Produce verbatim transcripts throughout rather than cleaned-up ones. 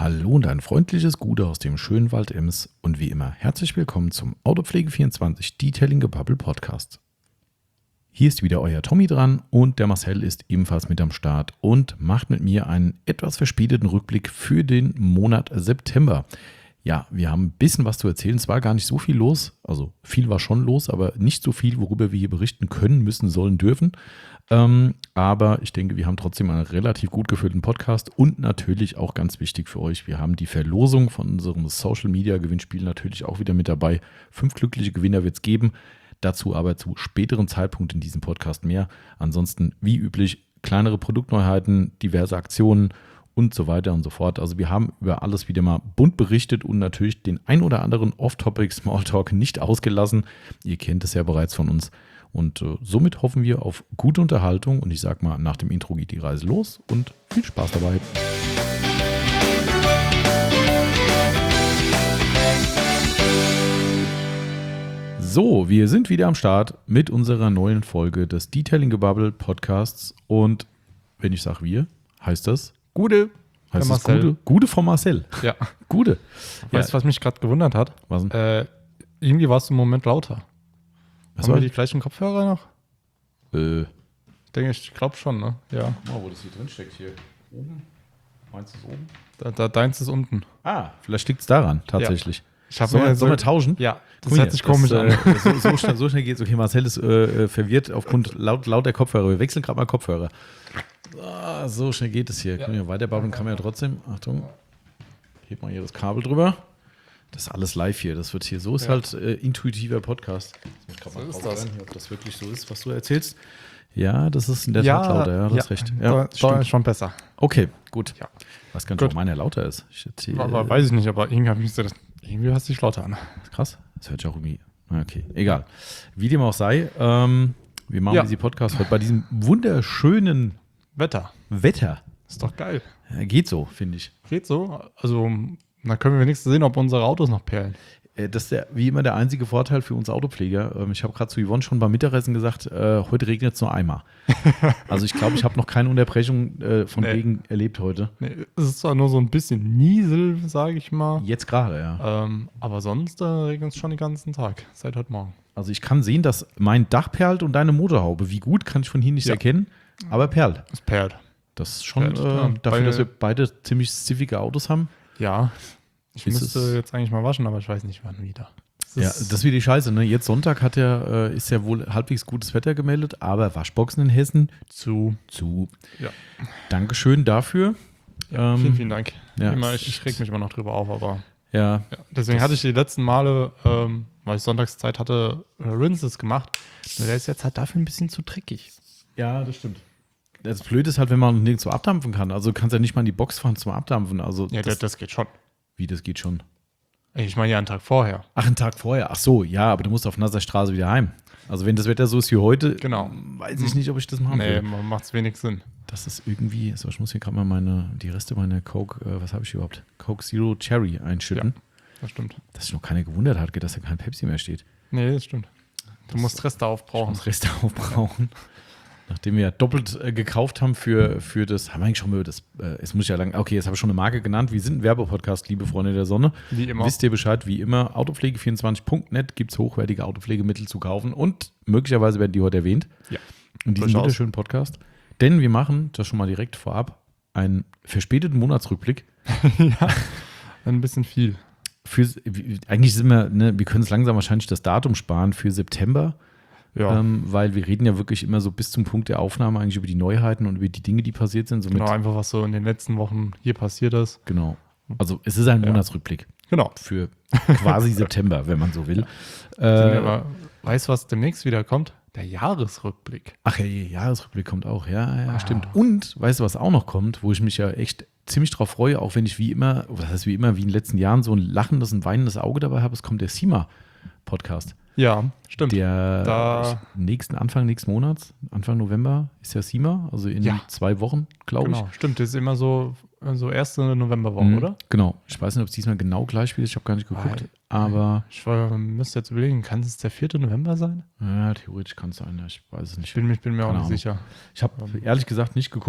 Hallo und ein freundliches Gute aus dem schönen Wald Ems und wie immer herzlich willkommen zum Autopflege vierundzwanzig Detailing Gebubble Podcast. Hier ist wieder euer Tommy dran und der Marcel ist ebenfalls mit am Start und macht mit mir einen etwas verspäteten Rückblick für den Monat September. Ja, wir haben ein bisschen was zu erzählen. Es war gar nicht so viel los, also viel war schon los, aber nicht so viel, worüber wir hier berichten können, müssen, sollen, dürfen. Ähm, aber ich denke, wir haben trotzdem einen relativ gut gefüllten Podcast und natürlich auch ganz wichtig für euch, wir haben die Verlosung von unserem Social Media Gewinnspiel natürlich auch wieder mit dabei. Fünf glückliche Gewinner wird es geben, dazu aber zu späteren Zeitpunkt in diesem Podcast mehr. Ansonsten, wie üblich, kleinere Produktneuheiten, diverse Aktionen und so weiter und so fort. Also wir haben über alles wieder mal bunt berichtet und natürlich den ein oder anderen Off-Topic Smalltalk nicht ausgelassen. Ihr kennt es ja bereits von uns. Und äh, somit hoffen wir auf gute Unterhaltung. Und ich sag mal, nach dem Intro geht die Reise los und viel Spaß dabei. So, wir sind wieder am Start mit unserer neuen Folge des Detailing Gebubble Podcasts. Und wenn ich sage wir, heißt das Gute. Heißt das Gute? Gute von Marcel. Ja. Gute. Weißt du, Ja. was mich gerade gewundert hat? Was denn? Äh, irgendwie warst du im Moment lauter. Was Haben war wir die gleichen Kopfhörer noch? Äh, Ich denke, ich glaube schon, ne? Ja. oh, wo das hier drin steckt, hier oben. Meinst du es oben? Da, da, deins ist unten. Ah, vielleicht liegt es daran, tatsächlich. Ich hab Sollen mir wir, so- sollen wir tauschen? Ja, das Guck hört hier, sich komisch das, an. Äh, so, so, schnell, so schnell geht es. Okay, Marcel ist äh, verwirrt aufgrund laut, lauter Kopfhörer. Wir wechseln gerade mal Kopfhörer. Ah, so schnell geht es hier. Ja. Können wir weiterbauen, kann man ja trotzdem. Achtung, heb mal hier das Kabel drüber. Das ist alles live hier. Das wird hier, so ist Ja. halt äh, intuitiver Podcast. Jetzt muss ich grad So mal ist drauf das. rein, ob das wirklich so ist, was du erzählst. Ja, das ist in der Ja, Tat lauter. Ja, du hast ja. recht. Da, Ja, da stimmt. ist schon besser. Okay, gut. Ja. Was ganz Gut. schon meiner lauter ist. Ich erzähl, Aber weiß ich nicht, aber irgendwie habe ich gesagt, irgendwie hört sich lauter an. Krass, das hört sich auch irgendwie. Okay, egal. Wie dem auch sei, ähm, wir machen Ja. diesen Podcast heute bei diesem wunderschönen Wetter. Wetter. Ist doch geil. Ja, geht so, finde ich. Geht so. Also, da können wir wenigstens sehen, ob unsere Autos noch perlen. Äh, Das ist der, wie immer der einzige Vorteil für uns Autopfleger. Ähm, Ich habe gerade zu Yvonne schon beim Mittagessen gesagt, äh, heute regnet es nur einmal. Also ich glaube, ich habe noch keine Unterbrechung äh, von Nee. Regen erlebt heute. Nee, es ist zwar nur so ein bisschen Niesel, sage ich mal. Jetzt gerade, ja. Ähm, aber sonst äh, regnet es schon den ganzen Tag, seit heute Morgen. Also ich kann sehen, dass mein Dach perlt und deine Motorhaube. Wie gut, kann ich von hier nicht Ja. erkennen, aber perlt. Es perlt. Das ist schon Perlt, äh, ja. dafür, Bei- dass wir beide ziemlich ziffige Autos haben. Ja, ich Ist müsste es- jetzt eigentlich mal waschen, aber ich weiß nicht, wann wieder. Das Ja, ist- das ist wieder die Scheiße. Ne? Jetzt Sonntag hat ja, äh, ist ja wohl halbwegs gutes Wetter gemeldet, aber Waschboxen in Hessen zu. zu. Ja. Dankeschön dafür. Ja, Ähm, vielen, vielen Dank. ja. Immer, ich, ich reg mich immer noch drüber auf, aber Ja, ja. Deswegen Das- hatte ich die letzten Male, ähm, weil ich Sonntagszeit hatte, äh, Rinses gemacht. Nur der ist jetzt halt dafür ein bisschen zu trickig. ja, das stimmt. Das Blöde ist halt, wenn man nirgendwo abdampfen kann. Also du kannst ja nicht mal in die Box fahren zum Abdampfen. Also Ja, das, das, das geht schon. wie, das geht schon. Ich meine ja einen Tag vorher. Ach, einen Tag vorher. Ach so, ja, aber du musst auf nasser Straße wieder heim. Also wenn das Wetter so ist wie heute, Genau. weiß ich nicht, ob ich das machen Nee, will. macht es wenig Sinn. Das ist irgendwie, so, ich muss hier gerade mal meine, die Reste meiner Coke, äh, was habe ich überhaupt? Coke Zero Cherry einschütten. Das stimmt. Dass sich noch keiner gewundert hat, dass da kein Pepsi mehr steht. Nee, das stimmt. Du musst Reste aufbrauchen. Uns Reste aufbrauchen. Nachdem wir ja doppelt äh, gekauft haben für, für das, haben wir eigentlich schon mal das, äh, es muss ich ja lang, okay, jetzt habe ich schon eine Marke genannt. Wir sind ein Werbepodcast, liebe Freunde der Sonne. Wie immer. Wisst ihr Bescheid, wie immer, autopflege vierundzwanzig punkt net gibt es hochwertige Autopflegemittel zu kaufen und möglicherweise werden die heute erwähnt. Ja. In diesem Durchaus. wunderschönen Podcast. Denn wir machen, das schon mal direkt vorab, einen verspäteten Monatsrückblick. Ja, ein bisschen viel. Für, eigentlich sind wir, ne, wir können es langsam wahrscheinlich das Datum sparen für September. Ja, Ähm, weil wir reden ja wirklich immer so bis zum Punkt der Aufnahme eigentlich über die Neuheiten und über die Dinge, die passiert sind. Somit, genau, einfach was so in den letzten Wochen hier passiert ist. genau. Also es ist ein Ja. Monatsrückblick Genau. für quasi September, wenn man so will. Äh, Äh, aber weißt du, was demnächst wieder kommt? Der Jahresrückblick. ach ja, Jahresrückblick kommt auch, ja, ja, Ah. stimmt. Und weißt du, was auch noch kommt, wo ich mich ja echt ziemlich drauf freue, auch wenn ich wie immer, was heißt wie immer, wie in den letzten Jahren so ein lachendes, ein weinendes Auge dabei habe, es kommt der SEMA-Podcast. Ja, stimmt. Der Da- ich, nächsten Anfang nächsten Monats, Anfang November, ist ja SEMA, also in Ja. zwei Wochen, glaube ich. Genau, stimmt. Das ist immer so, so erste Novemberwoche, Mhm, oder? Genau. Ich weiß nicht, ob es diesmal genau gleich wird. Ich habe gar nicht geguckt. Weil- aber Ich war, müsste jetzt überlegen, kann es der vierte November sein? ja, theoretisch kann es sein. Ja, ich weiß es Ich nicht. bin, ich bin mir auch Keine nicht Ahnung. sicher. Ich habe ehrlich gesagt nicht geguckt.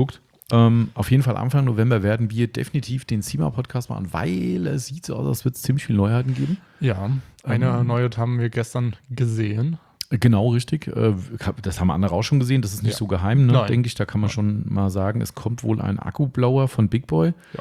Ähm, auf jeden Fall Anfang November werden wir definitiv den SEMA-Podcast machen, weil es sieht so aus, als würde es ziemlich viele Neuheiten geben. Ja, eine Ähm, Neuheit haben wir gestern gesehen. Genau, richtig. Äh, Das haben andere auch schon gesehen. Das ist nicht Ja. so geheim, ne, Nein. denke ich. Da kann man Nein. schon mal sagen, es kommt wohl ein Akkublower von Big Boy. Ja.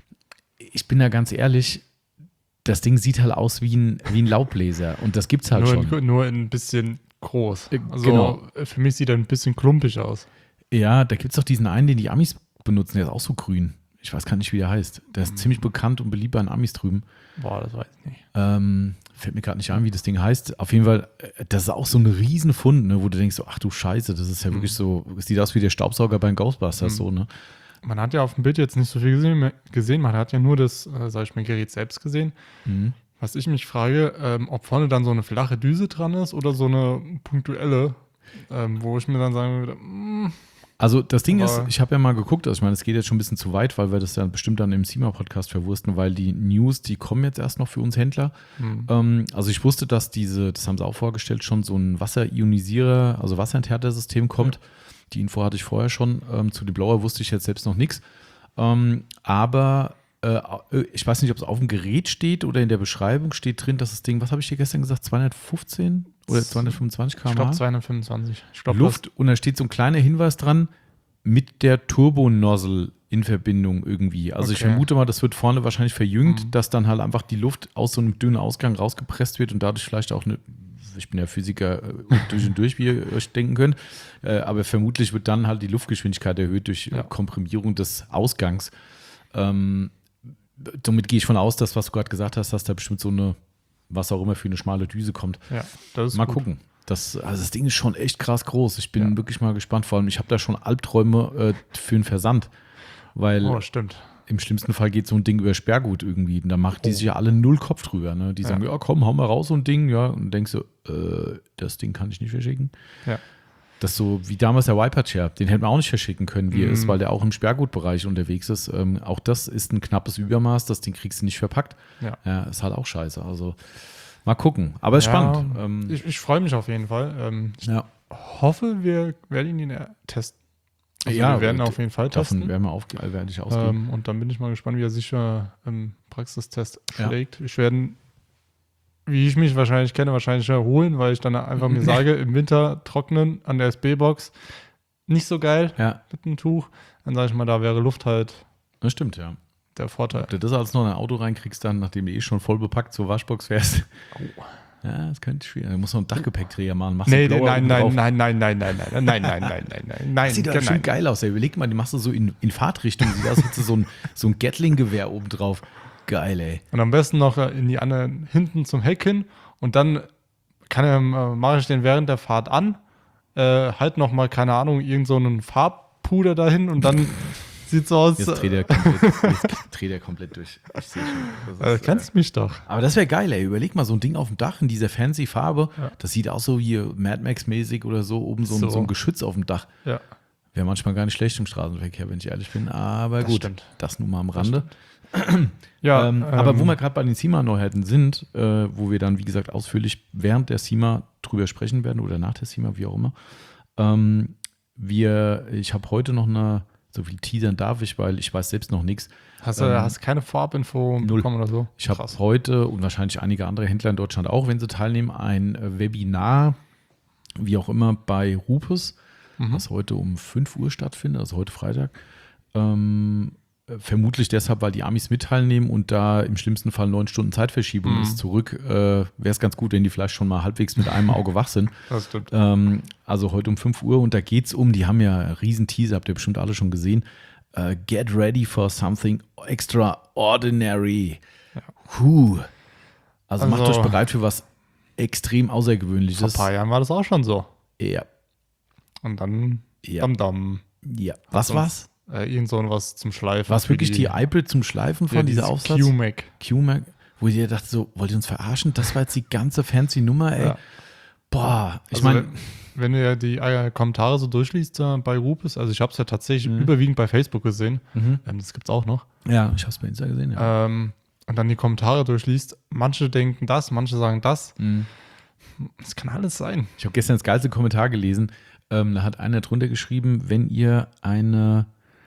Ich bin da ganz ehrlich, das Ding sieht halt aus wie ein, wie ein Laubbläser und das gibt's halt nur, schon. in, nur ein bisschen groß. Äh, Also genau. für mich sieht er ein bisschen klumpig aus. Ja, da gibt es doch diesen einen, den die Amis benutzen, der ist auch so grün. Ich weiß gar nicht, wie der heißt. Der ist Mhm. ziemlich bekannt und beliebt bei den Amis drüben. Boah, das weiß ich nicht. Ähm, fällt mir gerade nicht ein, wie das Ding heißt. Auf jeden Fall, äh, das ist auch so ein Riesenfund, ne, wo du denkst, so, ach du Scheiße, das ist ja Mhm. wirklich so, es sieht aus wie der Staubsauger bei den Ghostbusters, Mhm. so, ne? Man hat ja auf dem Bild jetzt nicht so viel gesehen, gesehen. Man hat ja nur das, äh, sag ich mal, Gerät selbst gesehen. Mhm. Was ich mich frage, ähm, ob vorne dann so eine flache Düse dran ist oder so eine punktuelle, ähm, wo ich mir dann sagen würde, mm, Also das Ding Aber- ist, ich habe ja mal geguckt, also ich meine, es geht jetzt schon ein bisschen zu weit, weil wir das dann bestimmt dann im SEMA-Podcast verwursten, weil die News, die kommen jetzt erst noch für uns Händler. hm, Ähm, also ich wusste, dass diese, das haben sie auch vorgestellt, schon so ein Wasserionisierer, also Wasserenthärter-System kommt. Die Info hatte ich vorher schon. Ähm, zu dem Blower wusste ich jetzt selbst noch nichts. Ähm, aber äh, ich weiß nicht, ob es auf dem Gerät steht oder in der Beschreibung steht drin, dass das Ding, was habe ich dir gestern gesagt, zweihundertfünfzehn oder zweihundertfünfundzwanzig ich km/h? glaube zweihundertfünfundzwanzig. Ich glaub, Luft und da steht so ein kleiner Hinweis dran mit der Turbonozzle in Verbindung irgendwie. Also ich Okay. vermute mal, das wird vorne wahrscheinlich verjüngt, Mhm. dass dann halt einfach die Luft aus so einem dünnen Ausgang rausgepresst wird und dadurch vielleicht auch eine, ich bin ja Physiker äh, durch und durch, wie ihr euch denken könnt, äh, aber vermutlich wird dann halt die Luftgeschwindigkeit erhöht durch äh, Ja. Komprimierung des Ausgangs. Ähm, somit gehe ich von aus, dass was du gerade gesagt hast, dass da bestimmt so eine, was auch immer für eine schmale Düse kommt. Ja, das ist Mal gut. gucken. Das, also das Ding ist schon echt krass groß. Ich bin Ja. wirklich mal gespannt. Vor allem, ich habe da schon Albträume äh, für einen Versand. Weil Oh, stimmt. im schlimmsten Fall geht so ein Ding über Sperrgut irgendwie. Und da macht die Oh. sich ja alle null Kopf drüber. Ne? Die Ja. sagen, ja komm, hau mal raus so ein Ding. Ja, und denkst so, äh, das Ding kann ich nicht verschicken. Ja. Das ist so wie damals der Viper-Chair. Den hätten wir auch nicht verschicken können, wie er Mhm. ist, weil der auch im Sperrgutbereich unterwegs ist. Ähm, auch das ist ein knappes Übermaß. Das Ding kriegst du nicht verpackt. Ja. Ja, ist halt auch scheiße. Also mal gucken. Aber ist Ja, spannend. Ähm, Ich, ich freue mich auf jeden Fall. Ähm, ich ja. hoffe, wir werden ihn in der Test. Also Ja, wir werden d- auf jeden Fall Davon testen. werden wir aufge äh, werde ich ausgehen. Ähm, und dann bin ich mal gespannt, wie er sich äh, im Praxistest Ja. schlägt. Ich werde, wie ich mich wahrscheinlich kenne, wahrscheinlich erholen, weil ich dann einfach mir sage, im Winter trocknen an der S B-Box nicht so geil Ja, mit einem Tuch. Dann sage ich mal, da wäre Luft halt das stimmt, ja. der Vorteil. Ob du das als noch in ein Auto reinkriegst, dann, nachdem du eh schon voll bepackt zur Waschbox fährst. Oh. Ja, das könnte schwierig. Du musst noch einen Dachgepäckträger machen. Machst Nee, einen nee, Blower nein, oben nein, drauf. nein, nein, nein, nein, nein, nein, nein, nein, nein, nein, nein. Das sieht doch nein. schon geil aus. Ey. Überleg mal, die machst du so in, in Fahrtrichtung. Sieht aus, als hättest du so ein, so ein Gatling-Gewehr oben drauf. Geil, ey. Und am besten noch äh, in die anderen hinten zum Heck hin und dann kann er, äh, mache ich den während der Fahrt an, äh, halt noch mal, keine Ahnung, irgend so einen Farbpuder dahin und dann sieht so aus. Jetzt dreht er komplett, jetzt dreht er komplett durch. Ich sehe schon. Das äh, ist, kennst mich doch. aber das wäre geil, ey. Überleg mal, so ein Ding auf dem Dach in dieser fancy Farbe. Ja. Das sieht aus so hier Mad Max-mäßig oder so. Oben so, ein- So. so ein Geschütz auf dem Dach. Ja. Wäre manchmal gar nicht schlecht im Straßenverkehr, wenn ich ehrlich bin. Aber Das gut, stimmt. das nur mal am Rande. Ja, ähm, aber wo wir gerade bei den SEMA-Neuheiten sind, äh, wo wir dann, wie gesagt, ausführlich während der SEMA drüber sprechen werden oder nach der SEMA, wie auch immer. Ähm, wir, ich habe heute noch eine, so viel teasern darf ich, weil ich weiß selbst noch nichts. Hast du ähm, hast keine Farbinfo null. bekommen oder so? Ich habe Krass. heute und wahrscheinlich einige andere Händler in Deutschland auch, wenn sie teilnehmen, ein äh, Webinar, wie auch immer, bei Rupes, Mhm. was heute um fünf Uhr stattfindet, also heute Freitag. Ähm, äh, vermutlich deshalb, weil die Amis mit teilnehmen und da im schlimmsten Fall neun Stunden Zeitverschiebung Mhm. ist zurück. Äh, Wäre es ganz gut, wenn die vielleicht schon mal halbwegs mit einem Auge wach sind. Das stimmt. Ähm, also heute um fünf Uhr und da geht es um, die haben ja einen riesen Teaser, habt ihr bestimmt alle schon gesehen. Äh, get ready for something extraordinary. Huh. Also, macht Also- euch bereit für was extrem Vor ein Außergewöhnliches. paar Jahren war das auch schon so. Ja. Und dann Ja. Dam Dam. ja. Was Sonst- war's? Äh, irgend so was zum Schleifen. War es für wirklich die Hybrid zum Schleifen von ja, dieser dieses Aufsatz? Q-Mac. Q-Mac, wo ihr dachte so, wollt ihr uns verarschen? Das war jetzt die ganze fancy Nummer, ey. Ja. Boah, ich Also, meine, wenn, wenn du ja die äh, Kommentare so durchliest äh, bei Rupes, also ich habe es ja tatsächlich Mhm. überwiegend bei Facebook gesehen, mhm. ähm, das gibt es auch noch, ja, ich hab's bei Insta gesehen, ja. ähm, und dann die Kommentare durchliest, manche denken das, manche sagen das, Mhm. es kann alles sein. Ich habe gestern das geilste Kommentar gelesen. Ähm, da hat einer drunter geschrieben, wenn ihr eine,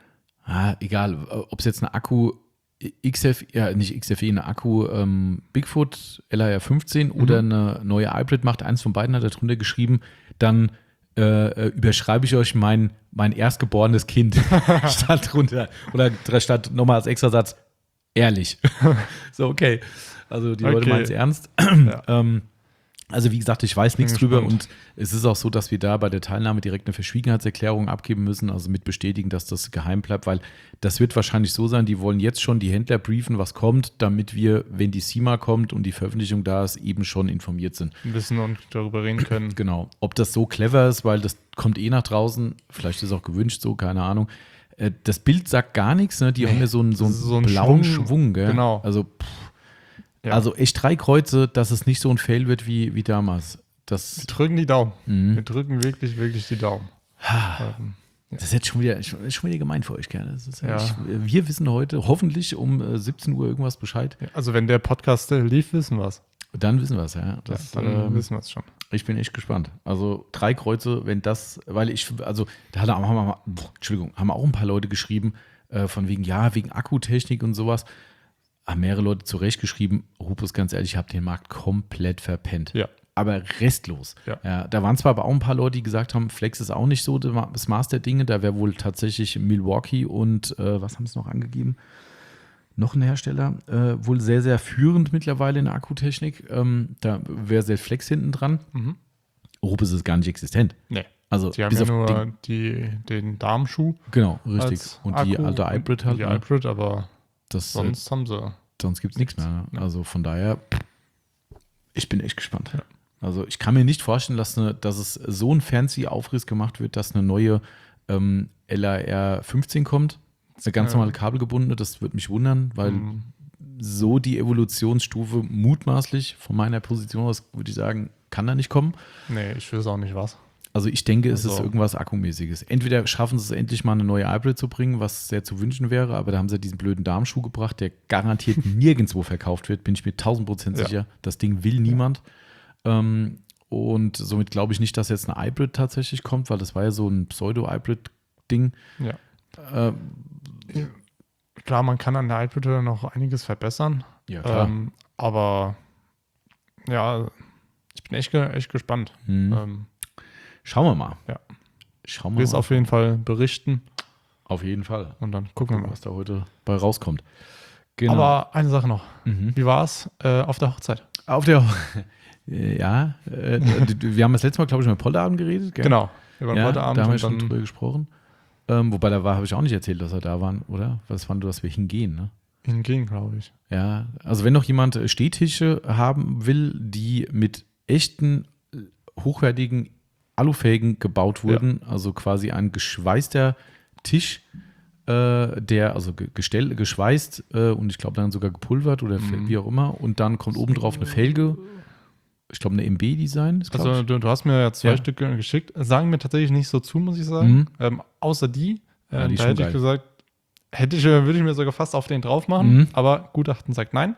Ah, egal, ob es jetzt eine Akku X F, ja nicht X F E, eine Akku ähm, Bigfoot L R fünfzehn mhm. oder eine neue Hybrid macht, eins von beiden hat er drunter geschrieben, dann äh, überschreibe ich euch mein, mein erstgeborenes Kind statt drunter. Oder statt nochmal als Extrasatz, ehrlich. So, okay. Also die okay. Leute meinen es ernst. Ja. ähm, Also wie gesagt, ich weiß nichts drüber und es ist auch so, dass wir da bei der Teilnahme direkt eine Verschwiegenheitserklärung abgeben müssen, also mit bestätigen, dass das geheim bleibt, weil das wird wahrscheinlich so sein, die wollen jetzt schon die Händler briefen, was kommt, damit wir, wenn die SEMA kommt und die Veröffentlichung da ist, eben schon informiert sind. Wissen und darüber reden können. Genau. Ob das so clever ist, weil das kommt eh nach draußen, vielleicht ist es auch gewünscht so, keine Ahnung. Das Bild sagt gar nichts, ne? Die nee, haben ja so einen, so einen so ein blauen Schwung, Schwung gell? Genau. Also pff. Ja. Also echt drei Kreuze, dass es nicht so ein Fail wird wie, wie damals. Das wir drücken die Daumen. Mhm. Wir drücken wirklich, wirklich die Daumen. ähm, ja. Das ist jetzt schon wieder, schon wieder gemein für euch, gerne. Das ist ja. ich, wir wissen heute hoffentlich um siebzehn Uhr irgendwas Bescheid. Ja, also wenn der Podcast lief, wissen wir es. Dann wissen wir es, ja. Das, ja dann ähm, wissen wir es schon. Ich bin echt gespannt. Also drei Kreuze, wenn das, weil ich, also da haben wir, boah, Entschuldigung, haben auch ein paar Leute geschrieben, äh, von wegen, ja, wegen Akkutechnik und sowas. Haben mehrere Leute zurechtgeschrieben, Rupus, ganz ehrlich, ich habe den Markt komplett verpennt. Ja. Aber restlos. Ja. Ja, da waren zwar aber auch ein paar Leute, die gesagt haben, Flex ist auch nicht so das Maß der Dinge. Da wäre wohl tatsächlich Milwaukee und, äh, was haben sie noch angegeben? Noch ein Hersteller, äh, wohl sehr, sehr führend mittlerweile in der Akkutechnik. Ähm, da wäre sehr Flex hinten dran. Mhm. Rupus ist gar nicht existent. Nee. Also, die haben bis ja auf nur den, die, den Darmschuh. Genau, richtig. Und Akku die alte Hybrid halt. Die Hybrid, aber das, sonst äh, haben sie. Sonst gibt es nichts mehr. Ne? Also von daher, ich bin echt gespannt. Ja. Also ich kann mir nicht vorstellen, dass, eine, dass es so ein fancy Aufriss gemacht wird, dass eine neue ähm, L R fünfzehn kommt. Eine ganz normale kabelgebundene, das würde mich wundern, weil mhm. so die Evolutionsstufe mutmaßlich von meiner Position aus, würde ich sagen, kann da nicht kommen. Nee, ich weiß auch nicht was. Also ich denke, es also. ist irgendwas Akkumäßiges. Entweder schaffen sie es endlich mal eine neue Hybrid zu bringen, was sehr zu wünschen wäre, aber da haben sie diesen blöden Darmschuh gebracht, der garantiert nirgendwo verkauft wird, bin ich mir tausend Prozent sicher. Ja. Das Ding will niemand. Ja. Ähm, und somit glaube ich nicht, dass jetzt eine Hybrid tatsächlich kommt, weil das war ja so ein Pseudo-Hybrid-Ding. Ja. Ähm, ja. Klar, man kann an der Hybrid noch einiges verbessern. Ja, klar. Ähm, aber ja, ich bin echt, echt gespannt. Mhm. Ähm, Schauen wir mal. Ja. Schauen wir mal. Wir auf jeden Fall berichten. Auf jeden Fall. Und dann gucken wir mal, was da heute bei rauskommt. Genau. Aber eine Sache noch. Mhm. Wie war es äh, auf der Hochzeit? Auf der Ja, äh, wir haben das letzte Mal, glaube ich, über den Polterabend geredet. Gell? Genau, über den ja, Polterabend. Da haben wir schon drüber gesprochen. Ähm, wobei, da habe ich auch nicht erzählt, dass wir da waren, oder? Was fand du, dass wir hingehen, ne? Hingehen, glaube ich. Ja, also wenn noch jemand Stehtische haben will, die mit echten, hochwertigen Alufelgen gebaut wurden, ja. Also quasi ein geschweißter Tisch, äh, der, also Gestell, geschweißt äh, und ich glaube dann sogar gepulvert oder mhm. wie auch immer und dann kommt obendrauf eine Felge, ich glaube eine M B-Design. Also du, du hast mir ja zwei ja. Stück geschickt, sagen mir tatsächlich nicht so zu, muss ich sagen, mhm. ähm, außer die, äh, ja, die da hätte geil. ich gesagt, hätte ich, würde ich mir sogar fast auf den drauf machen, mhm. aber Gutachten sagt nein.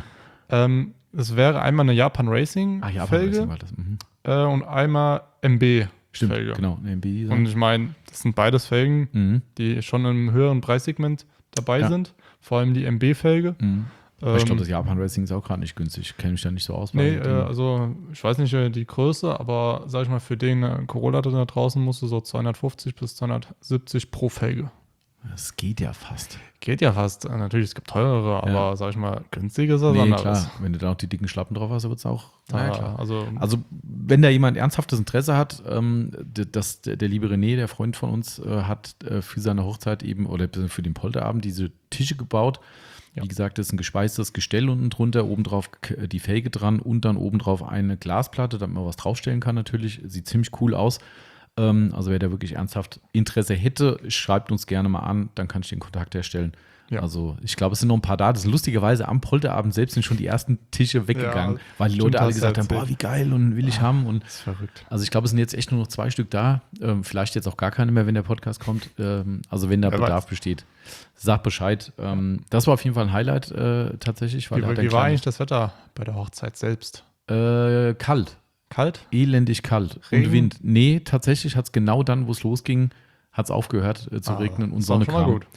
ähm, es wäre einmal eine Japan Racing ah, Japan Felge Racing war das. Mhm. Äh, und einmal M B Stimmt, Felge. Genau, eine M B. Und ich meine, das sind beides Felgen, mhm. die schon im höheren Preissegment dabei ja. sind. Vor allem die M B-Felge. Mhm. Ähm, ich glaube, das Japan Racing ist auch gerade nicht günstig. Ich kenne mich da nicht so aus. Nee, äh, also ich weiß nicht die Größe, aber sag ich mal, für den äh, Corolla, der da draußen musste, so zweihundertfünfzig bis zweihundertsiebzig pro Felge. Das geht ja fast. Geht ja fast. Natürlich, es gibt teurere, ja. aber sag ich mal, günstiger ist das nee, anderes. Klar. Wenn du da noch die dicken Schlappen drauf hast, wird es auch. Ja, klar. Also, also, wenn da jemand ernsthaftes Interesse hat, ähm, das, der, der liebe René, der Freund von uns, äh, hat äh, für seine Hochzeit eben oder für den Polterabend diese Tische gebaut. Ja. Wie gesagt, das ist ein geschweißtes Gestell unten drunter, obendrauf die Felge dran und dann obendrauf eine Glasplatte, damit man was draufstellen kann natürlich. Sieht ziemlich cool aus. Also wer da wirklich ernsthaft Interesse hätte, schreibt uns gerne mal an, dann kann ich den Kontakt herstellen. Ja. Also ich glaube, es sind noch ein paar da. Das ist lustigerweise am Polterabend selbst sind schon die ersten Tische weggegangen, ja, weil die Leute alle gesagt haben, boah, wie geil und will ich ah, haben. Und das ist verrückt. Also ich glaube, es sind jetzt echt nur noch zwei Stück da. Ähm, vielleicht jetzt auch gar keine mehr, wenn der Podcast kommt. Ähm, also wenn da Wer Bedarf weiß. besteht, sagt Bescheid. Ähm, das war auf jeden Fall ein Highlight äh, tatsächlich. Weil wie wie war eigentlich das Wetter bei der Hochzeit selbst? Äh, kalt. Kalt? Elendig kalt. Regen? Und Wind. Nee, tatsächlich hat es genau dann, wo es losging, hat es aufgehört äh, zu ah, regnen und das Sonne war schon mal kam. Gut.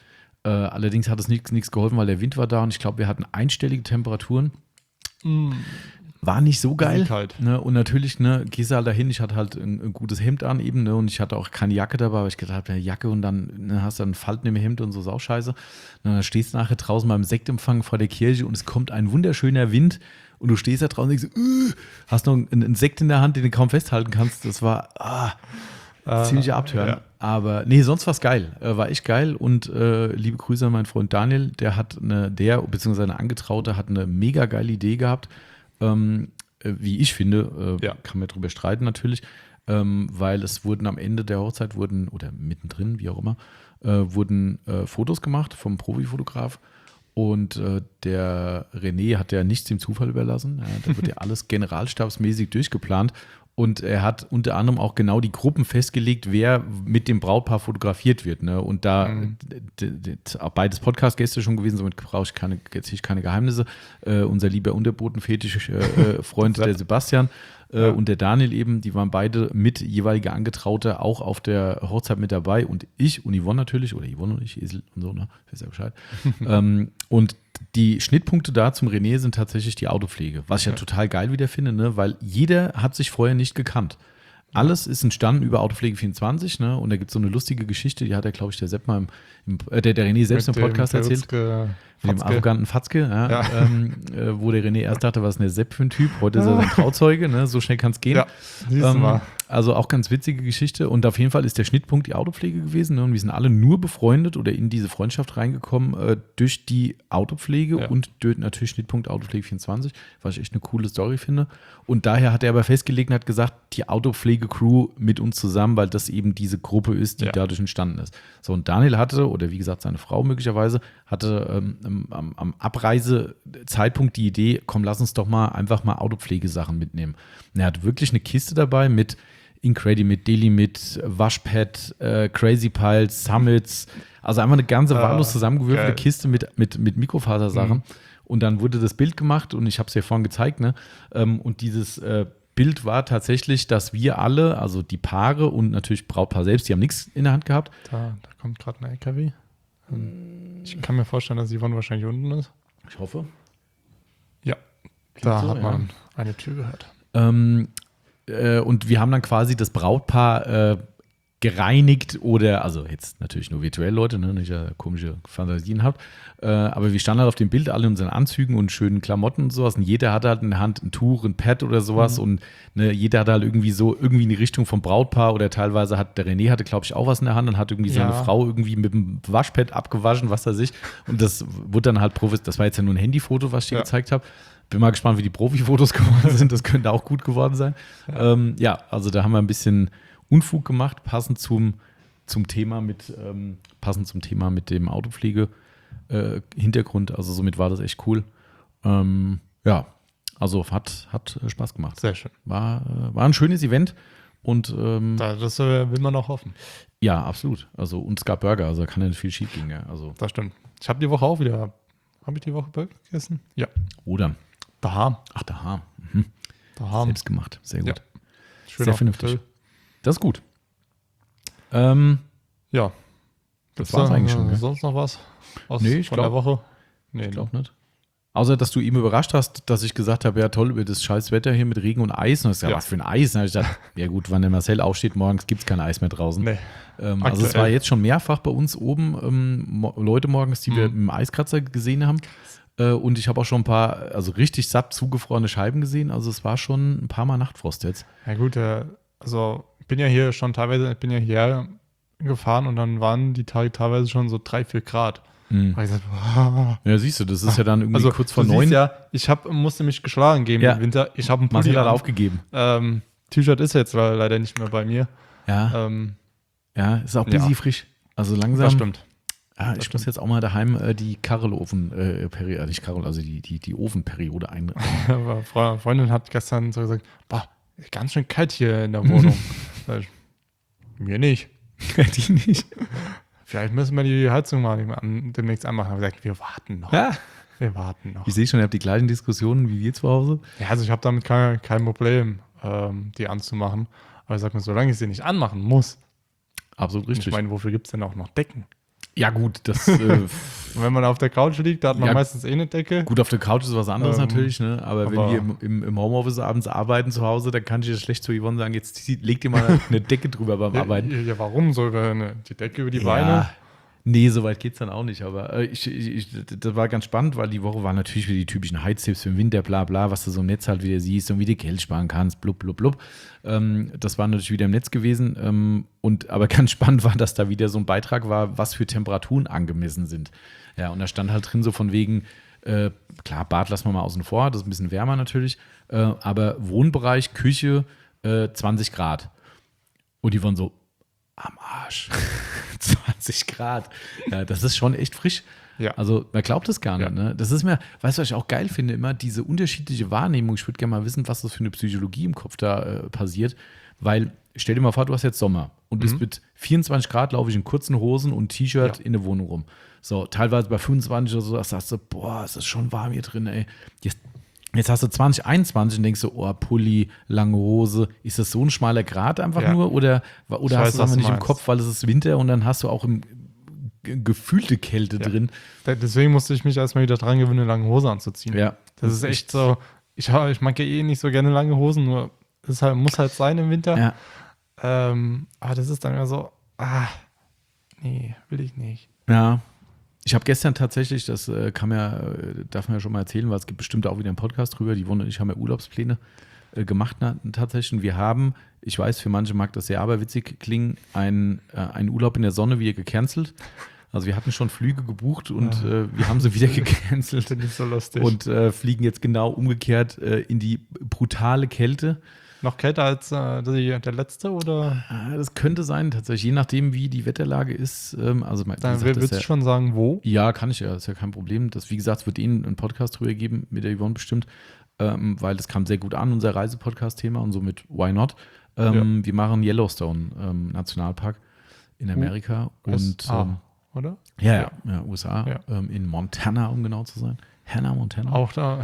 Äh, allerdings hat es nichts geholfen, weil der Wind war da und ich glaube, wir hatten einstellige Temperaturen. Mm. War nicht so geil. Kalt. Ne? Und natürlich, ne, gehst du halt dahin, ich hatte halt ein, ein gutes Hemd an eben, ne, und ich hatte auch keine Jacke dabei, weil ich gedacht habe, ja, Jacke und dann ne, hast du dann Falten im Hemd und so, ist auch scheiße. Und dann stehst du nachher draußen beim Sektempfang vor der Kirche und es kommt ein wunderschöner Wind und du stehst da draußen und denkst, uh, hast noch einen, einen Sekt in der Hand, den du kaum festhalten kannst. Das war ah, äh, ziemlich abtören. Ja. Aber nee, sonst war es geil. Äh, war echt geil und äh, liebe Grüße an meinen Freund Daniel, der hat eine, der, beziehungsweise eine Angetraute, hat eine mega geile Idee gehabt. Ähm, wie ich finde, äh, ja. kann man drüber streiten natürlich, ähm, weil es wurden am Ende der Hochzeit wurden, oder mittendrin, wie auch immer, äh, wurden äh, Fotos gemacht vom Profifotograf und äh, der René hat ja nichts dem Zufall überlassen, ja, da wird ja alles generalstabsmäßig durchgeplant und er hat unter anderem auch genau die Gruppen festgelegt, wer mit dem Brautpaar fotografiert wird, ne? Und da mhm. d- d- d- beides Podcast-Gäste schon gewesen, somit brauche ich keine, erzähle ich keine Geheimnisse. Äh, unser lieber Unterboten-Fetisch-Freund, äh, der Sebastian äh, ja. und der Daniel eben, die waren beide mit jeweiliger Angetraute auch auf der Hochzeit mit dabei und ich und Yvonne natürlich, oder Yvonne und ich, Esel und so, ne? Wisst ja Bescheid. ähm, und die Schnittpunkte da zum René sind tatsächlich die Autopflege, was ich ja, ja total geil wieder finde, ne? Weil jeder hat sich vorher nicht gekannt. Alles ist entstanden über Autopflege vierundzwanzig, ne? Und da gibt es so eine lustige Geschichte, die hat ja, glaube ich, der Sepp mal im, im äh, der, der René selbst mit im Podcast erzählt. Fatzke, mit dem arroganten Fatzke, ja, ja. ähm, äh, wo der René erst dachte, was ist denn der Sepp für ein Typ? Heute ist er sein Trauzeuge, ne? So schnell kann es gehen. Ja, ähm, mal. Also auch ganz witzige Geschichte. Und auf jeden Fall ist der Schnittpunkt die Autopflege gewesen. Ne? Und wir sind alle nur befreundet oder in diese Freundschaft reingekommen äh, durch die Autopflege ja. und durch natürlich Schnittpunkt Autopflege vierundzwanzig, was ich echt eine coole Story finde. Und daher hat er aber festgelegt und hat gesagt, die Autopflege-Crew mit uns zusammen, weil das eben diese Gruppe ist, die ja. dadurch entstanden ist. So, und Daniel hatte, oder wie gesagt seine Frau möglicherweise, hatte ähm, am, am Abreisezeitpunkt die Idee, komm, lass uns doch mal einfach mal Autopflegesachen mitnehmen. Und er hat wirklich eine Kiste dabei mit Incredi, mit Deli, mit Waschpad, äh, Crazy Piles, Summits, also einfach eine ganze wahllos zusammengewürfelte uh, Kiste mit, mit, mit Mikrofasersachen. Mhm. Und dann wurde das Bild gemacht und ich habe es ja vorhin gezeigt, ne? Und dieses äh, Bild war tatsächlich, dass wir alle, also die Paare und natürlich Brautpaar selbst, die haben nichts in der Hand gehabt. Da, da kommt gerade ein L K W. Ich kann mir vorstellen, dass Yvonne wahrscheinlich unten ist. Ich hoffe. Ja, Klingt da so, hat man ja. eine Tür gehört. Ähm, äh, und wir haben dann quasi das Brautpaar äh, gereinigt oder, also jetzt natürlich nur virtuell Leute, ne, nicht ja komische Fantasien habt, äh, aber wir standen halt auf dem Bild alle in unseren Anzügen und schönen Klamotten und sowas und jeder hatte halt in der Hand ein Tuch, ein Pad oder sowas mhm. und ne, jeder hatte halt irgendwie so irgendwie in die Richtung vom Brautpaar oder teilweise hat der René hatte, glaube ich, auch was in der Hand und hat irgendwie seine ja. Frau irgendwie mit dem Waschpad abgewaschen, was weiß ich, und das wurde dann halt Profis, das war jetzt ja nur ein Handyfoto, was ich dir ja. gezeigt habe. Bin mal gespannt, wie die Profifotos geworden sind, das könnte auch gut geworden sein. Ja, ähm, ja also da haben wir ein bisschen Unfug gemacht, passend zum, zum Thema mit ähm, passend zum Thema mit dem Autopflege-Hintergrund. Äh, also somit war das echt cool. Ähm, ja, also hat, hat Spaß gemacht. Sehr schön. War, äh, war ein schönes Event und ähm, da, das äh, will man auch hoffen. Ja, absolut. Also und es gab Burger, also da kann ja nicht viel schief gehen. Ja. Also, das stimmt. Ich habe die Woche auch wieder, habe ich die Woche Burger gegessen? Ja. Oder? Daheim. Ach, daheim. Mhm. Daheim. Selbst gemacht. Sehr gut. Ja. Schön sehr vernünftig. Grill. Das ist gut. Ähm, ja. Das war es eigentlich schon. Äh, sonst noch was aus nee, ich von glaub, der Woche? Nee, ich glaube nicht. Außer, dass du ihm überrascht hast, dass ich gesagt habe, ja toll, über das scheiß Wetter hier mit Regen und Eis. Und ich gesagt, ja. was für ein Eis? Und ich dachte, ja gut, wann der Marcel aufsteht, morgens gibt es kein Eis mehr draußen. Nee. Ähm, also es war jetzt schon mehrfach bei uns oben ähm, mo- Leute morgens, die mhm. wir mit dem Eiskratzer gesehen haben. Äh, und ich habe auch schon ein paar, also richtig satt zugefrorene Scheiben gesehen. Also es war schon ein paar Mal Nachtfrost jetzt. Ja gut, äh, also ich bin ja hier schon teilweise, ich bin ja hierher gefahren und dann waren die Tage teilweise schon so drei, vier Grad. Mhm. Gesagt, wow. Ja, siehst du, das ist ja dann irgendwie also, kurz vor du neun. Siehst ja, ich hab, musste mich geschlagen geben ja. im Winter. Ich habe einen Pulli Pulli hat aufgegeben. Ähm, T-Shirt ist jetzt leider nicht mehr bei mir. Ja, ähm, ja ist auch busy ja. frisch. Also langsam. Das stimmt. Ja, ich das muss stimmt. jetzt auch mal daheim äh, die Karrelofen-Periode, äh, nicht Karol, also die, die, die Ofenperiode ein. Eine Freundin hat gestern so gesagt, boah, ganz schön kalt hier in der Wohnung. Mir nicht. Die nicht. Vielleicht müssen wir die Heizung mal demnächst anmachen. Aber gesagt, wir warten noch. Ja. Wir warten noch. Ich sehe schon, ihr habt die gleichen Diskussionen wie wir zu Hause. Ja, also ich habe damit kein, kein Problem, ähm, die anzumachen. Aber ich sage mir, solange ich sie nicht anmachen muss. Absolut richtig. Ich meine, wofür gibt es denn auch noch Decken? Ja, gut, das. Äh, Und wenn man auf der Couch liegt, da hat man Ja, meistens eh eine Decke. gut, auf der Couch ist was anderes Ähm, natürlich, ne? Aber, wenn aber- wir im, im, im Homeoffice abends arbeiten zu Hause, dann kann ich jetzt schlecht zu Yvonne sagen, jetzt zieh- leg dir mal eine Decke drüber beim Ja, Arbeiten. ja, warum so eine, die Decke über die Ja, Beine? nee, so weit geht's dann auch nicht. Aber äh, ich, ich, ich, das war ganz spannend, weil die Woche waren natürlich wieder die typischen Heiztipps für den Winter, bla bla, was du so im Netz halt wieder siehst und wie du Geld sparen kannst, blub, blub, blub. Ähm, das war natürlich wieder im Netz gewesen. Ähm, und, aber ganz spannend war, dass da wieder so ein Beitrag war, was für Temperaturen angemessen sind. Ja, und da stand halt drin so von wegen, äh, klar, Bad lassen wir mal außen vor, das ist ein bisschen wärmer natürlich, äh, aber Wohnbereich, Küche, äh, zwanzig Grad. Und die waren so, am Arsch. zwanzig Grad. Ja, das ist schon echt frisch. Ja. Also man glaubt es gar nicht. Ja. Ne? Das ist mir, weißt du, was ich auch geil finde, immer diese unterschiedliche Wahrnehmung. Ich würde gerne mal wissen, was das für eine Psychologie im Kopf da äh, passiert. Weil, stell dir mal vor, du hast jetzt Sommer und bist mit vierundzwanzig Grad, laufe ich in kurzen Hosen und T-Shirt Ja. in der Wohnung rum. So, teilweise bei fünfundzwanzig oder so, da sagst du, boah, es ist schon warm hier drin, ey. Jetzt, jetzt hast du zwanzig einundzwanzig und denkst du, oh, Pulli, lange Hose. Ist das so ein schmaler Grad einfach Ja. nur? Oder, oder Ich hast weiß, du es was einfach du nicht im meinst. Kopf, weil es ist Winter und dann hast du auch im, ge- gefühlte Kälte Ja. drin. Da- Deswegen musste ich mich erstmal wieder dran gewöhnen, eine lange Hose anzuziehen. Ja. Das ist echt so. Ich, ich mag ja eh nicht so gerne lange Hosen, nur es halt, muss halt sein im Winter. Ja. Ähm, aber das ist dann ja so, ah, nee, will ich nicht. Ja. Ich habe gestern tatsächlich, das äh, kann man ja, äh, darf man ja schon mal erzählen, weil es gibt bestimmt auch wieder einen Podcast drüber, die Wunde und ich haben ja Urlaubspläne äh, gemacht na, tatsächlich. Und wir haben, ich weiß, für manche mag das sehr aberwitzig klingen, einen, äh, einen Urlaub in der Sonne wieder gecancelt. Also wir hatten schon Flüge gebucht und äh, wir haben sie wieder gecancelt Finde ich so lustig. und äh, fliegen jetzt genau umgekehrt äh, in die brutale Kälte. Noch kälter als äh, die, der letzte oder? Ah, das könnte sein, tatsächlich, je nachdem, wie die Wetterlage ist. Ähm, also, wie Dann gesagt, das willst ist du ja, schon sagen, wo? ja, kann ich ja, ist ja kein Problem. Das, wie gesagt, es wird Ihnen einen Podcast drüber geben, mit der Yvonne bestimmt, ähm, weil das kam sehr gut an, unser Reisepodcast-Thema und somit, why not? Ähm, Wir machen Yellowstone ähm, Nationalpark in Amerika und U S A, ähm, oder? ja, ja, ja, U S A, Ja. ähm, in Montana, um genau zu sein. Hannah, Montana. Auch da.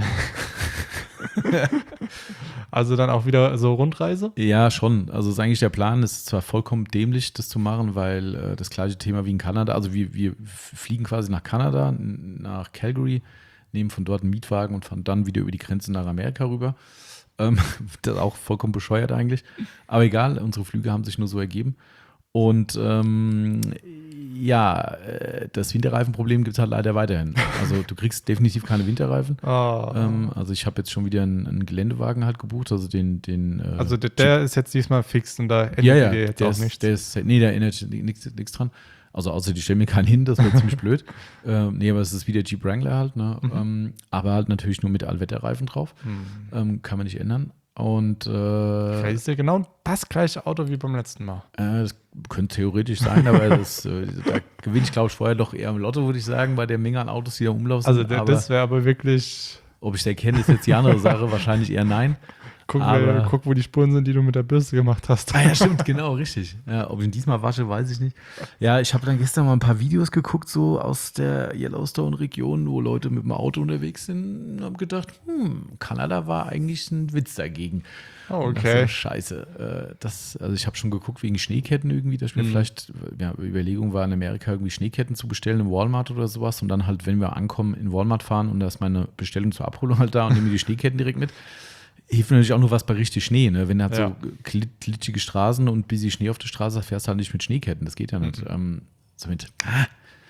Also dann auch wieder so Rundreise? Ja, schon. Also ist eigentlich der Plan, es ist zwar vollkommen dämlich, das zu machen, weil äh, das gleiche Thema wie in Kanada, also wir, wir fliegen quasi nach Kanada, n- nach Calgary, nehmen von dort einen Mietwagen und fahren dann wieder über die Grenze nach Amerika rüber. Ähm, das ist auch vollkommen bescheuert eigentlich. Aber egal, unsere Flüge haben sich nur so ergeben. Und ähm, ja, äh, das Winterreifenproblem gibt es halt leider weiterhin. Also du kriegst definitiv keine Winterreifen. Ah. Ähm, also ich habe jetzt schon wieder einen, einen Geländewagen halt gebucht, also den, den äh, Also der, der ist jetzt diesmal fix und da ändert ja, ja, ihr jetzt der auch ist, nichts. der ist, nee, da ändert nichts dran. Also außer die stellen mir keinen hin, das wäre ziemlich blöd. Ähm, nee, aber es ist wie der Jeep Wrangler halt, ne? Mhm. Ähm, aber halt natürlich nur mit Allwetterreifen drauf. Hm. Ähm, kann man nicht ändern. Und äh, Vielleicht ist ja genau das gleiche Auto wie beim letzten Mal. äh, das könnte theoretisch sein, aber das, äh, da gewinne ich, glaube ich, vorher doch eher im Lotto, würde ich sagen, bei der Menge an Autos, die da umlaufen. Also der, aber das wäre aber wirklich. ob ich der kenne, ist jetzt die andere Sache. Wahrscheinlich eher nein. Guck, Aber- wer, guck, wo die Spuren sind, die du mit der Bürste gemacht hast. Ah ja, stimmt, genau, richtig. Ja, ob ich ihn diesmal wasche, weiß ich nicht. Ja, ich habe dann gestern mal ein paar Videos geguckt, so aus der Yellowstone-Region, wo Leute mit dem Auto unterwegs sind und habe gedacht, hm, Kanada war eigentlich ein Witz dagegen. Oh, Und dachte okay. so, scheiße. Äh, das, also ich habe schon geguckt wegen Schneeketten irgendwie, dass wir Mhm. vielleicht, ja, Überlegung war in Amerika irgendwie Schneeketten zu bestellen im Walmart oder sowas und dann halt, wenn wir ankommen, in Walmart fahren und da ist meine Bestellung zur Abholung halt da und nehme die Schneeketten direkt mit. Hilft natürlich auch nur was bei richtig Schnee, ne? Wenn du halt Ja. so kli- glitschige Straßen und busy Schnee auf der Straße hast, fährst du halt nicht mit Schneeketten. Das geht ja nicht. Ähm, somit, ah,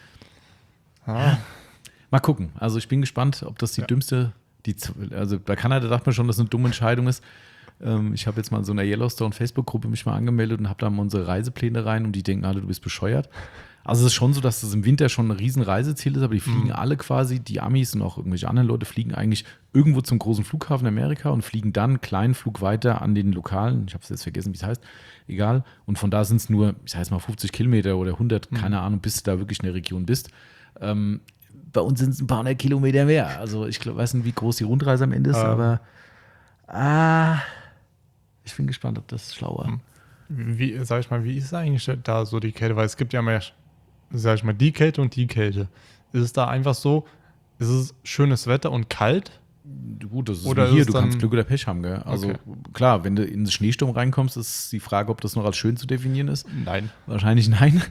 Ah, mal gucken. Also ich bin gespannt, ob das die Ja. dümmste, die, z- also bei Kanada dachte man schon, dass es eine dumme Entscheidung ist. Ähm, ich habe jetzt mal in so einer Yellowstone-Facebook-Gruppe mich mal angemeldet und habe da mal unsere Reisepläne rein und die denken alle, du bist bescheuert. Also es ist schon so, dass das im Winter schon ein riesen Reiseziel ist, aber die fliegen Mhm. alle quasi, die Amis und auch irgendwelche anderen Leute fliegen eigentlich irgendwo zum großen Flughafen in Amerika und fliegen dann einen kleinen Flug weiter an den Lokalen, ich habe es jetzt vergessen, wie es heißt, egal. Und von da sind es nur, ich sage jetzt mal fünfzig Kilometer oder hundert, Mhm. keine Ahnung, bis du da wirklich in der Region bist. Ähm, bei uns sind es ein paar hundert Kilometer mehr. Also ich glaub, weiß nicht, wie groß die Rundreise am Ende ist, Ähm. aber ah, ich bin gespannt, ob das schlau war. Mhm. wie, sag ich mal, wie ist eigentlich da so die Kälte? Weil es gibt ja mehr, sag ich mal, die Kälte und die Kälte. Ist es da einfach so, ist es schönes Wetter und kalt? Gut, das ist Oder wie ist hier, es du dann- kannst Glück oder Pech haben, gell? Also Okay. klar, wenn du in den Schneesturm reinkommst, ist die Frage, ob das noch als schön zu definieren ist. Nein. Wahrscheinlich nein.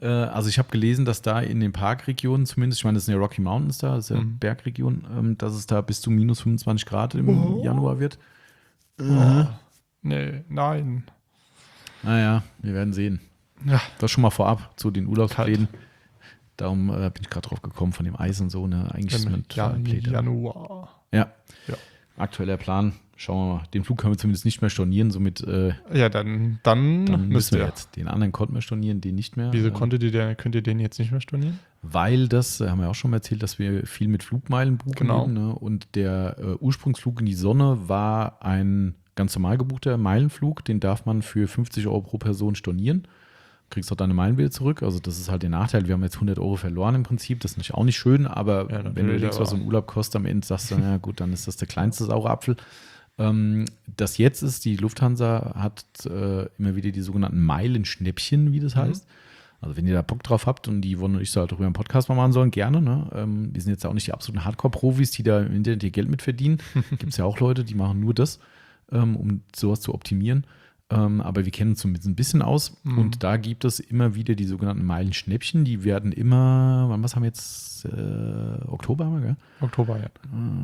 Äh, also ich habe gelesen, dass da in den Parkregionen zumindest, ich meine, das sind ja Rocky Mountains da, das ist ja Mhm. Bergregion, ähm, dass es da bis zu minus fünfundzwanzig Grad im Oh. Januar wird. Oh. Nee, nein. Naja, wir werden sehen. Ja. Das schon mal vorab zu den Urlaubsplänen. Darum äh, bin ich gerade drauf gekommen von dem Eis und so. Ne? Eigentlich ist Im man ja, total Pläne. Januar. Ja. Ja. Aktueller Plan. Schauen wir mal. Den Flug können wir zumindest nicht mehr stornieren. Somit äh, Ja, dann, dann, dann müssen müsst wir ihr. jetzt. Den anderen konnten wir stornieren, den nicht mehr. Wieso Äh, konntet ihr den, könnt ihr den jetzt nicht mehr stornieren? Weil das, äh, haben wir auch schon mal erzählt, dass wir viel mit Flugmeilen buchen. Genau. Eben, ne? Und der äh, Ursprungsflug in die Sonne war ein ganz normal gebuchter Meilenflug. Den darf man für fünfzig Euro pro Person stornieren. Kriegst auch deine Meilen wieder zurück. Also das ist halt der Nachteil. Wir haben jetzt hundert Euro verloren im Prinzip. Das ist natürlich auch nicht schön, aber Ja, wenn du natürlich, überlegst, was so ein Urlaub kostet, am Ende sagst du, na gut, dann ist das der kleinste saure Apfel. Ähm, das jetzt ist, die Lufthansa hat äh, immer wieder die sogenannten Meilenschnäppchen, wie das heißt. Also wenn ihr da Bock drauf habt und die wollen und ich soll darüber einen Podcast mal machen sollen, gerne. Ne? Ähm, wir sind jetzt auch nicht die absoluten Hardcore-Profis, die da im Internet ihr Geld mit verdienen. Gibt es ja auch Leute, die machen nur das, ähm, um sowas zu optimieren. Ähm, aber wir kennen uns zumindest ein bisschen aus. Mhm. Und da gibt es immer wieder die sogenannten Meilenschnäppchen. Die werden immer, wann was haben wir jetzt? Äh, Oktober haben wir, gell? Oktober, ja.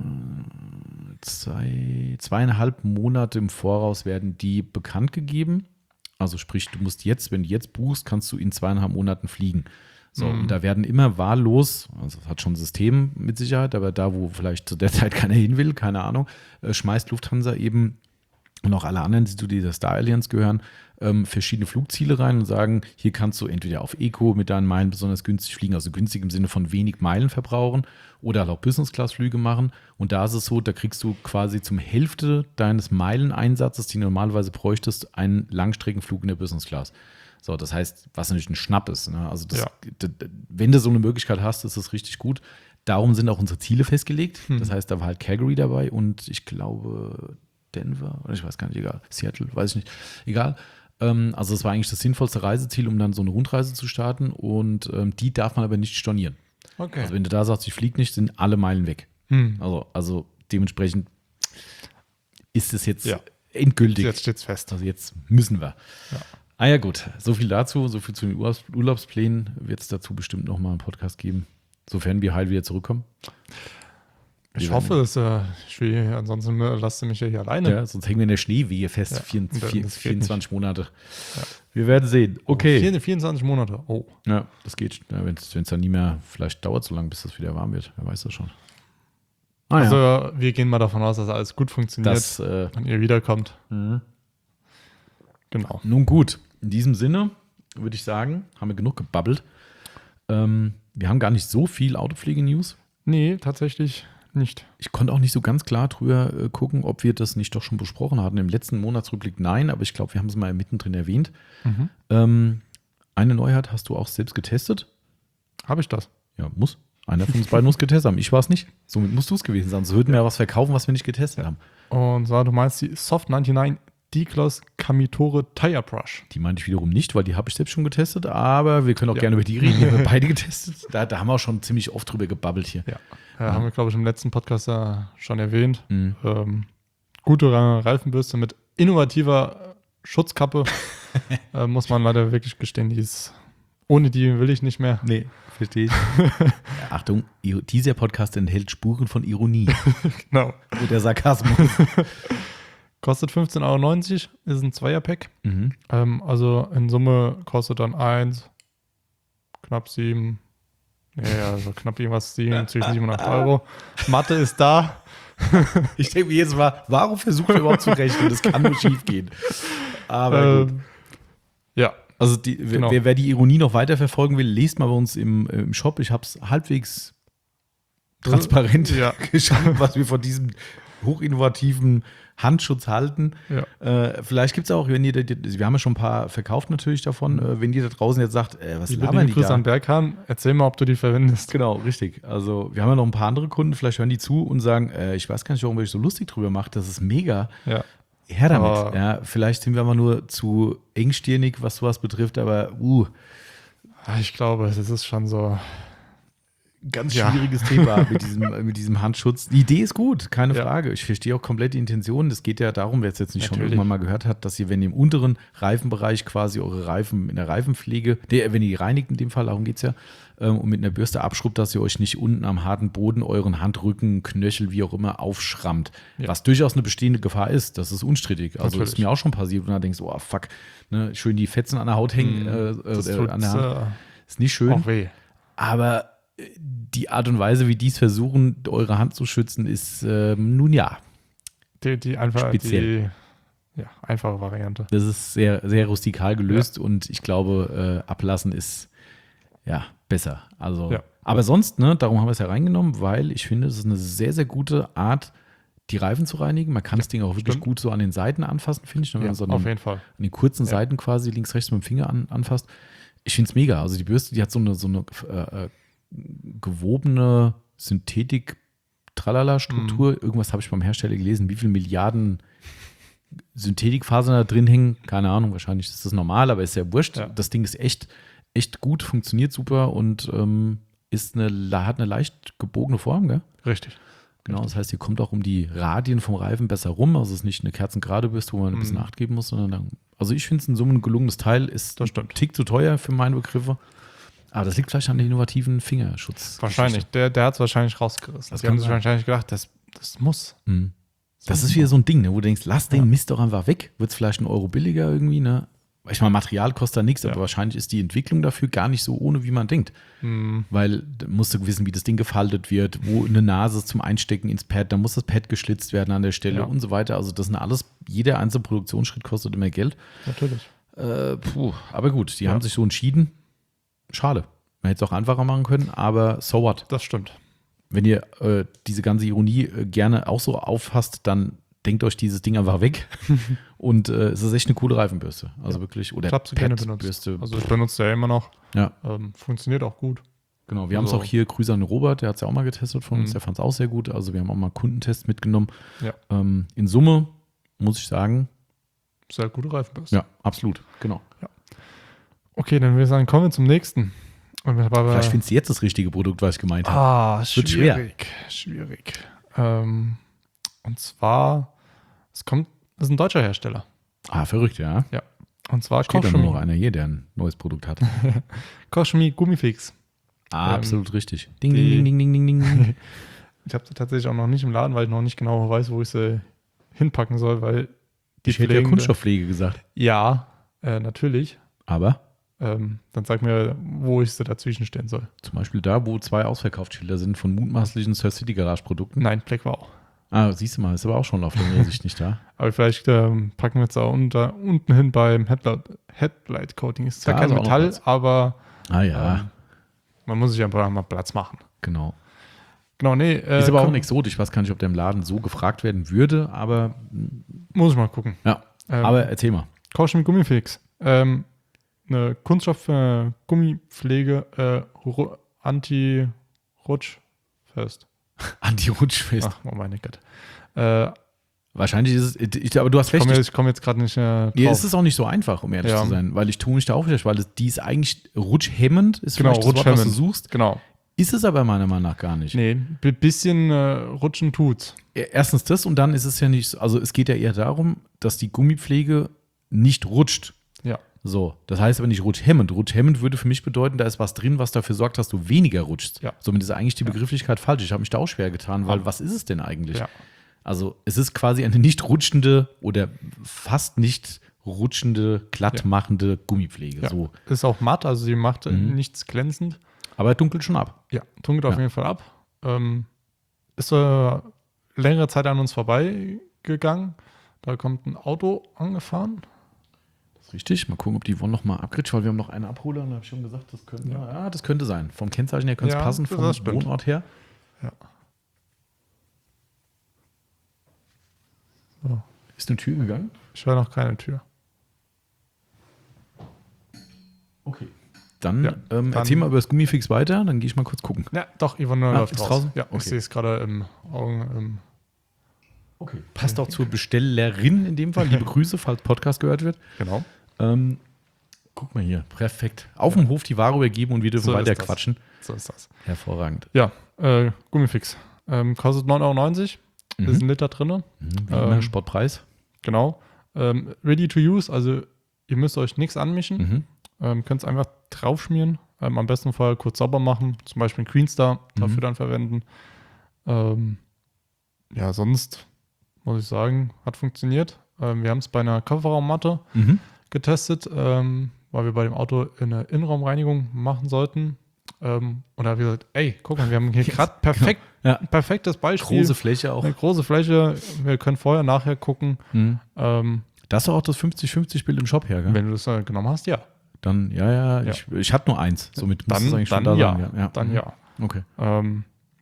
Zwei, zweieinhalb Monate im Voraus werden die bekannt gegeben. Also sprich, du musst jetzt, wenn du jetzt buchst, kannst du in zweieinhalb Monaten fliegen. So, Mhm. und da werden immer wahllos, also es hat schon ein System mit Sicherheit, aber da, wo vielleicht zu der Zeit keiner hin will, keine Ahnung, äh, schmeißt Lufthansa eben und auch alle anderen, die zu dieser Star Alliance gehören, ähm, verschiedene Flugziele rein und sagen, hier kannst du entweder auf Eco mit deinen Meilen besonders günstig fliegen, also günstig im Sinne von wenig Meilen verbrauchen oder halt auch Business-Class-Flüge machen. Und da ist es so, da kriegst du quasi zum Hälfte deines Meileneinsatzes, die du normalerweise bräuchtest, einen Langstreckenflug in der Business-Class. So, das heißt, was natürlich ein Schnapp ist. Ne? Also das, Ja. d- d- wenn du so eine Möglichkeit hast, ist das richtig gut. Darum sind auch unsere Ziele festgelegt. Hm. Das heißt, da war halt Calgary dabei und ich glaube Denver oder ich weiß gar nicht, egal. Seattle, weiß ich nicht. Egal. Ähm, also das war eigentlich das sinnvollste Reiseziel, um dann so eine Rundreise zu starten und ähm, die darf man aber nicht stornieren. Okay. Also wenn du da sagst, ich fliege nicht, sind alle Meilen weg. Hm. Also, also dementsprechend ist es jetzt Ja. endgültig. Jetzt steht's fest. Also jetzt müssen wir. Ja. Ah ja gut, so viel dazu, so viel zu den Urlaubs Urlaubsplänen. Wird es dazu bestimmt nochmal einen Podcast geben, sofern wir heil wieder zurückkommen. Ich Wir hoffe werden- es. Äh, ich will, ansonsten äh, lasst ihr mich ja hier alleine. Ja, sonst hängen wir in der Schneewehe fest, Ja, vier, das vier, geht vierundzwanzig Monate. Wir werden sehen. Oh, Okay. vier- vierundzwanzig Monate. Oh. Ja, das geht. Ja, wenn es dann nie mehr, vielleicht dauert es so lange, bis das wieder warm wird. Wer weiß das schon. Ah, Also ja. wir gehen mal davon aus, dass alles gut funktioniert, Das, äh, wenn ihr wiederkommt. mhm. Genau. Nun gut, in diesem Sinne würde ich sagen, haben wir genug gebabbelt. Ähm, wir haben gar nicht so viel Autopflege-News. Nee, tatsächlich nicht. Ich konnte auch nicht so ganz klar drüber äh, gucken, ob wir das nicht doch schon besprochen hatten. Im letzten Monatsrückblick nein, aber ich glaube, wir haben es mal mittendrin erwähnt. Mhm. Ähm, eine Neuheit hast du auch selbst getestet. Habe ich das? Ja, muss. Einer von uns beiden muss getestet haben. Ich war es nicht. Somit musst du es gewesen sein. So würden wir ja was verkaufen, was wir nicht getestet haben. Und zwar, du meinst die Soft neunundneunzig D-Gloss Kamitore Tire Brush. Die meinte ich wiederum nicht, weil die habe ich selbst schon getestet. Aber wir können auch Ja. gerne über die reden. Die haben wir beide getestet. Da, da haben wir auch schon ziemlich oft drüber gebabbelt hier. Ja. Äh, Haben wir, glaube ich, im letzten Podcast ja schon erwähnt. Mhm. Ähm, gute Re- Reifenbürste mit innovativer Schutzkappe. äh, muss man leider wirklich gestehen, die ist, ohne die will ich nicht mehr. Nee, verstehe ich. Achtung, ir- dieser Podcast enthält Spuren von Ironie Genau. oder Sarkasmus. Kostet fünfzehn Euro neunzig, ist ein Zweierpack. Mhm. Ähm, also in Summe kostet dann eins, knapp sieben, nee, also knapp irgendwas sieben, zwischen sieben und acht Euro. Mathe ist da. Ich denke mir jetzt mal, warum versucht er überhaupt zu rechnen? Das kann nur schief gehen. Aber gut. Ähm, ja, Also die, genau. wer, wer die Ironie noch weiter verfolgen will, lest mal bei uns im, im Shop. Ich habe es halbwegs transparent Ja. geschrieben, was wir von diesem hochinnovativen Handschutz halten. Ja. Äh, vielleicht gibt es auch, wenn ihr, da- wir haben ja schon ein paar verkauft natürlich davon, äh, wenn ihr da draußen jetzt sagt, äh, was liebe, labern liebe die Grüße da? an Berghahn. Erzähl mal, ob du die verwendest. Genau, richtig. Also wir haben ja noch ein paar andere Kunden, vielleicht hören die zu und sagen, äh, ich weiß gar nicht, warum ich so lustig drüber mache, das ist mega. Ja. Her damit. Aber- ja, vielleicht sind wir aber nur zu engstirnig, was sowas betrifft, aber uh, Ah, Ich glaube, es ist schon so. ganz Ja. schwieriges Thema mit diesem, mit diesem Handschutz. Die Idee ist gut, keine Ja. Frage. Ich verstehe auch komplett die Intention. Es geht ja darum, wer es jetzt nicht schon Natürlich. irgendwann mal gehört hat, dass ihr, wenn ihr im unteren Reifenbereich quasi eure Reifen in der Reifenpflege, der, wenn ihr die reinigt in dem Fall, darum geht es ja, ähm, und mit einer Bürste abschrubbt, dass ihr euch nicht unten am harten Boden euren Handrücken, Knöchel, wie auch immer, aufschrammt. Ja. Was durchaus eine bestehende Gefahr ist. Das ist unstrittig. Also Natürlich. ist mir auch schon passiert, und da denkst du, oh fuck, ne, schön die Fetzen an der Haut hängen, äh, Das äh, tut an der Hand. äh, Ist nicht schön. auch weh. Aber äh, die Art und Weise, wie die es versuchen, eure Hand zu schützen, ist ähm, nun ja, Die, die einfach Speziell. die ja, einfache Variante. das ist sehr, sehr rustikal gelöst und ich glaube, äh, ablassen ist ja besser. Also, Ja. aber sonst, ne, darum haben wir es ja reingenommen, weil ich finde, es ist eine sehr, sehr gute Art, die Reifen zu reinigen. Man kann das Ding auch wirklich stimmt. gut so an den Seiten anfassen, finde ich. Wenn Ja, man so an auf den, jeden Fall. an den kurzen Ja. Seiten quasi links, rechts mit dem Finger an, anfasst. Ich finde es mega. Also die Bürste, die hat so eine, so eine äh, äh, gewobene Synthetik-Tralala-Struktur. Mhm. Irgendwas habe ich beim Hersteller gelesen, wie viele Milliarden Synthetikfasern da drin hängen. Keine Ahnung, wahrscheinlich ist das normal, aber ist ja wurscht. Ja. Das Ding ist echt, echt gut, funktioniert super und ähm, ist eine, hat eine leicht gebogene Form, gell? Richtig. Genau, das heißt, hier kommt auch um die Radien vom Reifen besser rum. Also es ist nicht eine kerzengerade Bürste, wo man ein bisschen Mhm. Acht geben muss, sondern dann, also ich finde es in Summe ein gelungenes Teil, ist Das ein stimmt. Tick zu teuer für meine Begriffe. Aber das liegt vielleicht an der innovativen Fingerschutz. Wahrscheinlich. Der, der hat es wahrscheinlich rausgerissen. Das Die haben kann sich sein. wahrscheinlich gedacht, das, das muss. Mhm. Das ist wieder so ein Ding, ne, wo du denkst, lass den Ja. Mist doch einfach weg. Wird es vielleicht einen Euro billiger irgendwie, ne? Ich meine, Material kostet da nichts, Ja. aber wahrscheinlich ist die Entwicklung dafür gar nicht so ohne, wie man denkt. Mhm. Weil da musst du wissen, wie das Ding gefaltet wird, wo eine Nase zum Einstecken ins Pad, da muss das Pad geschlitzt werden an der Stelle Ja. und so weiter. Also das sind alles, jeder einzelne Produktionsschritt kostet immer Geld. Natürlich. Äh, puh, aber gut, die Ja. haben sich so entschieden. Schade. Man hätte es auch einfacher machen können, aber so what? Das stimmt. Wenn ihr äh, diese ganze Ironie äh, gerne auch so auffasst, dann denkt euch dieses Ding einfach weg. Und äh, es ist echt eine coole Reifenbürste. Also Ja. wirklich, oder Ich habe sie gerne Pad-Bürste. benutzt. Also ich benutze ja immer noch. Ja, Ähm, funktioniert auch gut. genau. Wir haben es Also- auch hier, Grüße an den Robert, der hat es ja auch mal getestet von uns, Mhm. der fand es auch sehr gut. Also wir haben auch mal Kundentests mitgenommen. Ja. Ähm, in Summe muss ich sagen, Sehr gute Reifenbürste. ja, absolut, genau. Okay, dann würde ich sagen, kommen wir zum nächsten. Und wir aber, Vielleicht findest du jetzt das richtige Produkt, was ich gemeint habe. Ah, wird schwer. schwierig. Schwierig. Ähm, und zwar, es kommt, das ist ein deutscher Hersteller. Ah, verrückt, ja. Und zwar Steht doch nur noch Kochchemie. einer hier, der ein neues Produkt hat. Kochchemie Gummifix. Ah, Ähm, absolut richtig. Ding, die- ding, ding, ding, ding, ding, ding. Ich habe sie tatsächlich auch noch nicht im Laden, weil ich noch nicht genau weiß, wo ich sie hinpacken soll, weil die Ich hätte ja Pflegende- Kunststoffpflege gesagt. Ja, äh, natürlich. Aber Ähm, dann sag mir, wo ich sie dazwischen stellen soll. zum Beispiel da, wo zwei Ausverkaufsschilder sind von mutmaßlichen Sur City Garage Produkten. Nein, Black war auch. Ah, siehst du mal, ist aber auch schon auf längere Sicht nicht da. Aber vielleicht ähm, packen wir jetzt auch unter, unten hin beim Headlight, Headlight Coating. Ist zwar Da kein ist auch noch Metall, Platz. aber Ah ja, ähm, man muss sich einfach mal Platz machen. genau. Genau, nee. Äh, Ist aber auch komm, exotisch. Ich weiß gar nicht, ob der im Laden so gefragt werden würde, aber Muss ich mal gucken. ja. Ähm, Aber erzähl mal. Kochchemie Gummifix. Ähm, eine Kunststoff-Gummipflege, äh, Ru- Anti-Rutsch-Fest. Anti-Rutschfest. Ach, oh meine Gott. Äh, Wahrscheinlich ist es, ich, aber du hast ich komme recht. jetzt, komm jetzt gerade nicht äh, drauf. Ja, es ist auch nicht so einfach, um ehrlich Ja. zu sein, weil ich tue mich da auch wieder, weil es, die ist eigentlich rutschhemmend, ist Genau, vielleicht das Wort, was du rutschhemmend. suchst. Genau. Ist es aber meiner Meinung nach gar nicht. Nee, ein bisschen äh, rutschen tut's. Erstens das und dann ist es ja nicht, also es geht ja eher darum, dass die Gummipflege nicht rutscht. Ja. So, das heißt aber nicht rutschhemmend. Rutschhemmend würde für mich bedeuten, da ist was drin, was dafür sorgt, dass du weniger rutschst. Ja. Somit ist eigentlich die Begrifflichkeit falsch. Ich habe mich da auch schwer getan, weil Ja. was ist es denn eigentlich? Ja. Also es ist quasi eine nicht rutschende oder fast nicht rutschende, glatt Ja. machende Gummipflege. Ja. So. Ist auch matt, also sie macht äh, Mhm. nichts glänzend. Aber dunkelt schon ab. Ja, tunkelt auf Ja. jeden Fall ab. Ähm, ist äh, längere Zeit an uns vorbeigegangen. Da kommt ein Auto angefahren. Das ist richtig. Mal gucken, ob die Yvonne noch mal abkriegt, weil wir haben noch eine Abholer und da habe ich schon gesagt, das könnte, ja. Ja. das könnte sein. Vom Kennzeichen her könnte es Ja, passen, das vom stimmt. Wohnort her. Ja. So. Ist eine Tür gegangen? Ich höre noch keine Tür. Okay. Dann, Ja, ähm, dann- erzähl mal über das Gummifix weiter, dann gehe ich mal kurz gucken. Ja, doch, Yvonne Ah, läuft ist raus. draußen? Ja, Okay. ich sehe es gerade im Augen. Im Okay. Passt auch zur Bestellerin in dem Fall. Liebe Grüße, falls Podcast gehört wird. genau. Ähm, guck mal hier, perfekt. Auf dem Hof die Ware übergeben und wir dürfen So weiter ist das. quatschen. So ist das. Hervorragend. Ja, äh, Gummifix. Ähm, kostet neun Euro neunzig. Mhm. Ist ein Liter drin. Mhm, wie Ähm, immer, Sportpreis. Genau. Ähm, ready to use, also ihr müsst euch nichts anmischen. Mhm. Ähm, könnt es einfach draufschmieren. Ähm, am besten vorher kurz sauber machen. Zum Beispiel einen Greenstar dafür Mhm. dann verwenden. Ähm, ja, sonst muss ich sagen, hat funktioniert. Ähm, wir haben es bei einer Kofferraummatte Mhm. getestet, ähm, weil wir bei dem Auto eine Innenraumreinigung machen sollten. Ähm, und da haben wir gesagt, ey, guck mal, wir haben hier gerade perfekt, Ja. perfektes Beispiel. Große Fläche auch. Eine große Fläche. Wir können vorher, nachher gucken. Mhm. Ähm, Das ist doch auch das fünfzig fünfzig Bild im Shop her, gell? wenn du das äh, genommen hast, ja. Dann, ja, ja, Ja. ich, ich hatte nur eins. Somit muss Dann, es eigentlich schon dann da ja. sein. Ja, ja. Dann Mhm. ja. Okay. Ähm,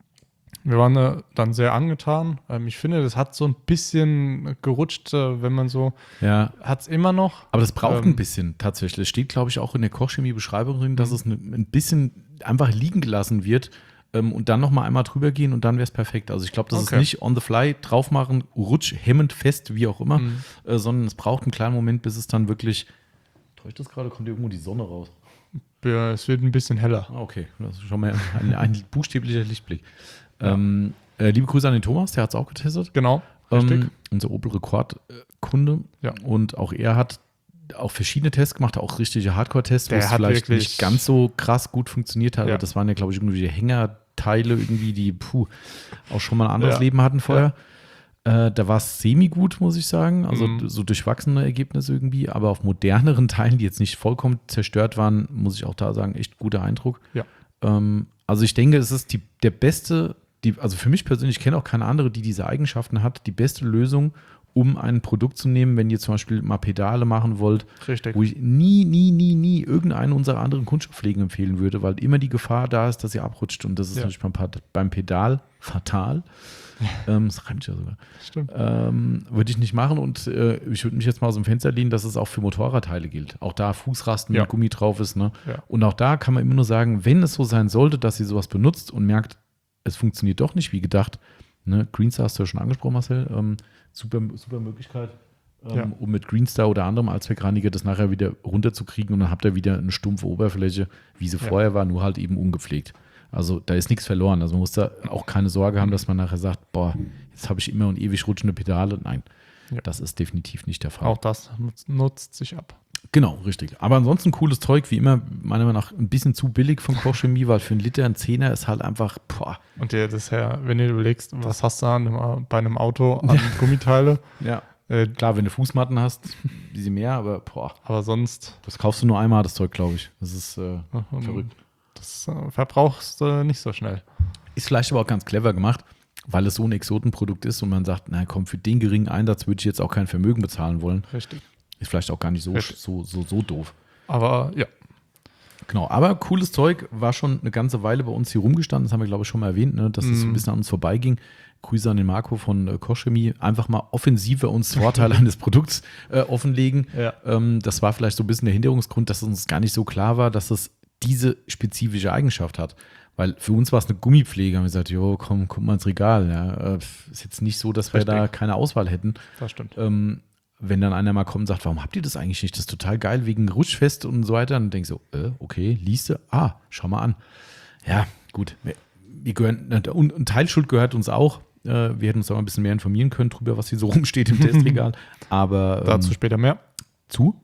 wir waren äh, dann sehr angetan. Ähm, ich finde, das hat so ein bisschen gerutscht, äh, wenn man so, Ja, hat es immer noch. aber das braucht Ähm, ein bisschen tatsächlich. Es steht, glaube ich, auch in der Kochchemie-Beschreibung drin, dass Mhm. es ne, ein bisschen einfach liegen gelassen wird ähm, und dann nochmal einmal drüber gehen und dann wäre es perfekt. Also ich glaube, das Okay. ist nicht on the fly drauf machen, rutsch, hemmend, fest, wie auch immer, Mhm. äh, sondern es braucht einen kleinen Moment, bis es dann wirklich. Täuscht das gerade? Kommt irgendwo die Sonne raus? Ja, es wird ein bisschen heller. Ah, okay, das ist schon mal ein, ein buchstäblicher Lichtblick. Ja. Ähm, äh, liebe Grüße an den Thomas, der hat es auch getestet. Genau, richtig. Ähm, unser Opel Rekord-Kunde. Ja. Und auch er hat auch verschiedene Tests gemacht, auch richtige Hardcore-Tests, wo Der es hat vielleicht wirklich- nicht ganz so krass gut funktioniert hat. Ja. Aber das waren ja, glaube ich, irgendwie die Hängerteile, irgendwie, die puh, auch schon mal ein anderes Ja. Leben hatten vorher. Äh, da war es semi-gut, muss ich sagen. Also Mhm. so durchwachsene Ergebnisse irgendwie. Aber auf moderneren Teilen, die jetzt nicht vollkommen zerstört waren, muss ich auch da sagen, echt guter Eindruck. Ja. Ähm, also ich denke, es ist die, der beste, die, also für mich persönlich, ich kenne auch keine andere, die diese Eigenschaften hat, die beste Lösung, um ein Produkt zu nehmen, wenn ihr zum Beispiel mal Pedale machen wollt, Richtig. wo ich nie, nie, nie, nie irgendeinen unserer anderen Kunststoffpflegen empfehlen würde, weil immer die Gefahr da ist, dass ihr abrutscht. Und das ist Ja. natürlich beim, Pa- beim Pedal fatal. ähm, das reimt ja sogar. Stimmt. Ähm, würde ich nicht machen und äh, ich würde mich jetzt mal aus dem Fenster lehnen, dass es auch für Motorradteile gilt. Auch da Fußrasten Ja. mit Gummi drauf ist. Ne? Ja. Und auch da kann man immer nur sagen, wenn es so sein sollte, dass ihr sowas benutzt und merkt, es funktioniert doch nicht wie gedacht. Ne? Greenstar hast du ja schon angesprochen, Marcel. Ähm, super, super Möglichkeit, ähm, Ja. um mit Greenstar oder anderem Allzweckreiniger das nachher wieder runterzukriegen und dann habt ihr wieder eine stumpfe Oberfläche, wie sie Ja. vorher war, nur halt eben ungepflegt. Also da ist nichts verloren. Also man muss da auch keine Sorge haben, dass man nachher sagt, boah, jetzt habe ich immer und ewig rutschende Pedale. Nein, Ja. das ist definitiv nicht der Fall. Auch das nutzt, nutzt sich ab. Genau, richtig. Aber ansonsten cooles Zeug, wie immer, meiner Meinung nach ein bisschen zu billig von Kochchemie, weil für einen Liter ein Zehner ist halt einfach, boah. Und dir das her, wenn du überlegst, was hast du an einem, bei einem Auto an Gummiteile, Ja. äh, Klar, wenn du Fußmatten hast, ein bisschen mehr, aber boah, aber sonst das kaufst du nur einmal, das Zeug, glaube ich. Das ist äh, äh, verrückt. das äh, verbrauchst du nicht so schnell. Ist vielleicht aber auch ganz clever gemacht, weil es so ein Exotenprodukt ist und man sagt, na komm, für den geringen Einsatz würde ich jetzt auch kein Vermögen bezahlen wollen. Richtig. Ist vielleicht auch gar nicht so, Richtig. so, so, so doof. Aber ja, Genau, aber cooles Zeug, war schon eine ganze Weile bei uns hier rumgestanden, das haben wir, glaube ich, schon mal erwähnt, ne, dass es so ein Mhm. bisschen an uns vorbeiging. Grüße an den Marco von äh, Kochchemie. Einfach mal offensiver uns Vorteile eines Produkts äh, offenlegen. Ja. Ähm, das war vielleicht so ein bisschen der Hinderungsgrund, dass uns gar nicht so klar war, dass es diese spezifische Eigenschaft hat. Weil für uns war es eine Gummipflege. Haben wir gesagt, jo, komm, guck mal ins Regal. Ja. Äh, ist jetzt nicht so, dass wir Richtig. da keine Auswahl hätten. das stimmt. Ähm, wenn dann einer mal kommt und sagt, warum habt ihr das eigentlich nicht? Das ist total geil wegen Rutschfest und so weiter. Dann denkst du, äh, okay, liest du? Ah, schau mal an. Ja, gut. Wir, wir gehören, und, und Teilschuld gehört uns auch. Äh, wir hätten uns da mal ein bisschen mehr informieren können drüber, was hier so rumsteht im Testregal. Aber ähm, Dazu später mehr. zu?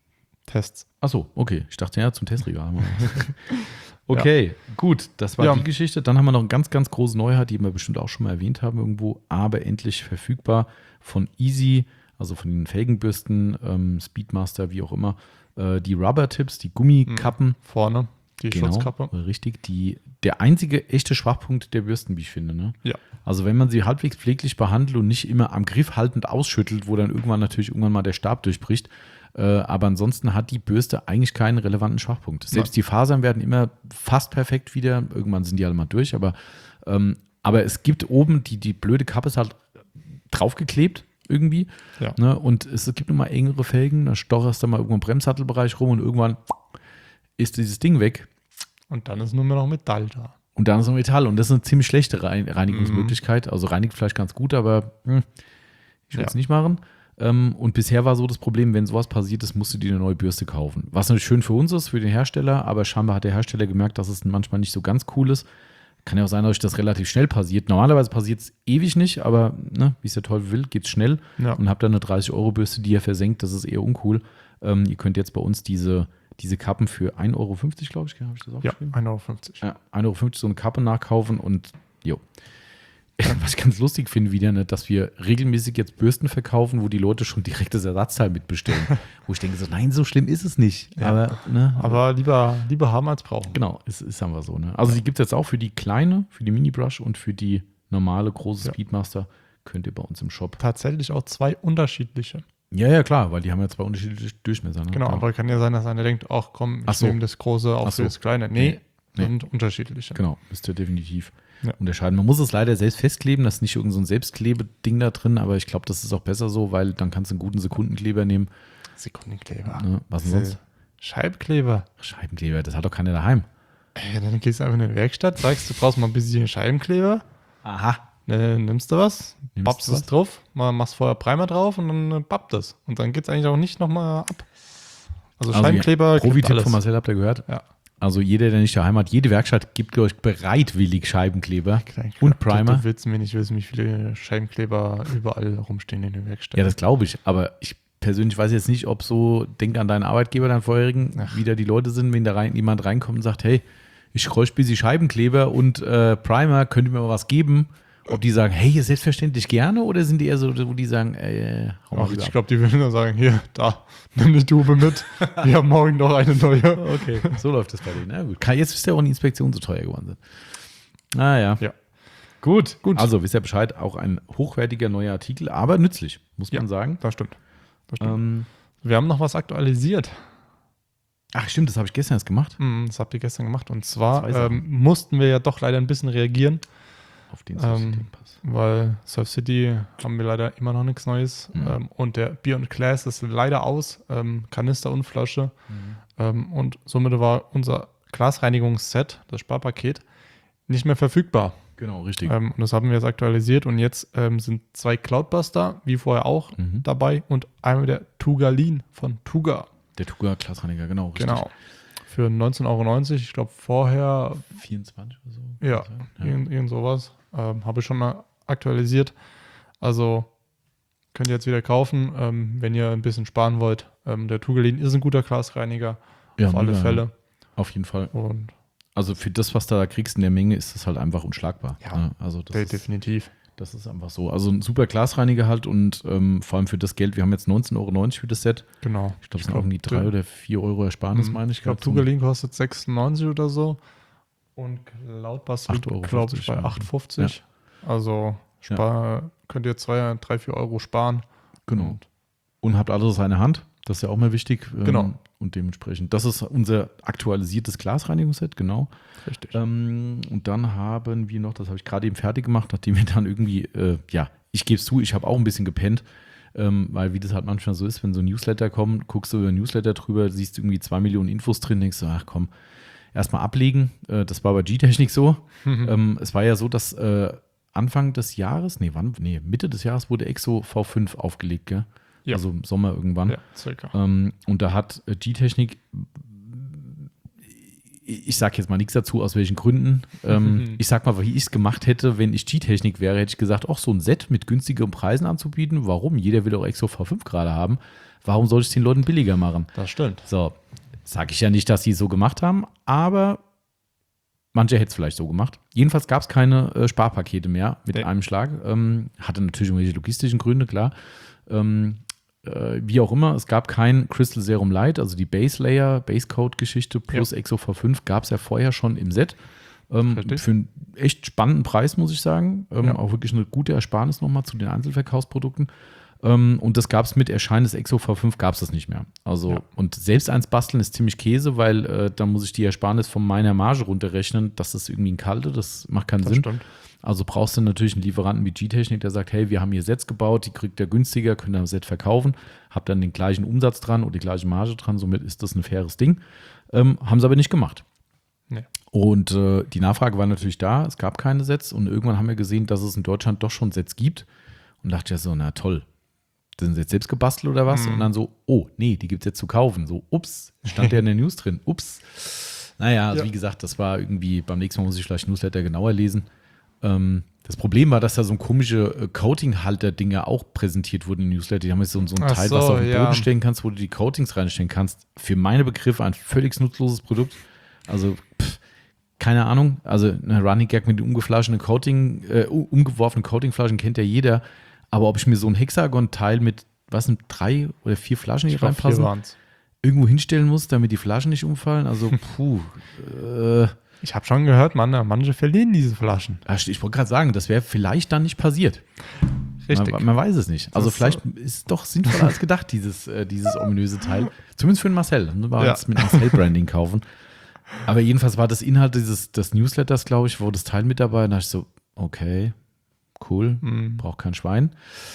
Tests. Achso, okay. Ich dachte ja, zum Testregal. Okay, gut. Das war Ja. die Geschichte. Dann haben wir noch eine ganz, ganz große Neuheit, die wir bestimmt auch schon mal erwähnt haben irgendwo, aber endlich verfügbar von Easy, also von den Felgenbürsten, ähm, Speedmaster, wie auch immer. Äh, die Rubber-Tips, die Gummikappen. Vorne die Genau, Schutzkappe. richtig. Die, der einzige echte Schwachpunkt der Bürsten, wie ich finde. Ne? Ja. Also wenn man sie halbwegs pfleglich behandelt und nicht immer am Griff haltend ausschüttelt, wo dann irgendwann natürlich irgendwann mal der Stab durchbricht. Äh, aber ansonsten hat die Bürste eigentlich keinen relevanten Schwachpunkt. Selbst Nein. die Fasern werden immer fast perfekt wieder. Irgendwann sind die alle mal durch. Aber, ähm, aber es gibt oben, die, die blöde Kappe ist halt draufgeklebt irgendwie. Ja. Ne? Und es gibt immer engere Felgen. Da stocherst du mal irgendwo im Bremssattelbereich rum und irgendwann ist dieses Ding weg. Und dann ist nur mehr noch Metall da. Und dann ist noch Metall. Und das ist eine ziemlich schlechte Rein- Reinigungsmöglichkeit. Also reinigt vielleicht ganz gut, aber hm, ich würde es Ja. nicht machen. Ähm, und bisher war so das Problem, wenn sowas passiert ist, musst du dir eine neue Bürste kaufen. Was natürlich schön für uns ist, für den Hersteller, aber scheinbar hat der Hersteller gemerkt, dass es manchmal nicht so ganz cool ist. Kann ja auch sein, dass das relativ schnell passiert. Normalerweise passiert es ewig nicht, aber ne, wie es der Teufel will, geht es schnell. Ja. Und habt dann eine dreißig-Euro-Bürste, die ihr versenkt. Das ist eher uncool. Ähm, ihr könnt jetzt bei uns diese, diese Kappen für ein Euro fünfzig, glaube ich, habe ich das Ja, aufgeschrieben? ein Euro fünfzig. Ja, ein Euro fünfzig so eine Kappe nachkaufen und jo. Was ich ganz lustig finde wieder, ne, dass wir regelmäßig jetzt Bürsten verkaufen, wo die Leute schon direkt das Ersatzteil mitbestellen. Wo ich denke so, nein, so schlimm ist es nicht. Ja. Aber, ne, Aber lieber, lieber haben als brauchen. genau, ist, ist einfach so. Ne? Also die gibt es jetzt auch für die kleine, für die Mini-Brush und für die normale große Ja. Speedmaster. Könnt ihr bei uns im Shop. Tatsächlich auch zwei unterschiedliche. Ja, ja, klar, weil die haben ja zwei unterschiedliche Durchmesser. Ne? Genau, ja. aber kann ja sein, dass einer denkt, ach komm, ich Ach so. nehme das große auch Ach so. für das kleine. Nee, Nee. sind unterschiedliche. Genau, müsst ihr definitiv Ja. unterscheiden. Man muss es leider selbst festkleben, das ist nicht irgendein so ein Selbstklebeding da drin, aber ich glaube, das ist auch besser so, weil dann kannst du einen guten Sekundenkleber nehmen. Sekundenkleber. Ne? Was denn sonst? Scheibkleber. Scheibenkleber, das hat doch keiner daheim. Ey, dann gehst du einfach in eine Werkstatt, sagst, du brauchst mal ein bisschen Scheibenkleber. Aha. Dann nimmst du was, Nimmst pappst du es was? drauf, mal machst vorher Primer drauf und dann äh, pappt es. Und dann geht es eigentlich auch nicht nochmal ab. Also, Also Scheibenkleber klebt Profi-Tipp alles. von Marcel, habt ihr gehört? Ja. Also jeder, der nicht daheim hat, jede Werkstatt gibt euch bereitwillig Scheibenkleber und Primer. Du, du willst mir nicht wissen, wie viele Scheibenkleber überall rumstehen in der Werkstatt. Ja, das glaube ich. Aber ich persönlich weiß jetzt nicht, ob so, denk an deinen Arbeitgeber, deinen vorherigen, Ach. wie da die Leute sind, wenn da rein, jemand reinkommt und sagt, hey, ich bräuchte ein bisschen Scheibenkleber und äh, Primer, könnt ihr mir mal was geben? Ob die sagen, hey, selbstverständlich gerne, oder sind die eher so, wo die sagen, äh, hau mal Ach, lieber ich ab? glaube, die würden dann sagen, hier, da, nimm die Tube mit. Wir haben morgen noch eine neue. Okay, so läuft das bei denen. Na gut. Kann- Jetzt ist ja auch eine Inspektion so teuer geworden sind. Naja. Ja. Gut. Gut. Also, wisst ihr Bescheid, auch ein hochwertiger neuer Artikel, aber nützlich, muss Ja. man sagen. Das stimmt. Das stimmt. Ähm, Wir haben noch was aktualisiert. ach, stimmt, das habe ich gestern erst gemacht. Hm, Das habt ihr gestern gemacht. Und zwar Zwei Sachen. ähm, mussten wir ja doch leider ein bisschen reagieren, Auf den Ähm, Pass. weil Surf City haben wir leider immer noch nichts Neues. Mhm. Ähm, und der Beyond Glass ist leider aus. Ähm, Kanister und Flasche. Mhm. Ähm, und somit war unser Glasreinigungsset, das Sparpaket, nicht mehr verfügbar. Genau, richtig. Ähm, und das haben wir jetzt aktualisiert. Und jetzt ähm, sind zwei Cloudbuster, wie vorher auch, Mhm. dabei. Und einmal der Tugalin von Tuga. Der Tuga Glasreiniger, genau, richtig. Genau. Für neunzehn Euro neunzig. Ich glaube, vorher vierundzwanzig oder so. Ja, kann das sein? irgend, irgend sowas. Ähm, Habe ich schon mal aktualisiert. Also könnt ihr jetzt wieder kaufen, ähm, wenn ihr ein bisschen sparen wollt. Ähm, der Tugalin ist ein guter Glasreiniger, Ja, auf alle mega, Fälle. ja. Auf jeden Fall. Und Also für das, was du da kriegst in der Menge, ist das halt einfach unschlagbar. Ja, ne? Also das de- ist, definitiv. das ist einfach so. Also ein super Glasreiniger halt und ähm, vor allem für das Geld, wir haben jetzt neunzehn Euro neunzig für das Set. Genau. Ich glaube, es sind irgendwie drei oder vier Euro Ersparnis, meine ich. Ich glaube, gerade zum- Tugalin kostet sechsundneunzig oder so. Und Cloudbuster acht liegt, Euro glaube ich, fünfzig, bei ja. acht Euro fünfzig. Also spar, könnt ihr zwei, drei, vier Euro sparen. Genau. Und Und habt alles aus einer Hand. Das ist ja auch mal wichtig. Ähm, Genau. Und dementsprechend, das ist unser aktualisiertes Glasreinigungsset, genau. richtig. Ähm, und dann haben wir noch, das habe ich gerade eben fertig gemacht, nachdem wir dann irgendwie, äh, ja, ich gebe es zu, ich habe auch ein bisschen gepennt, ähm, weil wie das halt manchmal so ist, wenn so ein Newsletter kommt, guckst du über ein Newsletter drüber, siehst irgendwie zwei Millionen Infos drin, denkst du, ach komm, erstmal ablegen. Äh, das war bei G-Technik so. ähm, es war ja so, dass äh, Anfang des Jahres, nee, wann, nee, Mitte des Jahres wurde Exo V fünf aufgelegt, gell? Ja. Also im Sommer irgendwann. Ja, circa. Ähm, und da hat äh, G-Technik, ich sage jetzt mal nichts dazu, aus welchen Gründen. Ähm, ich sag mal, wie ich es gemacht hätte, wenn ich G-Technik wäre, hätte ich gesagt, auch so ein Set mit günstigeren Preisen anzubieten. Warum? Jeder will auch Exo V fünf gerade haben. Warum soll ich es den Leuten billiger machen? Das stimmt. So, sage ich ja nicht, dass sie es so gemacht haben, aber manche hätten es vielleicht so gemacht. Jedenfalls gab es keine äh, Sparpakete mehr mit Nee. einem Schlag. Ähm, hatte natürlich irgendwelche logistischen Gründe, klar. Ähm, äh, wie auch immer, es gab kein Crystal Serum Light, also die Base Layer, Base Coat Geschichte plus Exo V fünf gab es ja vorher schon im Set. Ähm, Richtig. für einen echt spannenden Preis, muss ich sagen. Ähm, Ja. Auch wirklich eine gute Ersparnis nochmal zu den Einzelverkaufsprodukten. Ähm, und das gab es mit Erscheinen des Exo V fünf gab es das nicht mehr. Also, Ja. und selbst eins basteln ist ziemlich Käse, weil äh, dann muss ich die Ersparnis von meiner Marge runterrechnen. Das ist irgendwie ein Kalte, das macht keinen Das Sinn. stimmt. Also brauchst du natürlich einen Lieferanten wie G-Technik, der sagt, hey, wir haben hier Sets gebaut, die kriegt ihr günstiger, könnt ihr das Set verkaufen, habt dann den gleichen Umsatz dran oder die gleiche Marge dran, somit ist das ein faires Ding. Ähm, haben sie aber nicht gemacht. Nee. Und äh, die Nachfrage war natürlich da, es gab keine Sets und irgendwann haben wir gesehen, dass es in Deutschland doch schon Sets gibt und dachte ja so, na toll, das sind jetzt selbst gebastelt oder was? Mhm. Und dann so, oh, nee, die gibt es jetzt zu kaufen. So, ups, stand ja in der News drin. Ups. Naja, also Ja. wie gesagt, das war irgendwie, beim nächsten Mal muss ich vielleicht Newsletter genauer lesen. Ähm, das Problem war, dass da so komische äh, Coating-Halter-Dinger auch präsentiert wurden im Newsletter. Die haben jetzt so, so ein Ach Teil, so, was du auf den ja. Boden stellen kannst, wo du die Coatings reinstellen kannst. Für meine Begriffe ein völlig nutzloses Produkt. Also, pff, keine Ahnung. Also, eine Running Gag mit umgeflaschenen Coating, äh, umgeworfenen Coatingflaschen kennt ja jeder. Aber ob ich mir so ein Hexagon-Teil mit, was sind drei oder vier Flaschen hier Ich glaube, vier reinpassen, waren es. irgendwo hinstellen muss, damit die Flaschen nicht umfallen, also, puh. äh, Ich habe schon gehört, Mann, manche verlieren diese Flaschen. ich wollte gerade sagen, das wäre vielleicht dann nicht passiert. Richtig. Man, man weiß es nicht. Also Das, vielleicht ist es doch sinnvoller als gedacht, dieses, äh, dieses ominöse Teil. Zumindest für den Marcel. Wir ja. jetzt mit Marcel-Branding kaufen. Aber jedenfalls war das Inhalt dieses des Newsletters, glaube ich, wo das Teil mit dabei. Und da dachte ich so, okay, cool, Mhm. braucht kein Schwein.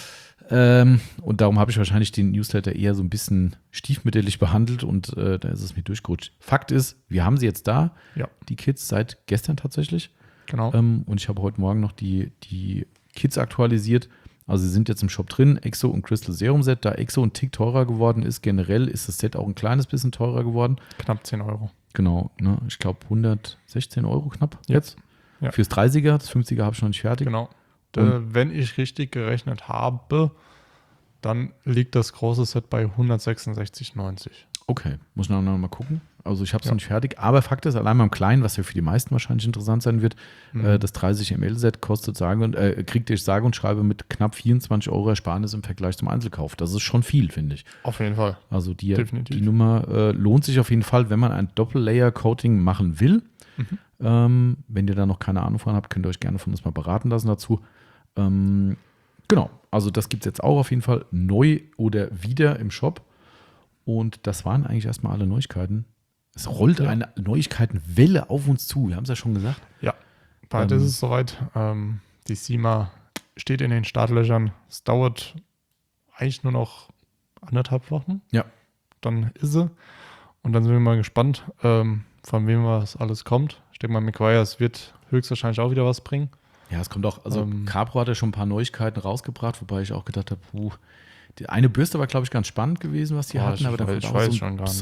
Ähm, und darum habe ich wahrscheinlich den Newsletter eher so ein bisschen stiefmütterlich behandelt und äh, da ist es mir durchgerutscht. Fakt ist, wir haben sie jetzt da, Ja. die Kits, seit gestern tatsächlich. Genau. Ähm, und ich habe heute Morgen noch die, die Kits aktualisiert. Also sie sind jetzt im Shop drin, Exo und Crystal Serum Set. Da Exo ein Tick teurer geworden ist, generell ist das Set auch ein kleines bisschen teurer geworden. Knapp zehn Euro. Genau, ne? Ich glaube hundertsechzehn Euro knapp Ja. jetzt. Ja. Fürs dreißiger, das fünfziger habe ich noch nicht fertig. Genau. Und- Äh, wenn ich richtig gerechnet habe, dann liegt das große Set bei hundertsechsundsechzig neunzig. Okay, muss ich noch noch mal gucken. Also ich habe es Ja. noch nicht fertig. Aber Fakt ist, allein beim Kleinen, was ja für die meisten wahrscheinlich interessant sein wird, Mhm. äh, das dreißig Milliliter Set kostet sage und, äh, kriegt ihr sage und schreibe mit knapp vierundzwanzig Euro Ersparnis im Vergleich zum Einzelkauf. Das ist schon viel, finde ich. Auf jeden Fall. Also die, Definitiv. die Nummer äh, lohnt sich auf jeden Fall, wenn man ein Doppel-Layer-Coating machen will. Mhm. Ähm, wenn ihr da noch keine Ahnung von habt, könnt ihr euch gerne von uns mal beraten lassen dazu. Ähm, genau, also das gibt es jetzt auch auf jeden Fall neu oder wieder im Shop. Und das waren eigentlich erstmal alle Neuigkeiten. Es rollt Ja. eine Neuigkeitenwelle auf uns zu. Wir haben es ja schon gesagt. Ja, bald Ähm, ist es soweit. Ähm, die SEMA steht in den Startlöchern. Es dauert eigentlich nur noch anderthalb Wochen. Ja. Dann ist sie. Und dann sind wir mal gespannt, ähm, von wem was alles kommt. Ich denke mal, McGuire's wird höchstwahrscheinlich auch wieder was bringen. Ja, es kommt auch, also Ähm, Capro hat ja schon ein paar Neuigkeiten rausgebracht, wobei ich auch gedacht habe, puh, die eine Bürste war, glaube ich, ganz spannend gewesen, was die Boah, hatten, ich aber da weiß- kommt ich auch weiß so schon ein gar nicht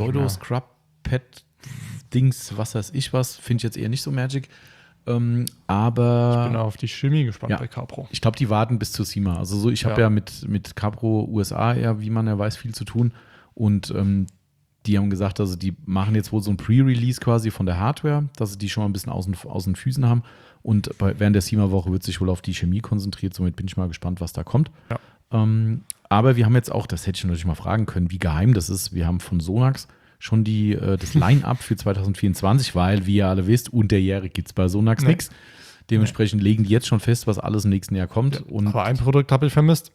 Pseudo-Scrub-Pad-Dings, was weiß ich was, finde ich jetzt eher nicht so magic. Ähm, Ich bin aber auf die Chemie gespannt ja. bei Capro. ich glaube, die warten bis zur SEMA. Also so, ich habe ja, Ja. mit, mit Capro U S A eher, wie man ja weiß, viel zu tun und ähm, die haben gesagt, also die machen jetzt wohl so ein Pre-Release quasi von der Hardware, dass sie die schon mal ein bisschen aus den, aus den Füßen haben. Und bei, während der SEMA-Woche wird sich wohl auf die Chemie konzentriert. Somit bin ich mal gespannt, was da kommt. Ja. Ähm, aber wir haben jetzt auch, das hätte ich natürlich mal fragen können, wie geheim das ist. Wir haben von Sonax schon die, äh, das Line-Up für zwanzig vierundzwanzig, weil, wie ihr alle wisst, unterjährig gibt es bei Sonax Nee. nichts. Dementsprechend legen die jetzt schon fest, was alles im nächsten Jahr kommt. Ja, und aber ein Produkt habe ich vermisst.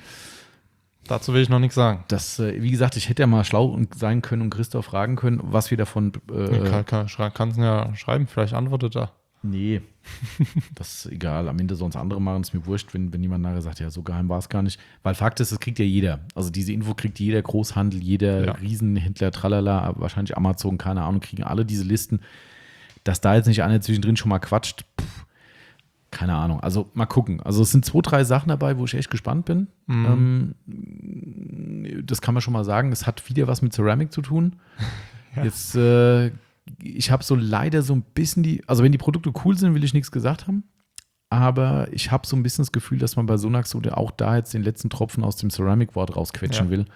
Dazu will ich noch nichts sagen. das, äh, wie gesagt, ich hätte ja mal schlau und- sein können und Christoph fragen können, was wir davon. Äh, kann, kann, schrei- kannst du ja schreiben, vielleicht antwortet er. Nee, das ist egal. Am Ende sollen es andere machen, ist mir wurscht, wenn, wenn jemand nachher sagt, ja, so geheim war es gar nicht. Weil Fakt ist, das kriegt ja jeder. Also diese Info kriegt jeder Großhandel, jeder Ja. Riesenhändler, tralala, wahrscheinlich Amazon, keine Ahnung, kriegen alle diese Listen. Dass da jetzt nicht einer zwischendrin schon mal quatscht, pff, keine Ahnung. Also mal gucken. Also es sind zwei, drei Sachen dabei, wo ich echt gespannt bin. Mhm. Ähm, das kann man schon mal sagen. Es hat wieder was mit Ceramic zu tun. Ja. Jetzt, äh, ich habe so leider so ein bisschen die, also wenn die Produkte cool sind, will ich nichts gesagt haben. Aber ich habe so ein bisschen das Gefühl, dass man bei Sonax oder auch da jetzt den letzten Tropfen aus dem Ceramic-Wort rausquetschen Ja. will.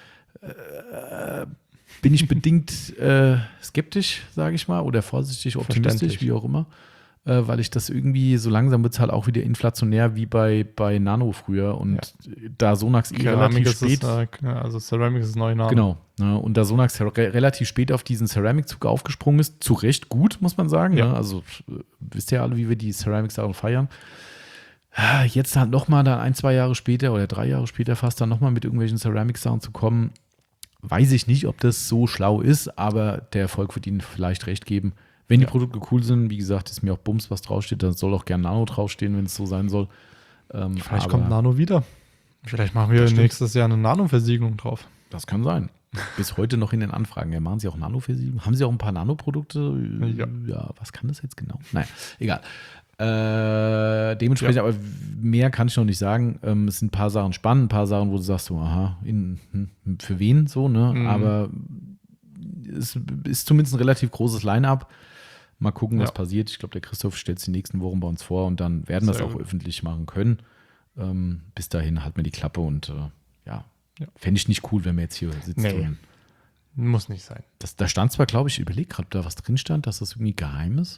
Äh, bin ich bedingt äh, skeptisch, sage ich mal, oder vorsichtig optimistisch, Verständlich. wie auch immer. Äh, weil ich das irgendwie, so langsam wird es halt auch wieder inflationär wie bei, bei Nano früher. Und da Sonax eh Keramik relativ ist spät. es, äh, also Ceramic ist das neue Name. Genau. Ne, und da Sonax re relativ spät auf diesen Ceramic-Zug aufgesprungen ist, zu Recht gut, muss man sagen. Ja. Ne? Also äh, wisst ihr alle, wie wir die Ceramics-Sachen feiern. Ah, Jetzt halt nochmal dann ein, zwei Jahre später oder drei Jahre später fast dann nochmal mit irgendwelchen Ceramic-Sachen zu kommen, weiß ich nicht, ob das so schlau ist, aber der Erfolg wird ihnen vielleicht recht geben. Wenn die Ja. Produkte cool sind, wie gesagt, ist mir auch Bums, was draufsteht, dann soll auch gerne Nano draufstehen, wenn es so sein soll. Ähm, Vielleicht aber kommt Nano wieder. Vielleicht machen wir Das stimmt. nächstes Jahr eine Nano-Versiegelung drauf. Das kann sein. Bis heute noch in den Anfragen. Ja, machen Sie auch Nano-Versiegelung? Haben Sie auch ein paar Nanoprodukte? Ja. Ja, was kann das jetzt genau? Naja, egal. Äh, dementsprechend, Ja. aber mehr kann ich noch nicht sagen. Ähm, es sind ein paar Sachen spannend, ein paar Sachen, wo du sagst, so, aha, in, hm, für wen so, ne? Mhm. Aber es ist zumindest ein relativ großes Line-up. Mal gucken, was Ja. passiert. Ich glaube, der Christoph stellt es die nächsten Wochen bei uns vor und dann werden wir es Sehr auch gut. öffentlich machen können. Ähm, bis dahin halt mir die Klappe und äh, ja, Ja. fände ich nicht cool, wenn wir jetzt hier sitzen. Nee. Und Muss nicht sein. das, da stand zwar, glaube ich, ich überlege gerade, ob da was drin stand, dass das irgendwie geheim ist.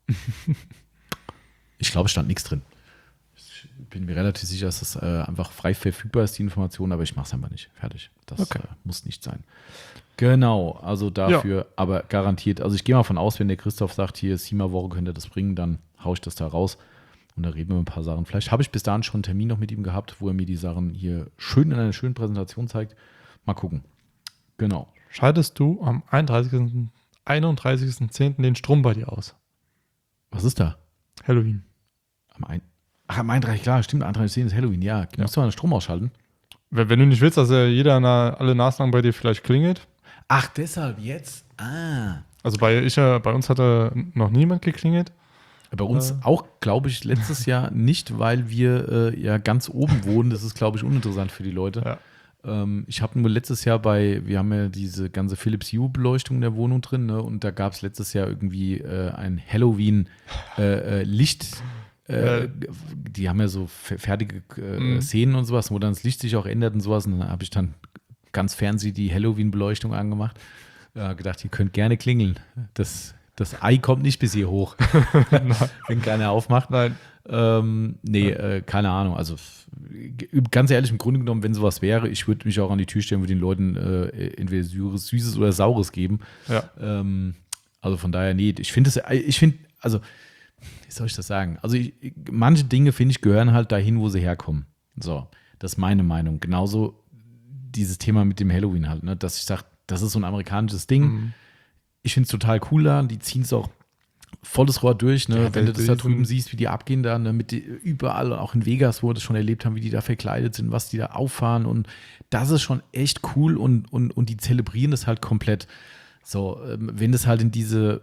Ich glaube, es stand nichts drin. Ich bin mir relativ sicher, dass das äh, einfach frei verfügbar ist, die Information, aber ich mache es einfach nicht. Fertig. Das Okay. äh, muss nicht sein. Genau, also dafür, aber garantiert, also ich gehe mal von aus, wenn der Christoph sagt, hier Sima-Woche könnt ihr das bringen, dann haue ich das da raus und da reden wir über ein paar Sachen. Vielleicht habe ich bis dahin schon einen Termin noch mit ihm gehabt, wo er mir die Sachen hier schön in einer schönen Präsentation zeigt. Mal gucken. Genau. Schaltest du am einunddreißigsten einunddreißigsten zehnten den Strom bei dir aus? Was ist da? Halloween. Am ein Ach, am einunddreißigsten, klar, stimmt, am einunddreißigsten ist Halloween, ja. Ja. Musst du mal den Strom ausschalten? Wenn, wenn du nicht willst, dass ja jeder na, alle Naslang bei dir vielleicht klingelt. Ach, deshalb jetzt? Ah. Also bei, ich, äh, bei uns hatte noch niemand geklingelt. Bei uns Äh. auch, glaube ich, letztes Jahr nicht, weil wir äh, ja ganz oben wohnen. Das ist, glaube ich, uninteressant für die Leute. Ja. Ähm, ich habe nur letztes Jahr bei, wir haben ja diese ganze Philips Hue-Beleuchtung in der Wohnung drin, ne? Und da gab es letztes Jahr irgendwie äh, ein Halloween-Licht. Äh, Äh. die haben ja so fe- fertige äh, Mhm. Szenen und sowas, wo dann das Licht sich auch ändert und sowas. Und dann habe ich dann ganz fancy die Halloween-Beleuchtung angemacht. Ja, gedacht, ihr könnt gerne klingeln. Das, das Ei kommt nicht bis hier hoch, wenn keiner aufmacht. Nein. Ähm, nee, äh, keine Ahnung. Also f- g- ganz ehrlich, im Grunde genommen, wenn sowas wäre, ich würde mich auch an die Tür stellen, würde den Leuten äh, entweder Süßes, Süßes oder Saures geben. Ja. Ähm, also von daher, nee, ich finde es, ich finde, also, wie soll ich das sagen? Also ich, manche Dinge, finde ich, gehören halt dahin, wo sie herkommen. So, das ist meine Meinung. Genauso dieses Thema mit dem Halloween halt, ne? Dass ich sage, das ist so ein amerikanisches Ding. Mhm. Ich finde es total cool da. Die ziehen es auch volles Rohr durch, ne? Ja, Wenn du die- das da die drüben sind- siehst, wie die abgehen da, ne? Mit die, überall, auch in Vegas, wo wir das schon erlebt haben, wie die da verkleidet sind, was die da auffahren und das ist schon echt cool und, und, und die zelebrieren das halt komplett. So, ähm, wenn das halt in diese,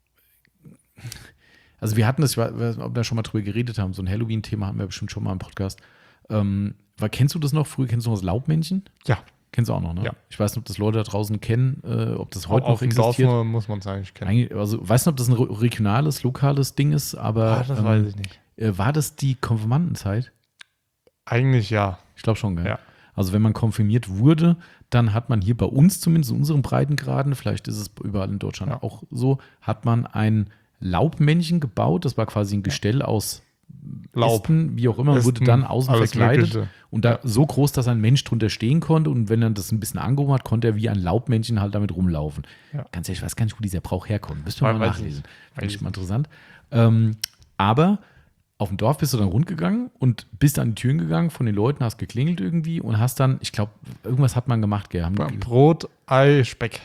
also wir hatten das, ich weiß nicht, ob wir da schon mal drüber geredet haben, so ein Halloween-Thema hatten wir bestimmt schon mal im Podcast. Ähm, war, kennst du das noch? Früher kennst du noch das Laubmännchen? Ja. Kennst du auch noch, ne? Ja. Ich weiß nicht, ob das Leute da draußen kennen, äh, ob das heute Auf noch dem Dorf existiert. muss man es eigentlich kennen. Eigentlich, also weiß nicht, ob das ein re- regionales, lokales Ding ist, aber Ah, das ähm, weiß ich nicht. äh, war das die Konfirmandenzeit? Eigentlich ja. Ich glaube schon, gell? Ja. Also wenn man konfirmiert wurde, dann hat man hier bei uns zumindest in unseren Breitengraden, vielleicht ist es überall in Deutschland Ja. auch so, hat man ein Laubmännchen gebaut. Das war quasi ein Gestell aus Laub. Ästen, wie auch immer, und wurde Ästen, dann außen alles verkleidet. Mögliche. Und da Ja. so groß, dass ein Mensch drunter stehen konnte. Und wenn er das ein bisschen angehoben hat, konnte er wie ein Laubmännchen halt damit rumlaufen. Ja. Ganz ehrlich, ich weiß gar nicht, wo dieser Brauch herkommt. Müssen wir Weiß- mal weiß ich nachlesen. nicht. Finde Weiß ich ich mal interessant. Ähm, aber auf dem Dorf bist du dann rundgegangen und bist an die Türen gegangen von den Leuten, hast geklingelt irgendwie und hast dann, ich glaube, irgendwas hat man gemacht, gell? Haben die Brot, Ei, Speck.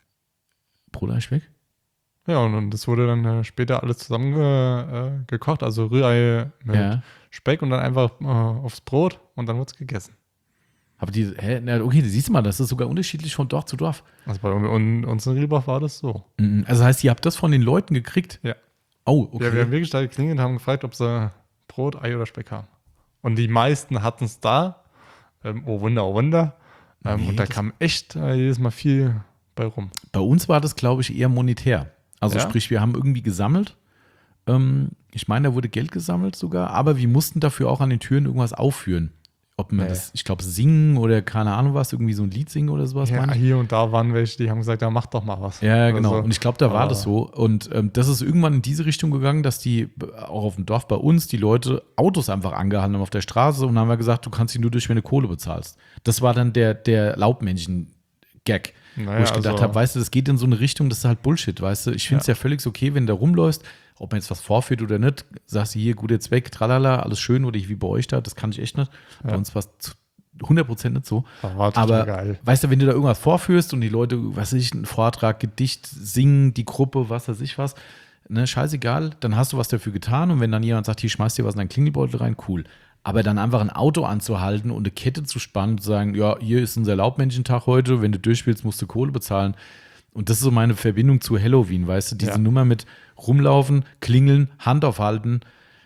Brot weg? Ja, und, und das wurde dann äh, später alles zusammen ge, äh, gekocht. Also Rührei mit Ja. Speck und dann einfach äh, aufs Brot und dann wird es gegessen. Aber die, hä? Na, okay, du siehst mal, das ist sogar unterschiedlich von Dorf zu Dorf. Also bei un- uns in Rielbach war das so. Mhm. Also das heißt, ihr habt das von den Leuten gekriegt? Ja. Oh, okay. Ja, wir haben wirklich da geklingelt und haben gefragt, ob sie Brot, Ei oder Speck haben. Und die meisten hatten es da. Ähm, oh Wunder, oh Wunder. Ähm, Nee, und da das- kam echt äh, jedes Mal viel bei rum. Bei uns war das, glaube ich, eher monetär. Also Ja? sprich, wir haben irgendwie gesammelt. Ähm, ich meine, da wurde Geld gesammelt sogar, aber wir mussten dafür auch an den Türen irgendwas aufführen. Ob man Nee. das, ich glaube, singen oder keine Ahnung was, irgendwie so ein Lied singen oder sowas, Ja, meine ich. hier und da waren welche, die haben gesagt, ja, mach doch mal was. Ja, genau. Also, Und ich glaube, da war aber- das so. Und ähm, das ist irgendwann in diese Richtung gegangen, dass die äh, auch auf dem Dorf bei uns die Leute Autos einfach angehalten haben auf der Straße und haben wir gesagt, du kannst sie nur durch, wenn du Kohle bezahlst. Das war dann der, der Laubmännchen-Gag. Naja, wo ich gedacht also- habe, weißt du, das geht in so eine Richtung, das ist halt Bullshit, weißt du. Ich finde es ja. Ja. völlig okay, wenn du da rumläufst, ob man jetzt was vorführt oder nicht, sagst du hier, guter Zweck, tralala, alles schön oder ich wie bei euch da, das kann ich echt nicht. Bei Ja. uns war es hundert Prozent nicht so. Das war total Aber geil. weißt du, wenn du da irgendwas vorführst und die Leute, was weiß ich, einen Vortrag, Gedicht, singen, die Gruppe, was weiß ich was, ne, scheißegal, dann hast du was dafür getan und wenn dann jemand sagt, hier, schmeiß dir was in deinen Klingelbeutel rein, cool. Aber dann einfach ein Auto anzuhalten und eine Kette zu spannen und zu sagen, ja, hier ist unser Laubmänchentag heute, wenn du durchspielst, musst du Kohle bezahlen. Und das ist so meine Verbindung zu Halloween, weißt du, diese Ja. Nummer mit rumlaufen, klingeln, Hand aufhalten,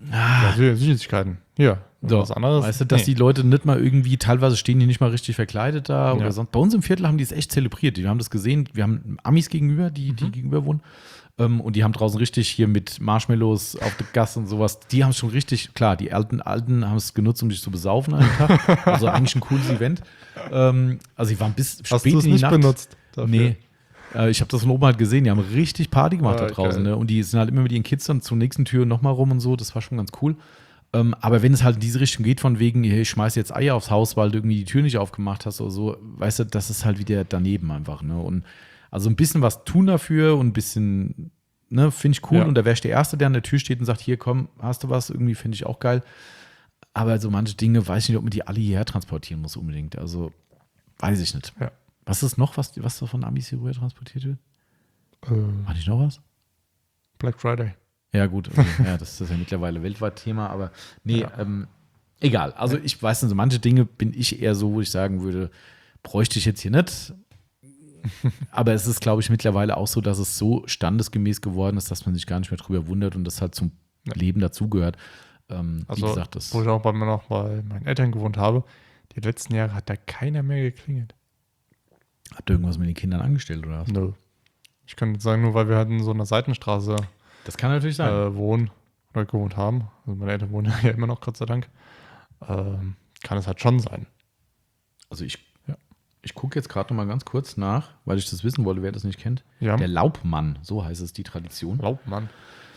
Ja, Sü- Süßigkeiten. Hier. So, was anderes. weißt du, dass Nee. die Leute nicht mal irgendwie, teilweise stehen die nicht mal richtig verkleidet da oder Ja. sonst. Bei uns im Viertel haben die es echt zelebriert. Die haben das gesehen. Wir haben Amis gegenüber, die, die gegenüber wohnen. Ähm, und die haben draußen richtig hier mit Marshmallows auf der Gasse und sowas. Die haben es schon richtig, klar, die alten Alten haben es genutzt, um sich zu besaufen an dem Tag. Also eigentlich ein cooles Event. Ähm, also die waren bis Hast spät du es in die nicht Nacht. benutzt? Dafür? Nee. Äh, ich habe das von oben halt gesehen. Die haben richtig Party gemacht Ah, da draußen. geil. Ne? Und die sind halt immer mit ihren Kids dann zur nächsten Tür nochmal rum und so. Das war schon ganz cool. Ähm, aber wenn es halt in diese Richtung geht, von wegen, hey, ich schmeiß jetzt Eier aufs Haus, weil du irgendwie die Tür nicht aufgemacht hast oder so, weißt du, das ist halt wieder daneben einfach. Ne? Und also ein bisschen was tun dafür und ein bisschen, ne, finde ich cool. Ja. Und da wäre ich der Erste, der an der Tür steht und sagt, hier, komm, hast du was? Irgendwie finde ich auch geil. Aber so manche Dinge, weiß ich nicht, ob man die alle hierher transportieren muss unbedingt. Also, weiß ich nicht. Ja. Was ist noch, was, was so von Amis hier rüber transportiert wird? Äh, War nicht noch was? Black Friday. Ja, gut, okay. Ja, das ist ja mittlerweile weltweit Thema, aber nee, Ja. ähm, egal. Also ich weiß nicht, so manche Dinge bin ich eher so, wo ich sagen würde, bräuchte ich jetzt hier nicht. Aber es ist, glaube ich, mittlerweile auch so, dass es so standesgemäß geworden ist, dass man sich gar nicht mehr drüber wundert und das halt zum Ja. Leben dazugehört. Ähm, Also, wie gesagt, das wo ich auch bei mir noch bei meinen Eltern gewohnt habe, die letzten Jahre hat da keiner mehr geklingelt. habt ihr irgendwas mit den Kindern angestellt oder was? Nö. Ich kann jetzt sagen, nur weil wir halt in so einer Seitenstraße Das kann natürlich sein. äh, wohnen oder gewohnt haben, also meine Eltern wohnen ja immer noch, Gott sei Dank, ähm, kann es halt schon sein. Also ich, Ja. ich gucke jetzt gerade noch mal ganz kurz nach, weil ich das wissen wollte, wer das nicht kennt. Ja, Der Laubmann, so heißt es, die Tradition. Laubmann.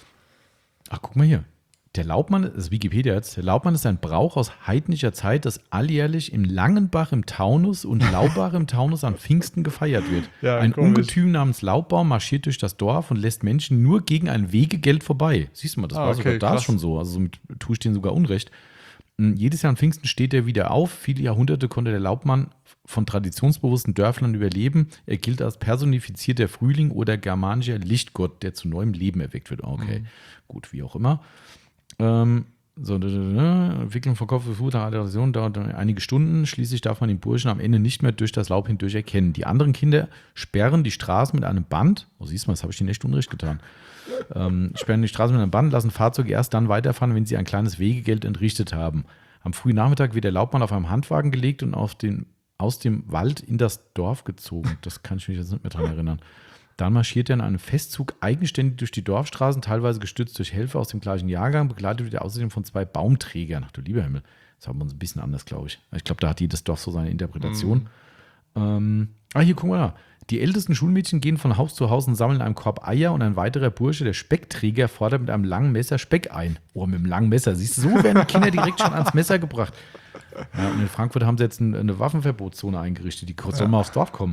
Ach, guck mal hier. Der Laubmann, das ist Wikipedia jetzt, der Laubmann ist ein Brauch aus heidnischer Zeit, das alljährlich im Langenbach im Taunus und Laubach im Taunus an Pfingsten gefeiert wird. Ja, ein komisch. Ungetüm namens Laubbaum marschiert durch das Dorf und lässt Menschen nur gegen ein Wegegeld vorbei. Siehst du mal, das Ah, war okay, sogar da krass. schon so. Also somit tue ich denen sogar Unrecht. Mm, Jedes Jahr an Pfingsten steht er wieder auf. Viele Jahrhunderte konnte der Laubmann von traditionsbewussten Dörflern überleben. Er gilt als personifizierter Frühling oder germanischer Lichtgott, der zu neuem Leben erweckt wird. Okay, gut, wie auch immer. Ähm, so, da, da, da, Entwicklung von Kopf bis Fuß nach Adaption dauert dann einige Stunden. Schließlich darf man den Burschen am Ende nicht mehr durch das Laub hindurch erkennen. Die anderen Kinder sperren die Straße mit einem Band. Oh, siehst du mal, das habe ich denen echt Unrecht getan. Ähm, sperren die Straße mit einem Band, lassen Fahrzeuge erst dann weiterfahren, wenn sie ein kleines Wegegeld entrichtet haben. Am frühen Nachmittag wird der Laubmann auf einem Handwagen gelegt und auf den, aus dem Wald in das Dorf gezogen. Das kann ich mich jetzt nicht mehr dran erinnern. Dann marschiert er in einem Festzug eigenständig durch die Dorfstraßen, teilweise gestützt durch Helfer aus dem gleichen Jahrgang, begleitet wird er außerdem von zwei Baumträgern. Ach du lieber Himmel, das haben wir uns ein bisschen anders, glaube ich. Ich glaube, da hat jedes Dorf so seine Interpretation. Ähm, ah, hier, guck mal da. Die ältesten Schulmädchen gehen von Haus zu Haus und sammeln in einem Korb Eier und ein weiterer Bursche, der Speckträger, fordert mit einem langen Messer Speck ein. Oh, mit einem langen Messer. Siehst du, so werden die Kinder direkt schon ans Messer gebracht. Ja, und in Frankfurt haben sie jetzt ein, eine Waffenverbotszone eingerichtet. Die sollen mal aufs Dorf kommen.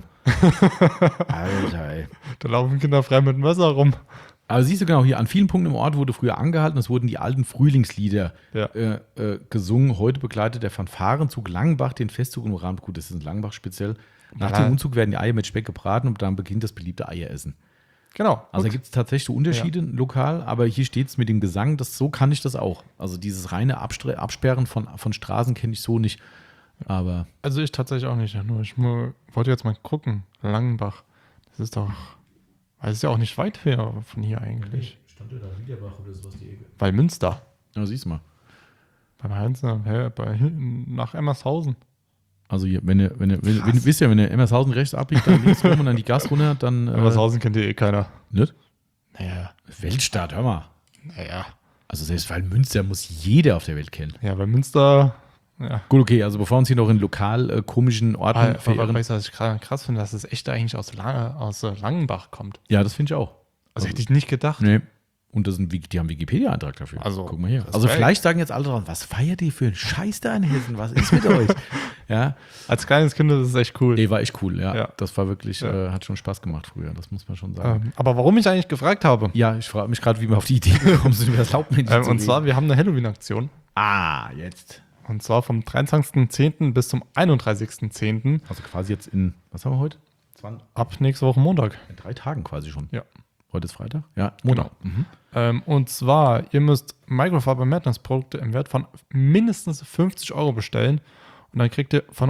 Alter, ey. Da laufen Kinder frei mit dem Messer rum. Aber siehst du genau, hier an vielen Punkten im Ort wurde früher angehalten, es wurden die alten Frühlingslieder Ja. äh, äh, gesungen. Heute begleitet der Fanfarenzug Langenbach den Festzug im Rahmen, gut, das ist in Langenbach speziell. Nach Ja. dem Umzug werden die Eier mit Speck gebraten und dann beginnt das beliebte Eieressen. Genau. Also da Gut. gibt es tatsächlich so Unterschiede lokal, aber hier steht es mit dem Gesang, das, so kann ich das auch. Also dieses reine Abstre- Absperren von, von Straßen kenne ich so nicht. Aber Also ich tatsächlich auch nicht. Nur ich mu- wollte jetzt mal gucken. Langenbach. Das ist doch. Das ist ja auch nicht weit her von hier eigentlich. stand da Liederbach oder sowas die Ecke? Weil Münster. Ja, siehst du mal. Beim Heinz, hä, bei, nach Emmershausen. Also hier, wenn ihr, wenn ihr, wenn, wenn, wisst ihr, wenn ihr Emmershausen rechts abbiegt, dann links rum und dann die Gas runter, dann. Äh, Emmershausen kennt ja eh keiner. nicht? Naja. Weltstadt, hör mal. Naja. Also selbst weil Münster muss jeder auf der Welt kennen. Ja, bei Münster. Ja. Gut, okay, also bevor wir uns hier noch in lokal äh, komischen Orten Aber, aber verirren. weißt du, was ich gerade krass finde, dass es echt eigentlich aus, Lange, aus äh, Langenbach kommt. Ja, das finde ich auch. Also hätte ich nicht gedacht. Nee. Und das sind, Wiki- die haben Wikipedia-Eintrag dafür. Also, guck mal hier. Respekt. Also vielleicht sagen jetzt alle drauf, was feiert ihr für einen Scheiß da in Hessen? Was ist mit euch? Ja, Als kleines Kind ist es echt cool. nee, war echt cool, ja. Ja. Das war wirklich, Ja. äh, hat schon Spaß gemacht früher, das muss man schon sagen. Ähm, aber warum ich eigentlich gefragt habe, Ja, ich frage mich gerade, wie wir auf die Idee gekommen sind, über das Laubmännchen ähm, zu und reden. zwar, wir haben eine Halloween-Aktion. Ah, jetzt. Und zwar vom dreiundzwanzigsten zehnten bis zum einunddreißigsten zehnten Also quasi jetzt in, was haben wir heute? zwanzig, ab nächste Woche Montag. in drei Tagen quasi schon. Ja. Heute ist Freitag? Ja, Montag. Mhm. Ähm, und zwar, ihr müsst Microfiber Madness Produkte im Wert von mindestens fünfzig Euro bestellen. Und dann kriegt ihr von uns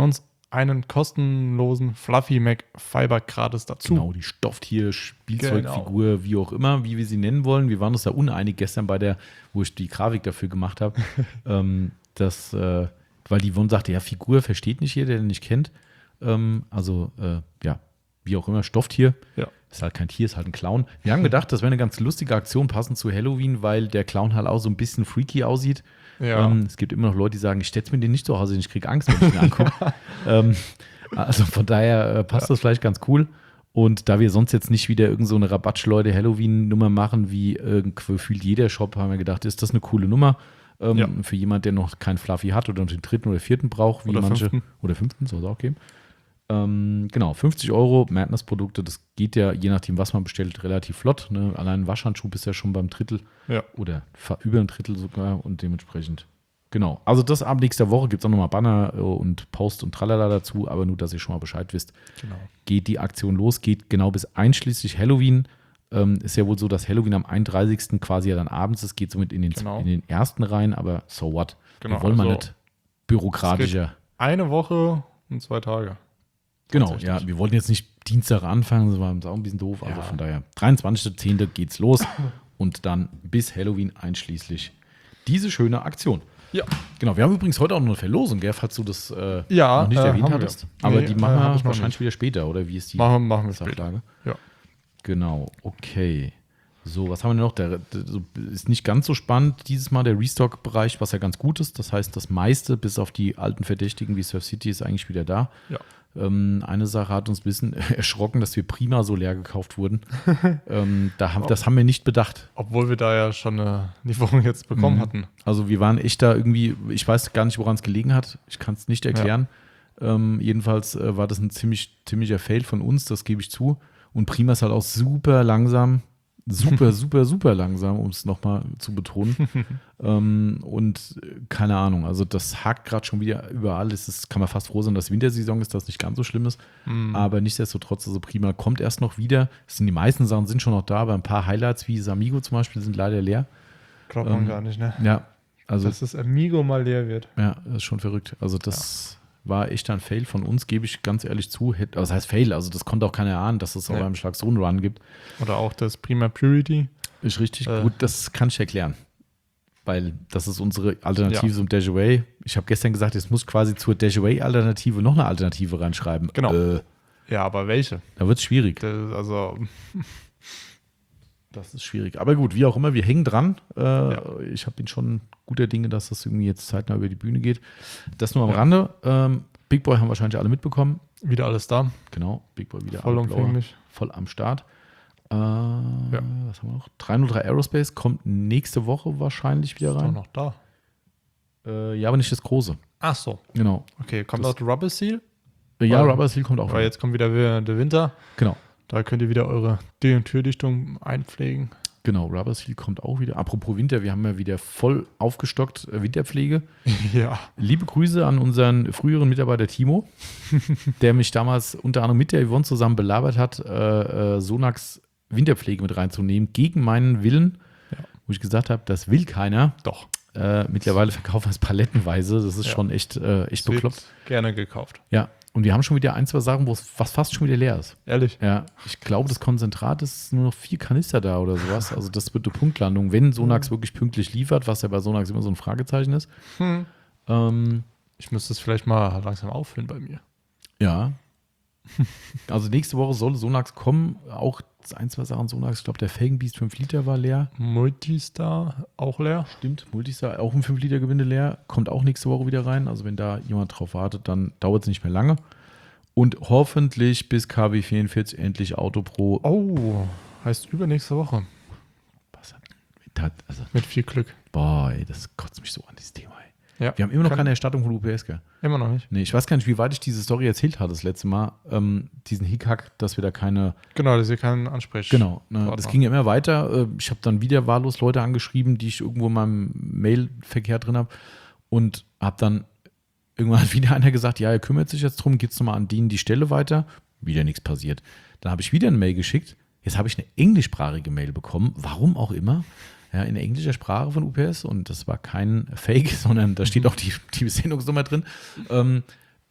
einen kostenlosen Fluffy Mac Fiber gratis dazu. Genau, die Stofftier, Spielzeugfigur, genau. Wie auch immer, wie wir sie nennen wollen. Wir waren uns da uneinig gestern bei der, wo ich die Grafik dafür gemacht habe. ähm, das, äh, weil die Yvonne sagte, ja, Figur versteht nicht jeder, der den nicht kennt. Ähm, also, äh, ja, wie auch immer, Stofftier. Ja. Ist halt kein Tier, ist halt ein Clown. Wir haben gedacht, das wäre eine ganz lustige Aktion, passend zu Halloween, weil der Clown halt auch so ein bisschen freaky aussieht. Ja. Ähm, es gibt immer noch Leute, die sagen, ich stelle mir den nicht zu Hause, ich kriege Angst, wenn ich ihn angucke. ja. ähm, also von daher äh, passt ja. das vielleicht ganz cool. Und da wir sonst jetzt nicht wieder irgend so eine Rabattschleute-Halloween-Nummer machen, wie äh, gefühlt jeder Shop, haben wir gedacht, ist das eine coole Nummer ähm, ja. für jemand, der noch keinen Fluffy hat oder den dritten oder vierten braucht, wie oder manche. Fünften. Oder fünften, soll es auch geben. Ähm, genau, fünfzig Euro, Madness-Produkte, das geht ja, je nachdem, was man bestellt, relativ flott. Ne? Allein ein Waschhandschuh ist ja schon beim Drittel ja. oder über ein Drittel sogar und dementsprechend, genau. Also das ab nächster Woche gibt es auch nochmal Banner und Post und Tralala dazu, aber nur, dass ihr schon mal Bescheid wisst. Genau. Geht die Aktion los, geht genau bis einschließlich Halloween. Ähm, ist ja wohl so, dass Halloween am einunddreißigsten quasi ja dann abends ist, geht somit in den, genau. in den ersten rein, aber so what? Genau, Wir wollen also mal nicht bürokratischer. Eine Woche und zwei Tage. Genau, ja, wir wollten jetzt nicht Dienstag anfangen, das war uns auch ein bisschen doof, also ja. von daher dreiundzwanzigster zehnter geht's los und dann bis Halloween einschließlich diese schöne Aktion. Ja. Genau, wir haben übrigens heute auch noch eine Verlosung, gell, falls du das äh, ja, noch nicht äh, erwähnt hattest. Wir. Aber nee, die machen äh, wir wahrscheinlich wieder später, oder wie ist die machen, machen wir Sachlage? Später. Ja. Genau, okay. So, was haben wir denn noch? Der, der ist nicht ganz so spannend dieses Mal, der Restock-Bereich, was ja ganz gut ist. Das heißt, das meiste, bis auf die alten Verdächtigen wie Surf City, ist eigentlich wieder da. Ja. Ähm, eine Sache hat uns ein bisschen erschrocken, dass wir Prima so leer gekauft wurden. ähm, da haben, das haben wir nicht bedacht. Obwohl wir da ja schon eine Lieferung jetzt bekommen mhm. hatten. Also wir waren echt da irgendwie, ich weiß gar nicht, woran es gelegen hat. Ich kann es nicht erklären. Ja. Ähm, jedenfalls äh, war das ein ziemlich, ziemlicher Fail von uns, das gebe ich zu. Und Prima ist halt auch super langsam. Super, super, super langsam, um es nochmal zu betonen. ähm, und keine Ahnung, also das hakt gerade schon wieder überall. Es ist, kann man fast froh sein, dass Wintersaison ist, dass nicht ganz so schlimm ist. Mm. Aber nichtsdestotrotz, also Prima kommt erst noch wieder. Es sind, die meisten Sachen sind schon noch da, aber ein paar Highlights wie Samigo zum Beispiel sind leider leer. Glaubt man ähm, gar nicht, ne? Ja. Also, dass das Amigo mal leer wird. Ja, das ist schon verrückt. Also das ja. war echt ein Fail von uns, gebe ich ganz ehrlich zu. Also das heißt Fail, also das konnte auch keiner ahnen, dass es auch nee. beim Schlag so einen Run gibt. Oder auch das Prima Purity. Ist richtig äh. gut, das kann ich erklären. Weil das ist unsere Alternative ja. zum Dejaway. Ich habe gestern gesagt, jetzt muss quasi zur Dejaway-Alternative noch eine Alternative reinschreiben. Genau. Äh, ja, aber welche? Da wird es schwierig. Das, also... Das ist schwierig. Aber gut, wie auch immer, wir hängen dran. Äh, ja. Ich habe ihn schon guter Dinge, dass das irgendwie jetzt zeitnah über die Bühne geht. Das nur am ja. Rande. Ähm, Big Boy haben wahrscheinlich alle mitbekommen. Wieder alles da. Genau, Big Boy wieder vollumfänglich. Voll am Start. Äh, ja. Was haben wir noch? drei null drei Aerospace kommt nächste Woche wahrscheinlich wieder rein. Ist doch noch da. Äh, ja, aber nicht das große. Ach so. Genau. Okay, kommt auch Rubber Seal? Äh, ja, Rubber Seal kommt auch. Weil jetzt kommt wieder der Winter. Genau. Da könnt ihr wieder eure Tür- und Türdichtung einpflegen. Genau, Rubber Seal kommt auch wieder. Apropos Winter, wir haben ja wieder voll aufgestockt äh, Winterpflege. Ja. Liebe Grüße an unseren früheren Mitarbeiter Timo, der mich damals unter anderem mit der Yvonne zusammen belabert hat, äh, äh, Sonax Winterpflege mit reinzunehmen, gegen meinen Willen, ja. wo ich gesagt habe, das will keiner. Doch. Äh, mittlerweile verkaufen wir es palettenweise. Das ist ja. schon echt, äh, echt bekloppt. Gerne gekauft. Ja. Und wir haben schon wieder ein, zwei Sachen, wo es was fast schon wieder leer ist. Ehrlich? Ja, ich glaube, das Konzentrat ist nur noch vier Kanister da oder sowas. Also das wird eine Punktlandung, wenn Sonax wirklich pünktlich liefert, was ja bei Sonax immer so ein Fragezeichen ist. Hm. Ähm, ich müsste es vielleicht mal langsam auffüllen bei mir. Ja. Also nächste Woche soll Sonax kommen. Auch ein, zwei Sachen Sonax. Ich glaube, der Felgenbeast fünf Liter war leer. Multistar auch leer. Stimmt, Multistar auch ein fünf Liter Gewinde leer. Kommt auch nächste Woche wieder rein. Also wenn da jemand drauf wartet, dann dauert es nicht mehr lange. Und hoffentlich bis K W vierundvierzig endlich Autopro. Oh, heißt übernächste Woche. Was hat, also, mit viel Glück. Boah, ey, das kotzt mich so an, dieses Thema. Ey. Ja, wir haben immer noch keine Erstattung von U P S, gell? Immer noch nicht. Nee, ich weiß gar nicht, wie weit ich diese Story erzählt hatte das letzte Mal. Ähm, diesen Hickhack, dass wir da keine... Genau, dass ihr keinen Ansprech. Genau, ne, das ging ja immer weiter. Ich habe dann wieder wahllos Leute angeschrieben, die ich irgendwo in meinem Mailverkehr drin habe. Und habe dann irgendwann hat wieder einer gesagt, ja, er kümmert sich jetzt drum, geht es nochmal an denen die Stelle weiter. Wieder nichts passiert. Dann habe ich wieder eine Mail geschickt. Jetzt habe ich eine englischsprachige Mail bekommen. Warum auch immer. Ja, in englischer Sprache von U P S und das war kein Fake, sondern da steht auch die, die Sendungsnummer drin. Ähm,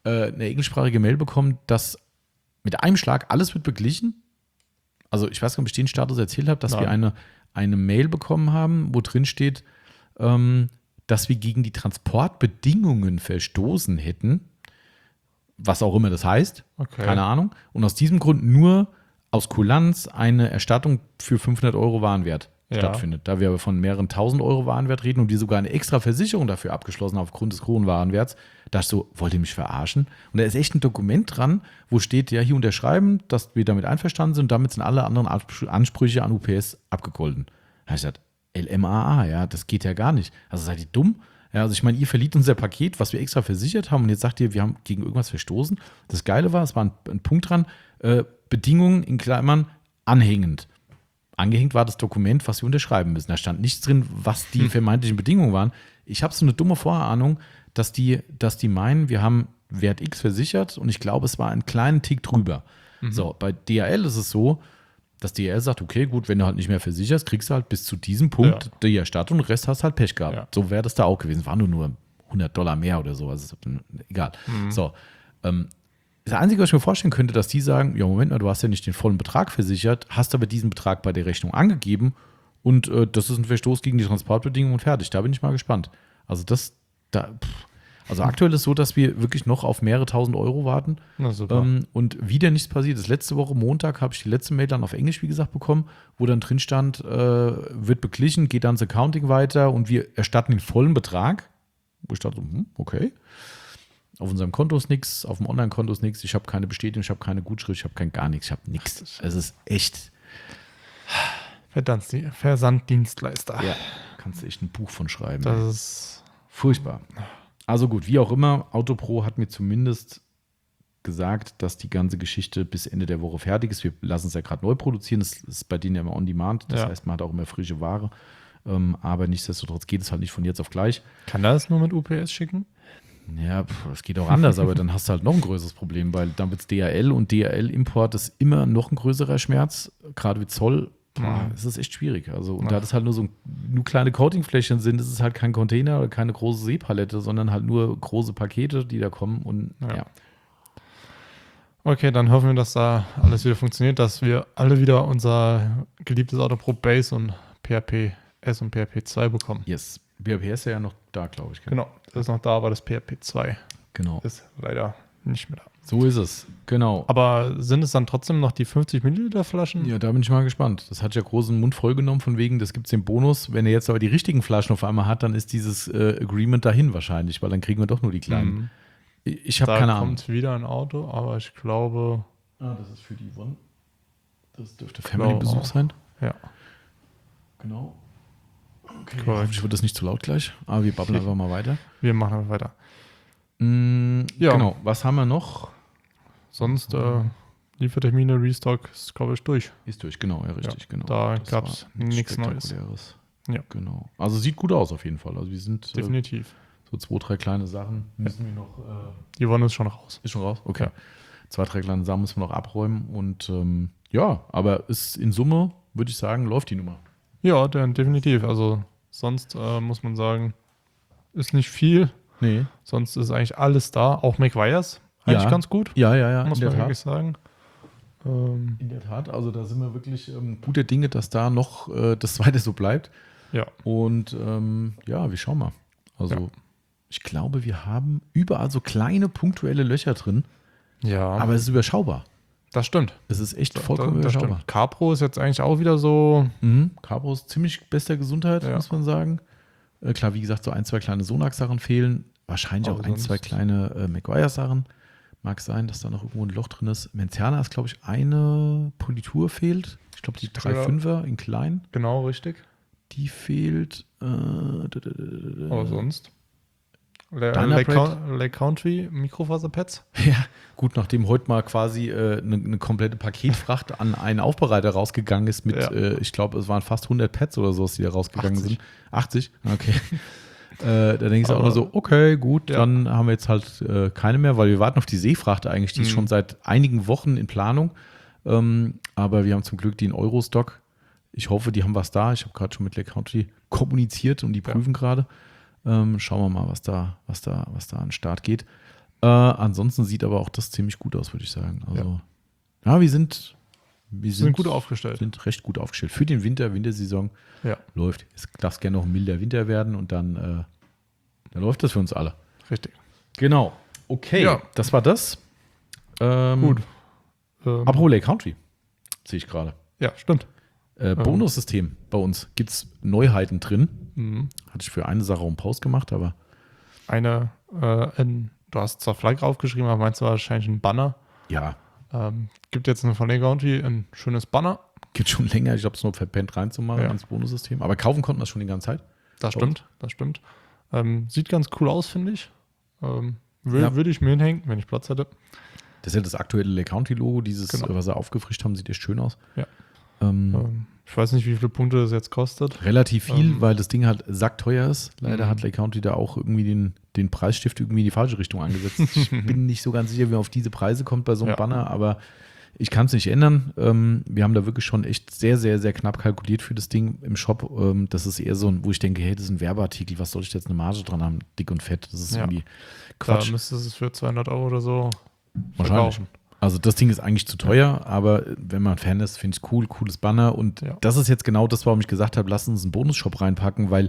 äh, eine englischsprachige Mail bekommen, dass mit einem Schlag alles wird beglichen. Also ich weiß gar nicht, ob ich den Status erzählt habe, dass Nein. wir eine, eine Mail bekommen haben, wo drin steht, ähm, dass wir gegen die Transportbedingungen verstoßen hätten. Was auch immer das heißt. Okay. Keine Ahnung. Und aus diesem Grund nur aus Kulanz eine Erstattung für fünfhundert Euro Warenwert Ja. stattfindet. Da wir aber von mehreren tausend Euro Warenwert reden und wir sogar eine extra Versicherung dafür abgeschlossen haben aufgrund des hohen Warenwerts, da ich so, wollt ihr mich verarschen? Und da ist echt ein Dokument dran, wo steht, ja, hier unterschreiben, dass wir damit einverstanden sind und damit sind alle anderen Ansprüche an U P S abgegolten. Da habe ich gesagt, L M A A, ja, das geht ja gar nicht. Also seid ihr dumm? Ja, also ich meine, ihr verliert unser Paket, was wir extra versichert haben und jetzt sagt ihr, wir haben gegen irgendwas verstoßen. Das Geile war, es war ein, ein Punkt dran, äh, Bedingungen in Klammern anhängend. Angehängt war das Dokument, was wir unterschreiben müssen. Da stand nichts drin, was die vermeintlichen Bedingungen waren. Ich habe so eine dumme Vorahnung, dass die, dass die meinen, wir haben Wert X versichert und ich glaube, es war einen kleinen Tick drüber. Mhm. So, bei D H L ist es so, dass D H L sagt, okay, gut, wenn du halt nicht mehr versicherst, kriegst du halt bis zu diesem Punkt Ja. die Erstattung und den Rest hast du halt Pech gehabt. Ja. So wäre das da auch gewesen. War nur, nur hundert Dollar mehr oder so. Also egal. Mhm. So, ähm, das Einzige, was ich mir vorstellen könnte, dass die sagen, ja, Moment mal, du hast ja nicht den vollen Betrag versichert, hast aber diesen Betrag bei der Rechnung angegeben und äh, das ist ein Verstoß gegen die Transportbedingungen und fertig. Da bin ich mal gespannt. Also das, da, pff. Also aktuell ist es so, dass wir wirklich noch auf mehrere tausend Euro warten. Na super. Ähm, und wieder nichts passiert. Das letzte Woche Montag habe ich die letzte Mail dann auf Englisch, wie gesagt, bekommen, wo dann drin stand, äh, wird beglichen, geht dann ins Accounting weiter und wir erstatten den vollen Betrag. Wo ich dachte, hm, okay. Auf unserem Konto ist nichts, auf dem Online-Konto ist nichts, ich habe keine Bestätigung, ich habe keine Gutschrift, ich habe kein gar nichts, ich habe nichts. Es ist echt, Verdanz- Versanddienstleister. ja, kannst du echt ein Buch von schreiben. Das ist Furchtbar. Also gut, wie auch immer, Autopro hat mir zumindest gesagt, dass die ganze Geschichte bis Ende der Woche fertig ist. Wir lassen es ja gerade neu produzieren. Das ist bei denen ja immer on demand. Das Ja. heißt, man hat auch immer frische Ware. Ähm, aber nichtsdestotrotz geht es halt nicht von jetzt auf gleich. Kann das nur mit U P S schicken? Ja, es geht auch anders, aber dann hast du halt noch ein größeres Problem, weil dann wird es D H L und D H L-Import ist immer noch ein größerer Schmerz. Gerade mit Zoll, boah, Mhm. es ist echt schwierig. Also, und Ja. da das halt nur so nur kleine Coatingfläschchen sind, ist es halt kein Container oder keine große Seepalette, sondern halt nur große Pakete, die da kommen. Und Ja. ja. Okay, dann hoffen wir, dass da alles wieder funktioniert, dass wir alle wieder unser geliebtes Autopro Base und P H P S und P H P zwei bekommen. Yes. B H P ist ja noch da, glaube ich. gell? Genau, das ist noch da, aber das P H P zwei Genau. ist leider nicht mehr da. So ist es. Genau. Aber sind es dann trotzdem noch die fünfzig Milliliter Flaschen? Ja, da bin ich mal gespannt. Das hat ja großen Mund voll genommen, von wegen, das gibt es den Bonus. Wenn er jetzt aber die richtigen Flaschen auf einmal hat, dann ist dieses äh, Agreement dahin wahrscheinlich, weil dann kriegen wir doch nur die kleinen. Mhm. Ich, ich habe Da keine Ahnung. kommt wieder ein Auto, aber ich glaube, Ah, das ist für die One. Das dürfte Glaube Family-Besuch auch. sein. ja. Genau. Okay, Korrekt. hoffentlich wird das nicht zu laut gleich, aber wir babbeln einfach mal weiter. Wir machen aber weiter. Mm, Ja. Genau, was haben wir noch? Sonst äh, Liefertermine, Restock ist, glaube ich, durch. Ist durch, genau, ja, richtig, Ja, genau. da Das gab's war nichts Neues. Spektakuläres. Ja. Genau. Also sieht gut aus auf jeden Fall. Also wir sind äh, Definitiv. so zwei, drei kleine Sachen müssen wir noch. Äh, Die Wonne ist schon raus. ist schon raus? Okay. Ja. Zwei, drei kleine Sachen müssen wir noch abräumen und ähm, ja, aber ist in Summe, würde ich sagen, läuft die Nummer. Ja, dann definitiv. Also sonst äh, muss man sagen, ist nicht viel. Nee. Sonst ist eigentlich alles da. Auch McGuire's eigentlich Ja. ganz gut, Ja, ja, ja. muss in man der wirklich Tat. sagen. Ähm, In der Tat. Also da sind wir wirklich ähm, guter Dinge, dass da noch äh, das zweite so bleibt. ja, Und ähm, ja, wir schauen mal. Also Ja. ich glaube, wir haben überall so kleine punktuelle Löcher drin, ja, aber es ist überschaubar. das stimmt. Es ist echt Da- vollkommen das überschaubar. stimmt. Capro ist jetzt eigentlich auch wieder so. Mhm. Cabro ist ziemlich bester Gesundheit, Ja. muss man sagen. Äh, klar, wie gesagt, so ein, zwei kleine Sonax-Sachen fehlen. Wahrscheinlich Aber auch ein, zwei sonst- kleine äh, Maguire-Sachen. Mag sein, dass da noch irgendwo ein Loch drin ist. Menciana ist, glaube ich, eine Politur fehlt. Ich glaube, die drei Komma fünfer in klein, Genau, richtig. die fehlt. Äh, da, da, da, da, da. Aber sonst. Le- Diner Lake, Bread. Coun- Lake Country Mikrofaserpads. Ja, gut, nachdem heute mal quasi äh, eine, eine komplette Paketfracht an einen Aufbereiter rausgegangen ist mit, Ja. äh, ich glaube, es waren fast hundert Pads oder so, die da rausgegangen achtzig. sind. achtzig? Okay. äh, da denkst du auch Aber- nur so, okay, gut, Ja. dann haben wir jetzt halt äh, keine mehr, weil wir warten auf die Seefracht eigentlich, die ist Mhm. schon seit einigen Wochen in Planung. Ähm, aber wir haben zum Glück die in Eurostock. Ich hoffe, die haben was da. Ich habe gerade schon mit Lake Country kommuniziert und die Ja. prüfen gerade. Ähm, schauen wir mal, was da, was da, was da an den Start geht. Äh, ansonsten sieht aber auch das ziemlich gut aus, würde ich sagen. Also, ja, ja wir sind, wir sind, sind gut aufgestellt. Sind recht gut aufgestellt. Für den Winter, Wintersaison ja. läuft. Es darf gerne noch ein milder Winter werden und dann, äh, dann läuft das für uns alle. Richtig. Genau. Okay, Ja. das war das. Ähm, Gut. Ähm, Apropos Lake Country, sehe ich gerade. ja, stimmt. Äh, Bonussystem bei uns. Gibt es Neuheiten drin? Mhm. Hatte ich für eine Sache auch einen Post gemacht, aber. Eine, äh, in, du hast zwar Flag draufgeschrieben, aber meinst du wahrscheinlich ein Banner? Ja. Ähm, gibt jetzt eine von Lake Country ein schönes Banner. Gibt schon länger, ich habe es nur verpennt reinzumachen Ja. ins Bonussystem. Aber kaufen konnten wir es schon die ganze Zeit. Das stimmt, das stimmt. Ähm, sieht ganz cool aus, finde ich. Ähm, will, Ja. Würde ich mir hinhängen, wenn ich Platz hätte. Das ist ja das aktuelle Lake Country-Logo, dieses, Genau. was sie aufgefrischt haben, sieht echt schön aus. Ja. Ähm, Ähm, ich weiß nicht, wie viele Punkte das jetzt kostet. Relativ viel, Ähm, weil das Ding halt sackteuer ist. Leider Mhm. hat Lake Country da auch irgendwie den, den Preisstift irgendwie in die falsche Richtung angesetzt. Ich bin nicht so ganz sicher, wie man auf diese Preise kommt bei so einem Ja. Banner, aber ich kann es nicht ändern. Ähm, wir haben da wirklich schon echt sehr, sehr, sehr knapp kalkuliert für das Ding im Shop. Ähm, das ist eher so ein, wo ich denke, hey, das ist ein Werbeartikel, was soll ich jetzt eine Marge dran haben? Dick und fett, das ist Ja. irgendwie Da Quatsch. müsste es für zweihundert Euro oder so Wahrscheinlich. verkaufen. Also das Ding ist eigentlich zu teuer, aber wenn man Fan ist, finde ich es cool, cooles Banner. Und Ja. das ist jetzt genau das, warum ich gesagt habe, lass uns einen Bonusshop reinpacken, weil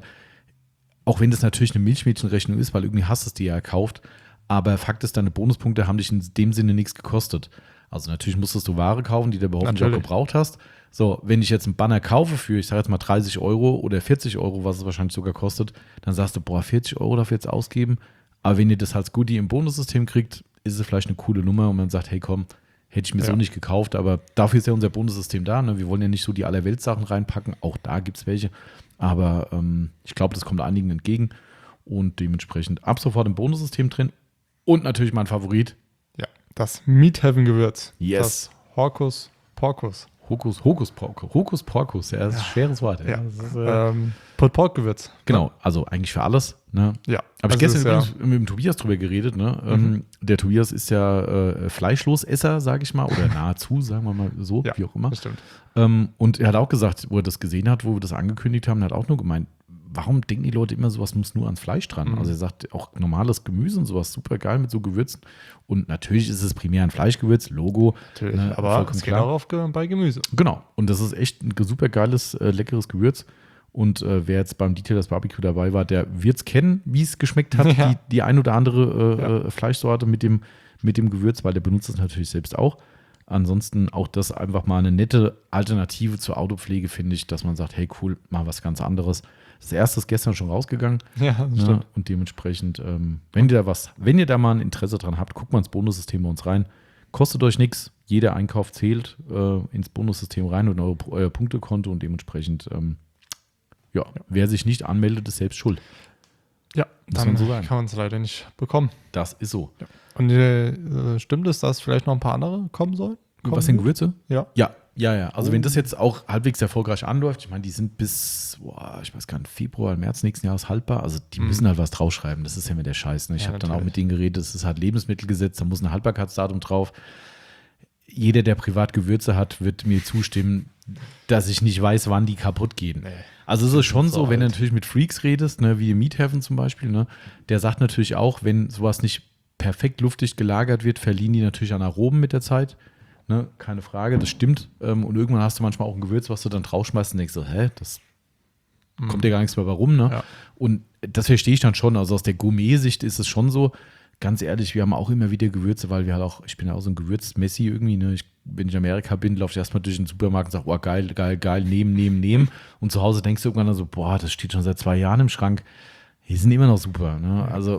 auch wenn das natürlich eine Milchmädchenrechnung ist, weil irgendwie hast du es dir ja gekauft, aber Fakt ist, deine Bonuspunkte haben dich in dem Sinne nichts gekostet. Also natürlich musstest du Ware kaufen, die du aber hoffentlich auch Natürlich. gebraucht hast. So, wenn ich jetzt einen Banner kaufe für, ich sage jetzt mal dreißig Euro oder vierzig Euro, was es wahrscheinlich sogar kostet, dann sagst du, boah, vierzig Euro dafür jetzt ausgeben. Aber wenn ihr das als Goodie im Bonussystem kriegt, ist es vielleicht eine coole Nummer und man sagt, hey komm, hätte ich mir Ja. so nicht gekauft, aber dafür ist ja unser Bonussystem da. Ne? Wir wollen ja nicht so die Allerweltssachen reinpacken, auch da gibt es welche. Aber ähm, ich glaube, das kommt einigen entgegen und dementsprechend ab sofort im Bonussystem drin. Und natürlich mein Favorit, Ja, das Meat Heaven Gewürz. Yes. Das Horcus Porcus. Hokus, Hokus Porcus. Hokus Porcus, ja, das ist ein schweres Wort. Ja. Ja. Das ist, äh, Ähm, Pulled Pork Gewürz. genau, also eigentlich für alles. Ne? Ja. Habe ich Also gestern ist ja- übrigens mit dem Tobias drüber geredet. Ne? Ähm, der Tobias ist ja äh, Fleischlosesser, sage ich mal, oder nahezu, sagen wir mal so, Ja, wie auch immer. das stimmt. Ähm, und er hat auch gesagt, wo er das gesehen hat, wo wir das angekündigt haben, er hat auch nur gemeint, warum denken die Leute immer, sowas muss nur ans Fleisch dran? Mhm. Also er sagt, auch normales Gemüse und sowas super geil mit so Gewürzen. Und natürlich ist es primär ein Fleischgewürz, Logo. Natürlich. ne, Aber vollkommen es geht klar. auch auf, Ge- bei Gemüse. Genau. Und das ist echt ein super geiles, äh, leckeres Gewürz. Und äh, wer jetzt beim Detailers Barbecue dabei war, der wird es kennen, wie es geschmeckt hat, Ja. die, die ein oder andere äh, Ja. äh, Fleischsorte mit dem, mit dem Gewürz, weil der benutzt es natürlich selbst auch. Ansonsten auch das einfach mal eine nette Alternative zur Autopflege, finde ich, dass man sagt, hey cool, mal was ganz anderes. Das erste ist gestern schon rausgegangen. Ja, das Ne? stimmt. Und dementsprechend, ähm, wenn ihr da was, wenn ihr da mal ein Interesse dran habt, guckt mal ins Bonussystem bei uns rein. Kostet euch nichts. Jeder Einkauf zählt äh, ins Bonussystem rein und eure, euer Punktekonto und dementsprechend, ähm, ja, wer sich nicht anmeldet, ist selbst schuld. Ja, Muss dann man so sagen. kann man es leider nicht bekommen. Das ist so. Und äh, stimmt es, dass vielleicht noch ein paar andere kommen sollen? Kommen Was sind wird? Gewürze? Ja. Ja, ja, ja. Also Oh. wenn das jetzt auch halbwegs erfolgreich anläuft, ich meine, die sind bis, boah, ich weiß gar nicht, Februar, März nächsten Jahres haltbar. Also die Mhm. müssen halt was draufschreiben. Das ist ja immer der Scheiß. Ne? Ich Ja, habe dann auch natürlich. mit denen geredet, das ist halt Lebensmittelgesetz, da muss ein Haltbarkeitsdatum drauf. Jeder, der privat Gewürze hat, wird mir zustimmen, dass ich nicht weiß, wann die kaputt gehen. Nee. Also es ist schon so so, wenn du alt. natürlich mit Freaks redest, ne, wie Meat Heaven zum Beispiel, ne, der sagt natürlich auch, wenn sowas nicht perfekt luftdicht gelagert wird, verlieren die natürlich an Aromen mit der Zeit. Ne, keine Frage, das stimmt. Ähm, und irgendwann hast du manchmal auch ein Gewürz, was du dann draufschmeißt und denkst so, hä, das kommt dir gar nichts mehr warum. Ne? Ja. Und das verstehe ich dann schon. Also aus der Gourmet-Sicht ist es schon so, ganz ehrlich, wir haben auch immer wieder Gewürze, weil wir halt auch, ich bin ja auch so ein Gewürzmessi irgendwie, ne? Ich, wenn ich in Amerika bin, laufe ich erstmal durch den Supermarkt und sage, oh geil, geil, geil, nehmen, nehmen, nehmen. Und zu Hause denkst du irgendwann dann so, boah, das steht schon seit zwei Jahren im Schrank. Die sind immer noch super. Ne? Also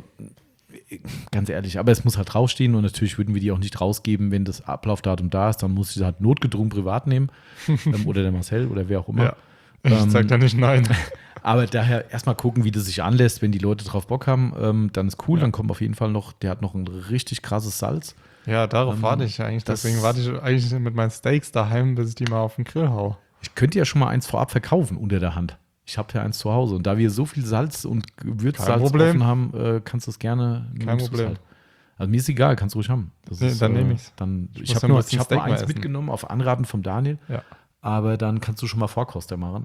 ganz ehrlich, aber es muss halt draufstehen und natürlich würden wir die auch nicht rausgeben, wenn das Ablaufdatum da ist, dann muss ich sie halt notgedrungen privat nehmen ähm, oder der Marcel oder wer auch immer. Ja. Ich Ähm, sag da nicht nein. Aber daher erstmal gucken, wie das sich anlässt, wenn die Leute drauf Bock haben, ähm, dann ist cool, Ja. dann kommt auf jeden Fall noch, der hat noch ein richtig krasses Salz. Ja, darauf Ähm, warte ich eigentlich. das- Deswegen warte ich eigentlich mit meinen Steaks daheim, bis ich die mal auf den Grill hau. Ich könnte ja schon mal eins vorab verkaufen unter der Hand. Ich habe ja eins zu Hause und da wir so viel Salz und Gewürzsalz Kein Problem. offen haben, äh, kannst du es gerne. Kein nimmst du's Problem. Halt. Also mir ist egal, kannst du ruhig haben. Das Nee, ist, dann äh, nehm ich's. Dann, Ich ich muss habe ja nur, ein bisschen ich hab nur Steak mal eins essen. mitgenommen auf Anraten vom Daniel, Ja. aber dann kannst du schon mal Vorkoster machen. Ja.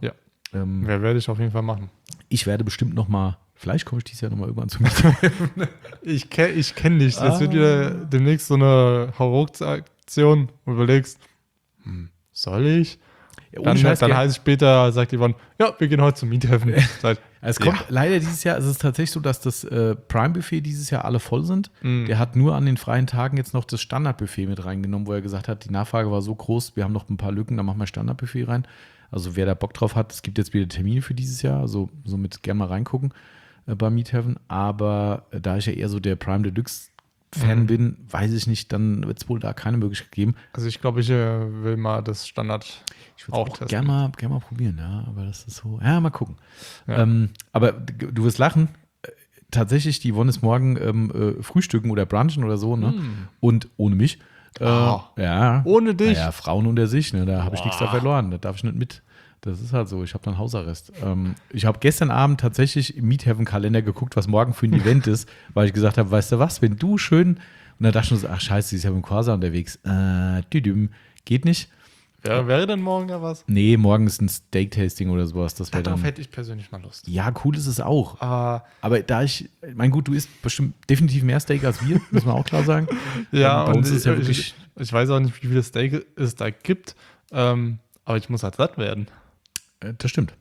Ähm, Ja, werde ich auf jeden Fall machen. ich werde bestimmt noch mal, vielleicht komme ich dieses Jahr noch mal irgendwann zu mir. Ich kenne ich kenn dich. Das Ah. wird wieder demnächst so eine Hauruck-Aktion und überlegst, hm, soll ich? Ja, Dann, Scheiß, dann gell? heißt es später, sagt Yvonne, ja, wir gehen heute zum Miethafen. Sagt, Es kommt leider dieses Jahr, es ist tatsächlich so, dass das äh, Prime-Buffet dieses Jahr alle voll sind. Mm. Der hat nur an den freien Tagen jetzt noch das Standard-Buffet mit reingenommen, wo er gesagt hat, die Nachfrage war so groß, wir haben noch ein paar Lücken, da machen wir Standard-Buffet rein. Also wer da Bock drauf hat, es gibt jetzt wieder Termine für dieses Jahr, also somit gerne mal reingucken äh, bei Meathaven. Aber äh, da ich ja eher so der Prime Deluxe-Fan Mhm. bin, weiß ich nicht, dann wird es wohl da keine Möglichkeit geben. Also ich glaube, ich äh, will mal das Standard Ich würde auch auch testen. gerne mal, gern mal probieren, ja, aber das ist so, ja, mal gucken. Ja. Ähm, aber d- du wirst lachen, äh, tatsächlich, die wollen es morgen ähm, äh, frühstücken oder brunchen oder so, ne? Mm. Und ohne mich. Äh, Ah. ja. Ohne dich? Ja, Frauen unter sich, ne? Da habe ich nichts da Boah. verloren, da darf ich nicht mit. Das ist halt so, ich habe dann Hausarrest. Ähm, ich habe gestern Abend tatsächlich im Meathaven-Kalender geguckt, was morgen für ein Event ist, weil ich gesagt habe, weißt du was, wenn du schön, und da dachte ich nur so, ach scheiße, sie ist ja mit dem Corsa unterwegs. Äh, düdüm, geht nicht. Wäre, wäre denn morgen da was? Nee, morgen ist ein Steak-Tasting oder sowas. Das wäre Darauf dann. hätte ich persönlich mal Lust. Ja, cool ist es auch. Aber Aber da ich, mein gut, du isst bestimmt definitiv mehr Steak als wir, muss man auch klar sagen. ja, Ähm, bei uns und ist es ja ich, wirklich. ich, ich weiß auch nicht, wie viele Steak es da gibt, ähm, aber ich muss halt satt werden. Äh, das stimmt.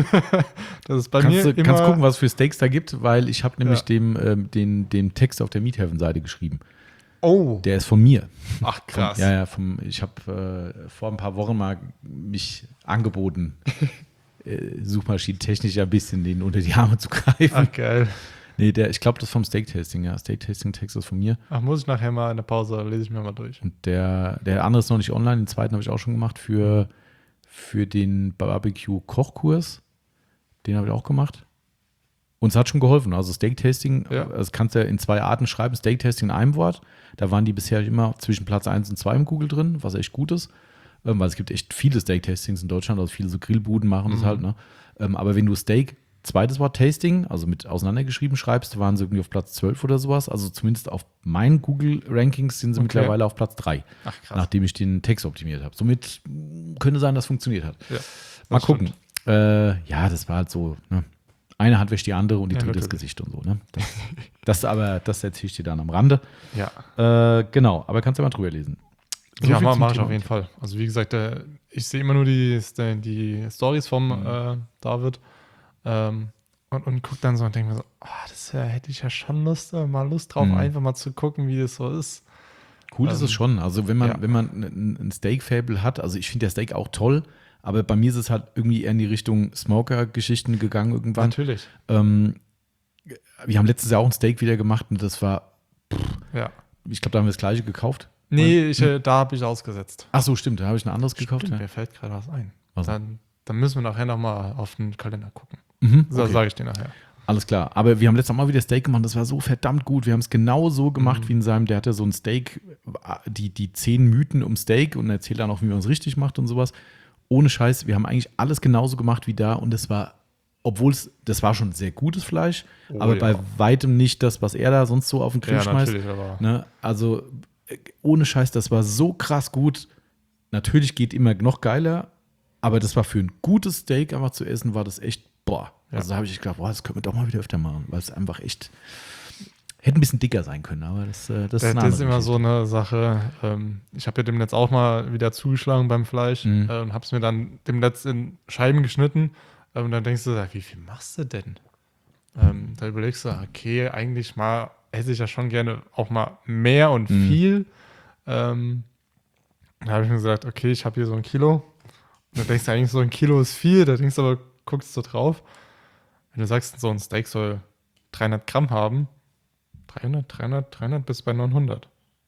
Das ist bei Kannst mir du immer... kannst gucken, was es für Steaks da gibt, weil ich habe nämlich Ja. dem, ähm, den, den Text auf der Meathaven-Seite geschrieben. Oh, Der ist von mir. ach Vom, krass. ja, ja, vom, ich habe äh, vor ein paar Wochen mal mich angeboten, äh, suchmaschinentechnisch ein bisschen den unter die Arme zu greifen. Ach geil. Nee, der, ich glaube, das ist vom Steak-Tasting, ja. Steak-Tasting-Text ist von mir. Ach, muss ich nachher mal in der Pause, lese ich mir mal durch. Und der, der andere ist noch nicht online, den zweiten habe ich auch schon gemacht für, für den Barbecue-Kochkurs. Den habe ich auch gemacht. Und es hat schon geholfen. Also Steak-Tasting, Ja. das kannst du ja in zwei Arten schreiben. Steak-Tasting in einem Wort. Da waren die bisher immer zwischen Platz eins und zwei im Google drin, was echt gut ist. Ähm, weil es gibt echt viele Steak-Tastings in Deutschland, also viele so Grillbuden machen das Mhm. halt. Ne? Ähm, aber wenn du Steak, zweites Wort Tasting, also mit auseinandergeschrieben schreibst, waren sie irgendwie auf Platz zwölf oder sowas. Also zumindest auf meinen Google-Rankings sind sie Okay. mittlerweile auf Platz drei, Ach krass. nachdem ich den Text optimiert habe. Somit mh, könnte sein, dass es funktioniert hat. Ja, Mal das gucken. stimmt. Äh, ja, das war halt so, ne? Eine Hand wäscht die andere und die Ja, dritte das natürlich. Gesicht und so, ne? Das, das aber, das erzähle ich dir dann am Rande. Ja, Äh, genau, aber kannst du ja mal drüber lesen. So ja viel mach, zum mach ich Thema. auf jeden Fall. Also wie gesagt, äh, ich sehe immer nur die, die Stories vom Mhm. äh, David ähm, und, und gucke dann so und denke mir so, ah, das äh, hätte ich ja schon Lust, äh, mal Lust drauf, Mhm. einfach mal zu gucken, wie das so ist. Cool ist Ähm, es schon. Also wenn man, ja. wenn man ein, ein Steak-Fable hat, also ich finde der Steak auch toll, aber bei mir ist es halt irgendwie eher in die Richtung Smoker-Geschichten gegangen irgendwann. Natürlich. Ähm, wir haben letztes Jahr auch ein Steak wieder gemacht und das war, Ja. ich glaube, da haben wir das gleiche gekauft. Nee, ich, äh, da habe ich ausgesetzt. Ach so, stimmt, da habe ich ein anderes gekauft. Stimmt, Ja. mir fällt gerade was ein. Was? Dann, dann müssen wir nachher nochmal auf den Kalender gucken. Mhm, So okay. sage ich dir nachher. Alles klar. Aber wir haben letztes Mal wieder Steak gemacht. Das war so verdammt gut. Wir haben es genau so gemacht Mhm. wie in seinem. Der hatte so ein Steak, die, die zehn Mythen um Steak und erzählt dann auch, wie man es richtig macht und sowas. Ohne Scheiß. Wir haben eigentlich alles genauso gemacht wie da und es war, obwohl es, das war schon sehr gutes Fleisch, Oh aber ja. bei weitem nicht das, was er da sonst so auf den Grill Ja, schmeißt. natürlich, aber Ne? Also äh, ohne Scheiß, das war so krass gut. Natürlich geht immer noch geiler, aber das war für ein gutes Steak einfach zu essen, war das echt, boah. Ja. Also da habe ich gedacht, boah, das können wir doch mal wieder öfter machen, weil es einfach echt, hätte ein bisschen dicker sein können, aber das, äh, das, Das, ist eine das ist andere immer so eine Sache. Ähm, ich habe ja dem Netz auch mal wieder zugeschlagen beem Fleisch Mhm. äh, und habe es mir dann dem Netz in Scheiben geschnitten. Ähm, und dann denkst du, wie viel machst du denn? Ähm, da überlegst du, okay, eigentlich mal esse ich ja schon gerne auch mal mehr und Mhm. viel. Ähm, da habe ich mir gesagt, okay, ich habe hier so ein Kilo. Und dann denkst du eigentlich, so ein Kilo ist viel. Da denkst du aber, guckst du drauf. Wenn du sagst, so ein Steak soll dreihundert Gramm haben, dreihundert, dreihundert, dreihundert bis bei neunhundert.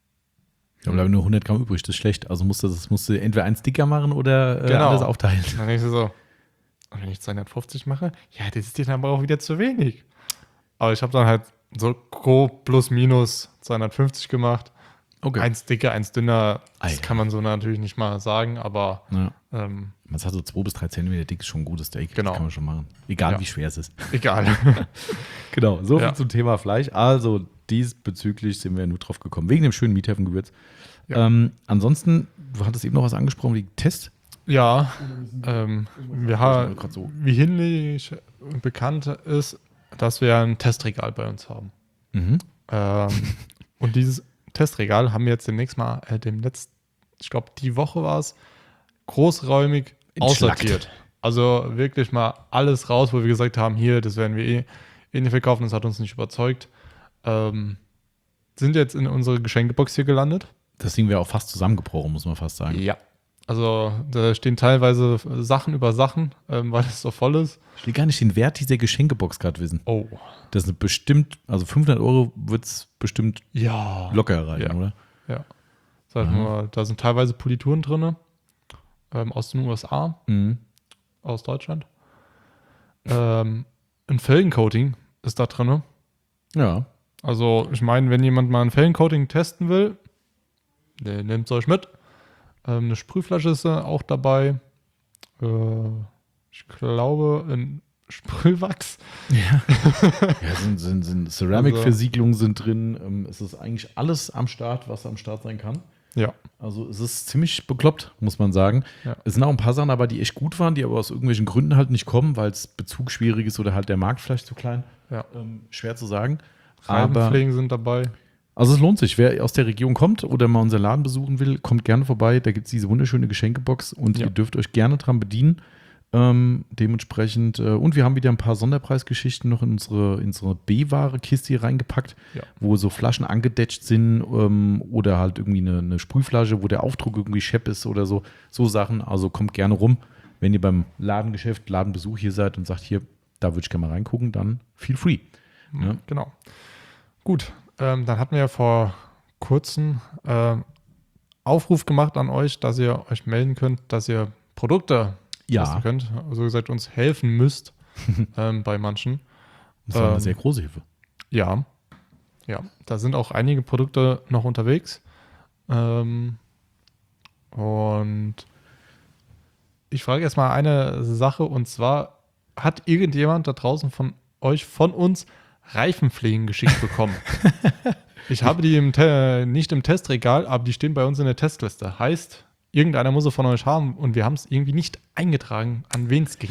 Da bleiben nur hundert Gramm übrig, das ist schlecht. Also musst du, das musst du entweder eins dicker machen oder äh, Genau. alles aufteilen. Dann denkst du so, und wenn ich zweihundertfünfzig mache, ja, das ist dir dann aber auch wieder zu wenig. Aber ich habe dann halt so grob plus minus zweihundertfünfzig gemacht. Okay. Eins dicker, eins dünner, das Ah, ja. kann man so natürlich nicht mal sagen, aber Ja. ähm, Man sagt so zwei bis drei Zentimeter dick ist schon ein gutes Steak. Genau. Das kann man schon machen. Egal Ja. wie schwer es ist. egal. Genau, so viel Ja. zum Thema Fleisch. Also diesbezüglich sind wir nur drauf gekommen, wegen dem schönen Meathaven-Gewürz. Ja. Ähm, ansonsten, du hattest eben noch was angesprochen, wie Test. Ja, ähm, wir haben, grad so. wie hinlänglich bekannt ist, dass wir ein Testregal bei uns haben. Mhm. Ähm, und dieses Testregal haben wir jetzt demnächst mal, äh, dem letzten, ich glaube, die Woche war es, großräumig Entschlackt. aussortiert. Also wirklich mal alles raus, wo wir gesagt haben, hier, das werden wir eh, eh nicht verkaufen, das hat uns nicht überzeugt. Ähm, sind jetzt in unsere Geschenkebox hier gelandet. Das Ding wäre auch fast zusammengebrochen, muss man fast sagen. Ja. Also da stehen teilweise Sachen über Sachen, ähm, weil es so voll ist. Ich will gar nicht den Wert dieser Geschenkebox gerade wissen. Oh. Das sind bestimmt, also fünfhundert Euro wird es bestimmt Ja. locker erreichen, Ja. oder? Ja. Sag Mhm. mal, da sind teilweise Polituren drin, ähm, aus den U S A, Mhm. aus Deutschland. Ähm, ein Felgencoating ist da drin. Ja. Also ich meine, wenn jemand mal ein Felgencoating testen will, der nimmt es euch mit. Ähm, eine Sprühflasche ist äh, auch dabei. Äh, ich glaube, ein Sprühwachs. Ja, ja sind, sind, sind Ceramik-Versiegelungen sind drin. Ähm, es ist eigentlich alles am Start, was am Start sein kann. Ja. Also es ist ziemlich bekloppt, muss man sagen. Ja. Es sind auch ein paar Sachen dabei, die echt gut waren, die aber aus irgendwelchen Gründen halt nicht kommen, weil es Bezug schwierig ist oder halt der Markt vielleicht zu klein. Ja. Ähm, schwer zu sagen. Aber Reifenpflegen sind dabei. also es lohnt sich. Wer aus der Region kommt oder mal unseren Laden besuchen will, kommt gerne vorbei. Da gibt es diese wunderschöne Geschenkebox und Ja. ihr dürft euch gerne dran bedienen. Ähm, dementsprechend, äh, und wir haben wieder ein paar Sonderpreisgeschichten noch in unsere, in unsere B-Ware-Kiste hier reingepackt, Ja. wo so Flaschen angedetscht sind ähm, oder halt irgendwie eine, eine Sprühflasche, wo der Aufdruck irgendwie schepp ist oder so. So Sachen. Also kommt gerne rum. Wenn ihr beim Ladengeschäft, Ladenbesuch hier seid und sagt, hier, da würde ich gerne mal reingucken, dann feel free. Ja. Genau. Gut, ähm, dann hatten wir ja vor kurzem ähm, Aufruf gemacht an euch, dass ihr euch melden könnt, dass ihr Produkte Ja. testen könnt. Also gesagt, uns helfen müsst ähm, bei manchen. Das war eine Ähm, sehr große Hilfe. Ja, ja, da sind auch einige Produkte noch unterwegs. Ähm, und ich frage erstmal eine Sache, und zwar, hat irgendjemand da draußen von euch, von uns, Reifenpflegen geschickt bekommen? Ich habe die im Te- nicht im Testregal, aber die stehen bei uns in der Testliste. Heißt, irgendeiner muss sie von euch haben und wir haben es irgendwie nicht eingetragen, an wen es ging.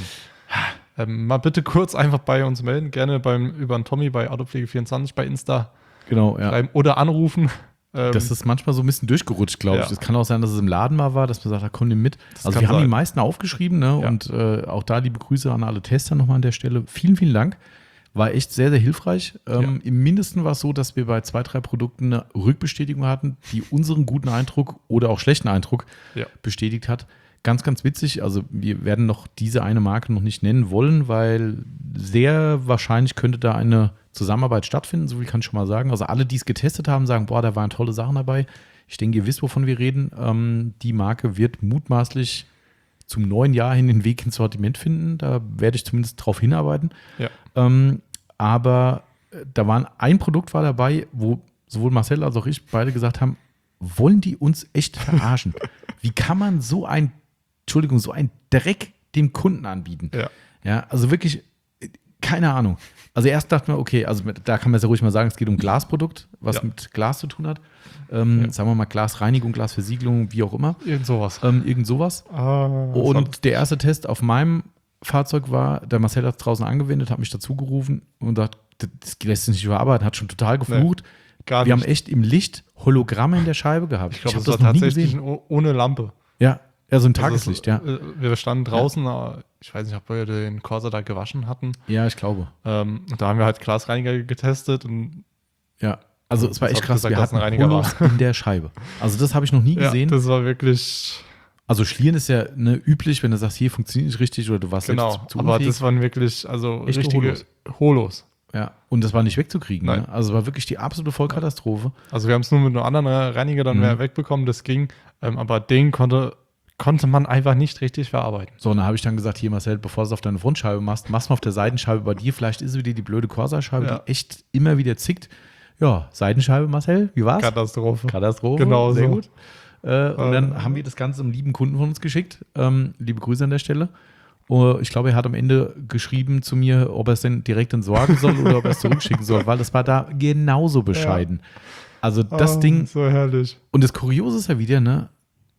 Ähm, mal bitte kurz einfach bei uns melden, gerne beim, über den Tommy bei Autopflege vierundzwanzig bei Insta Genau, ja. schreiben oder anrufen. Ähm, Das ist manchmal so ein bisschen durchgerutscht, glaube ich. Ja. Es kann auch sein, dass es im Laden mal war, dass man sagt, da kommt ihr mit. Das Also kann wir haben sein. die meisten aufgeschrieben, ne? Ja. Und äh, auch da liebe Grüße an alle Tester nochmal an der Stelle. Vielen, vielen Dank. War echt sehr, sehr hilfreich. Ähm, Im Mindesten war es so, dass wir bei zwei, drei Produkten eine Rückbestätigung hatten, die unseren guten Eindruck oder auch schlechten Eindruck Ja. bestätigt hat. Ganz, ganz witzig. Also wir werden noch diese eine Marke noch nicht nennen wollen, weil sehr wahrscheinlich könnte da eine Zusammenarbeit stattfinden, so viel kann ich schon mal sagen. Also alle, die es getestet haben, sagen, boah, da waren tolle Sachen dabei. Ich denke, ihr wisst, wovon wir reden. Ähm, die Marke wird mutmaßlich zum neuen Jahr hin den Weg ins Sortiment finden. Da werde ich zumindest drauf hinarbeiten. Ja. Ähm, aber äh, da war ein Produkt war dabei, wo sowohl Marcel als auch ich beide gesagt haben, wollen die uns echt verarschen? Wie kann man so ein, Entschuldigung, so ein Dreck dem Kunden anbieten? Ja. Ja, also wirklich, äh, keine Ahnung. Also erst dachten wir, okay, also mit, da kann man es ja ruhig mal sagen, es geht um Glasprodukt, was Ja. mit Glas zu tun hat. Ähm, Ja. Sagen wir mal Glasreinigung, Glasversiegelung, wie auch immer. Irgend sowas. Ähm, irgend sowas. Ah, Und der erste Test auf meinem Fahrzeug war, der Marcel hat es draußen angewendet, hat mich dazu gerufen und sagt, das lässt sich nicht überarbeiten, hat schon total geflucht. gar Wir nicht. haben echt im Licht Hologramme in der Scheibe gehabt. Ich glaube, hab das war tatsächlich oh- ohne Lampe. Ja, ja, so ein Also Tageslicht, es, ja. äh, Wir standen draußen, äh, ich weiß nicht, ob wir den Corsa da gewaschen hatten. Ja, ich glaube. Ähm, und da haben wir halt Glasreiniger getestet und Ja. Also es war Das echt hat krass, gesagt, wir dass ein hatten Reiniger Holos in der Scheibe. Also das habe ich noch nie ja, gesehen. das war wirklich, Also Schlieren ist ja ne, üblich, wenn du sagst, hier funktioniert nicht richtig oder du warst genau, selbst zu aber unfähig. das waren wirklich, also Echte richtige Holos. Holos. Ja, und das war nicht wegzukriegen. Nein. Ne? Also es war wirklich die absolute Vollkatastrophe. Also wir haben es nur mit einem anderen Reiniger dann Mhm. mehr wegbekommen, das ging, ähm, aber den konnte, konnte man einfach nicht richtig verarbeiten. So, und dann habe ich dann gesagt, hier Marcel, bevor du es auf deine Frontscheibe machst, machst mal auf der Seitenscheibe bei dir. Vielleicht ist es wieder die blöde Corsa-Scheibe, Ja. die echt immer wieder zickt. Ja, Seitenscheibe, Marcel, wie war's? Katastrophe. Katastrophe. Genau sehr so. gut. Äh, und dann Ähm. haben wir das Ganze einem lieben Kunden von uns geschickt. Ähm, liebe Grüße an der Stelle. Uh, ich glaube, er hat am Ende geschrieben zu mir, ob er es denn direkt entsorgen soll oder ob er es zurückschicken soll, weil das war da genauso bescheiden. Also das Ah, Ding, So herrlich. und das Kuriose ist ja wieder, ne,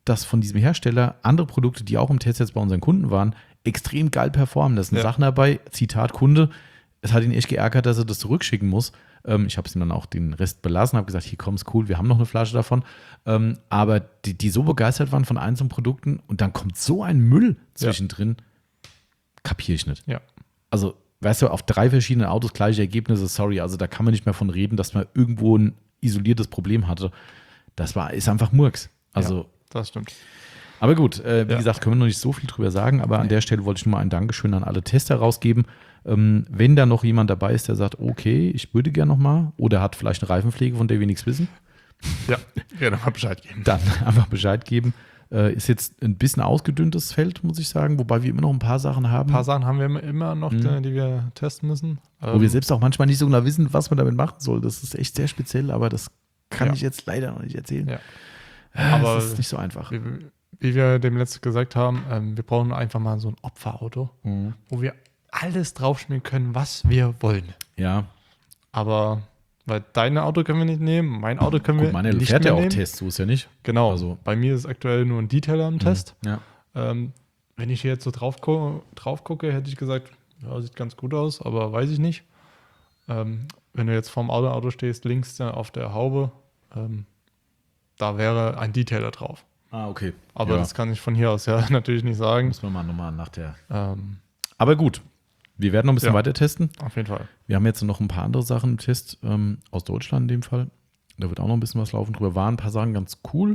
dass von diesem Hersteller andere Produkte, die auch im Test jetzt bei unseren Kunden waren, extrem geil performen. Da sind Ja. Sachen dabei, Zitat Kunde, es hat ihn echt geärgert, dass er das zurückschicken muss. Ähm, ich habe es ihm dann auch den Rest belassen, habe gesagt, hier komm, ist cool, wir haben noch eine Flasche davon. Ähm, aber die, die so begeistert waren von einzelnen Produkten und dann kommt so ein Müll zwischendrin, kapiere ich nicht. Ja. Also, weißt du, auf drei verschiedenen Autos gleiche Ergebnisse, sorry, also da kann man nicht mehr von reden, dass man irgendwo ein isoliertes Problem hatte. Das war, ist einfach Murks. Also, ja, das stimmt. aber gut, äh, wie Ja. gesagt, können wir noch nicht so viel drüber sagen, aber an der Stelle wollte ich nur mal ein Dankeschön an alle Tester rausgeben. Ähm, wenn da noch jemand dabei ist, der sagt, okay, ich würde gerne noch mal, oder hat vielleicht eine Reifenpflege, von der wir nichts wissen, Ja, gerne mal Bescheid geben. dann einfach Bescheid geben. Äh, ist jetzt ein bisschen ausgedünntes Feld, muss ich sagen, wobei wir immer noch ein paar Sachen haben, Ein paar Sachen haben wir immer- immer noch, Mhm. die, die wir testen müssen. wo wir selbst auch manchmal nicht so genau wissen, was man damit machen soll. Das ist echt sehr speziell, aber das kann Ja. ich jetzt leider noch nicht erzählen. Ja. Aber Aber es ist nicht so einfach. Wie, wie wir dem letzten gesagt haben, ähm, wir brauchen einfach mal so ein Opferauto, Mhm. wo wir alles draufschmieren können, was wir wollen. Ja, Aber weil dein Auto können wir nicht nehmen, mein Auto können gut, wir meine nicht fährt mehr ja auch nehmen. Tests, so ist ja nicht. Genau. Also- Bei mir ist aktuell nur ein Detailer im Test. Ja. Ähm, wenn ich hier jetzt so drauf, gu drauf gucke, hätte ich gesagt, ja, sieht ganz gut aus, aber weiß ich nicht. Ähm, wenn du jetzt vorm Auto, Auto stehst, links äh, auf der Haube, ähm, da wäre ein Detailer drauf. Ah, okay. Aber ja. das kann ich von hier aus ja natürlich nicht sagen. Müssen wir mal nochmal nach der. Ähm, Aber gut, wir werden noch ein bisschen Ja. weiter testen. auf jeden Fall. Wir haben jetzt noch ein paar andere Sachen im Test, ähm, aus Deutschland in dem Fall. Da wird auch noch ein bisschen was laufen drüber. Waren ein paar Sachen ganz cool.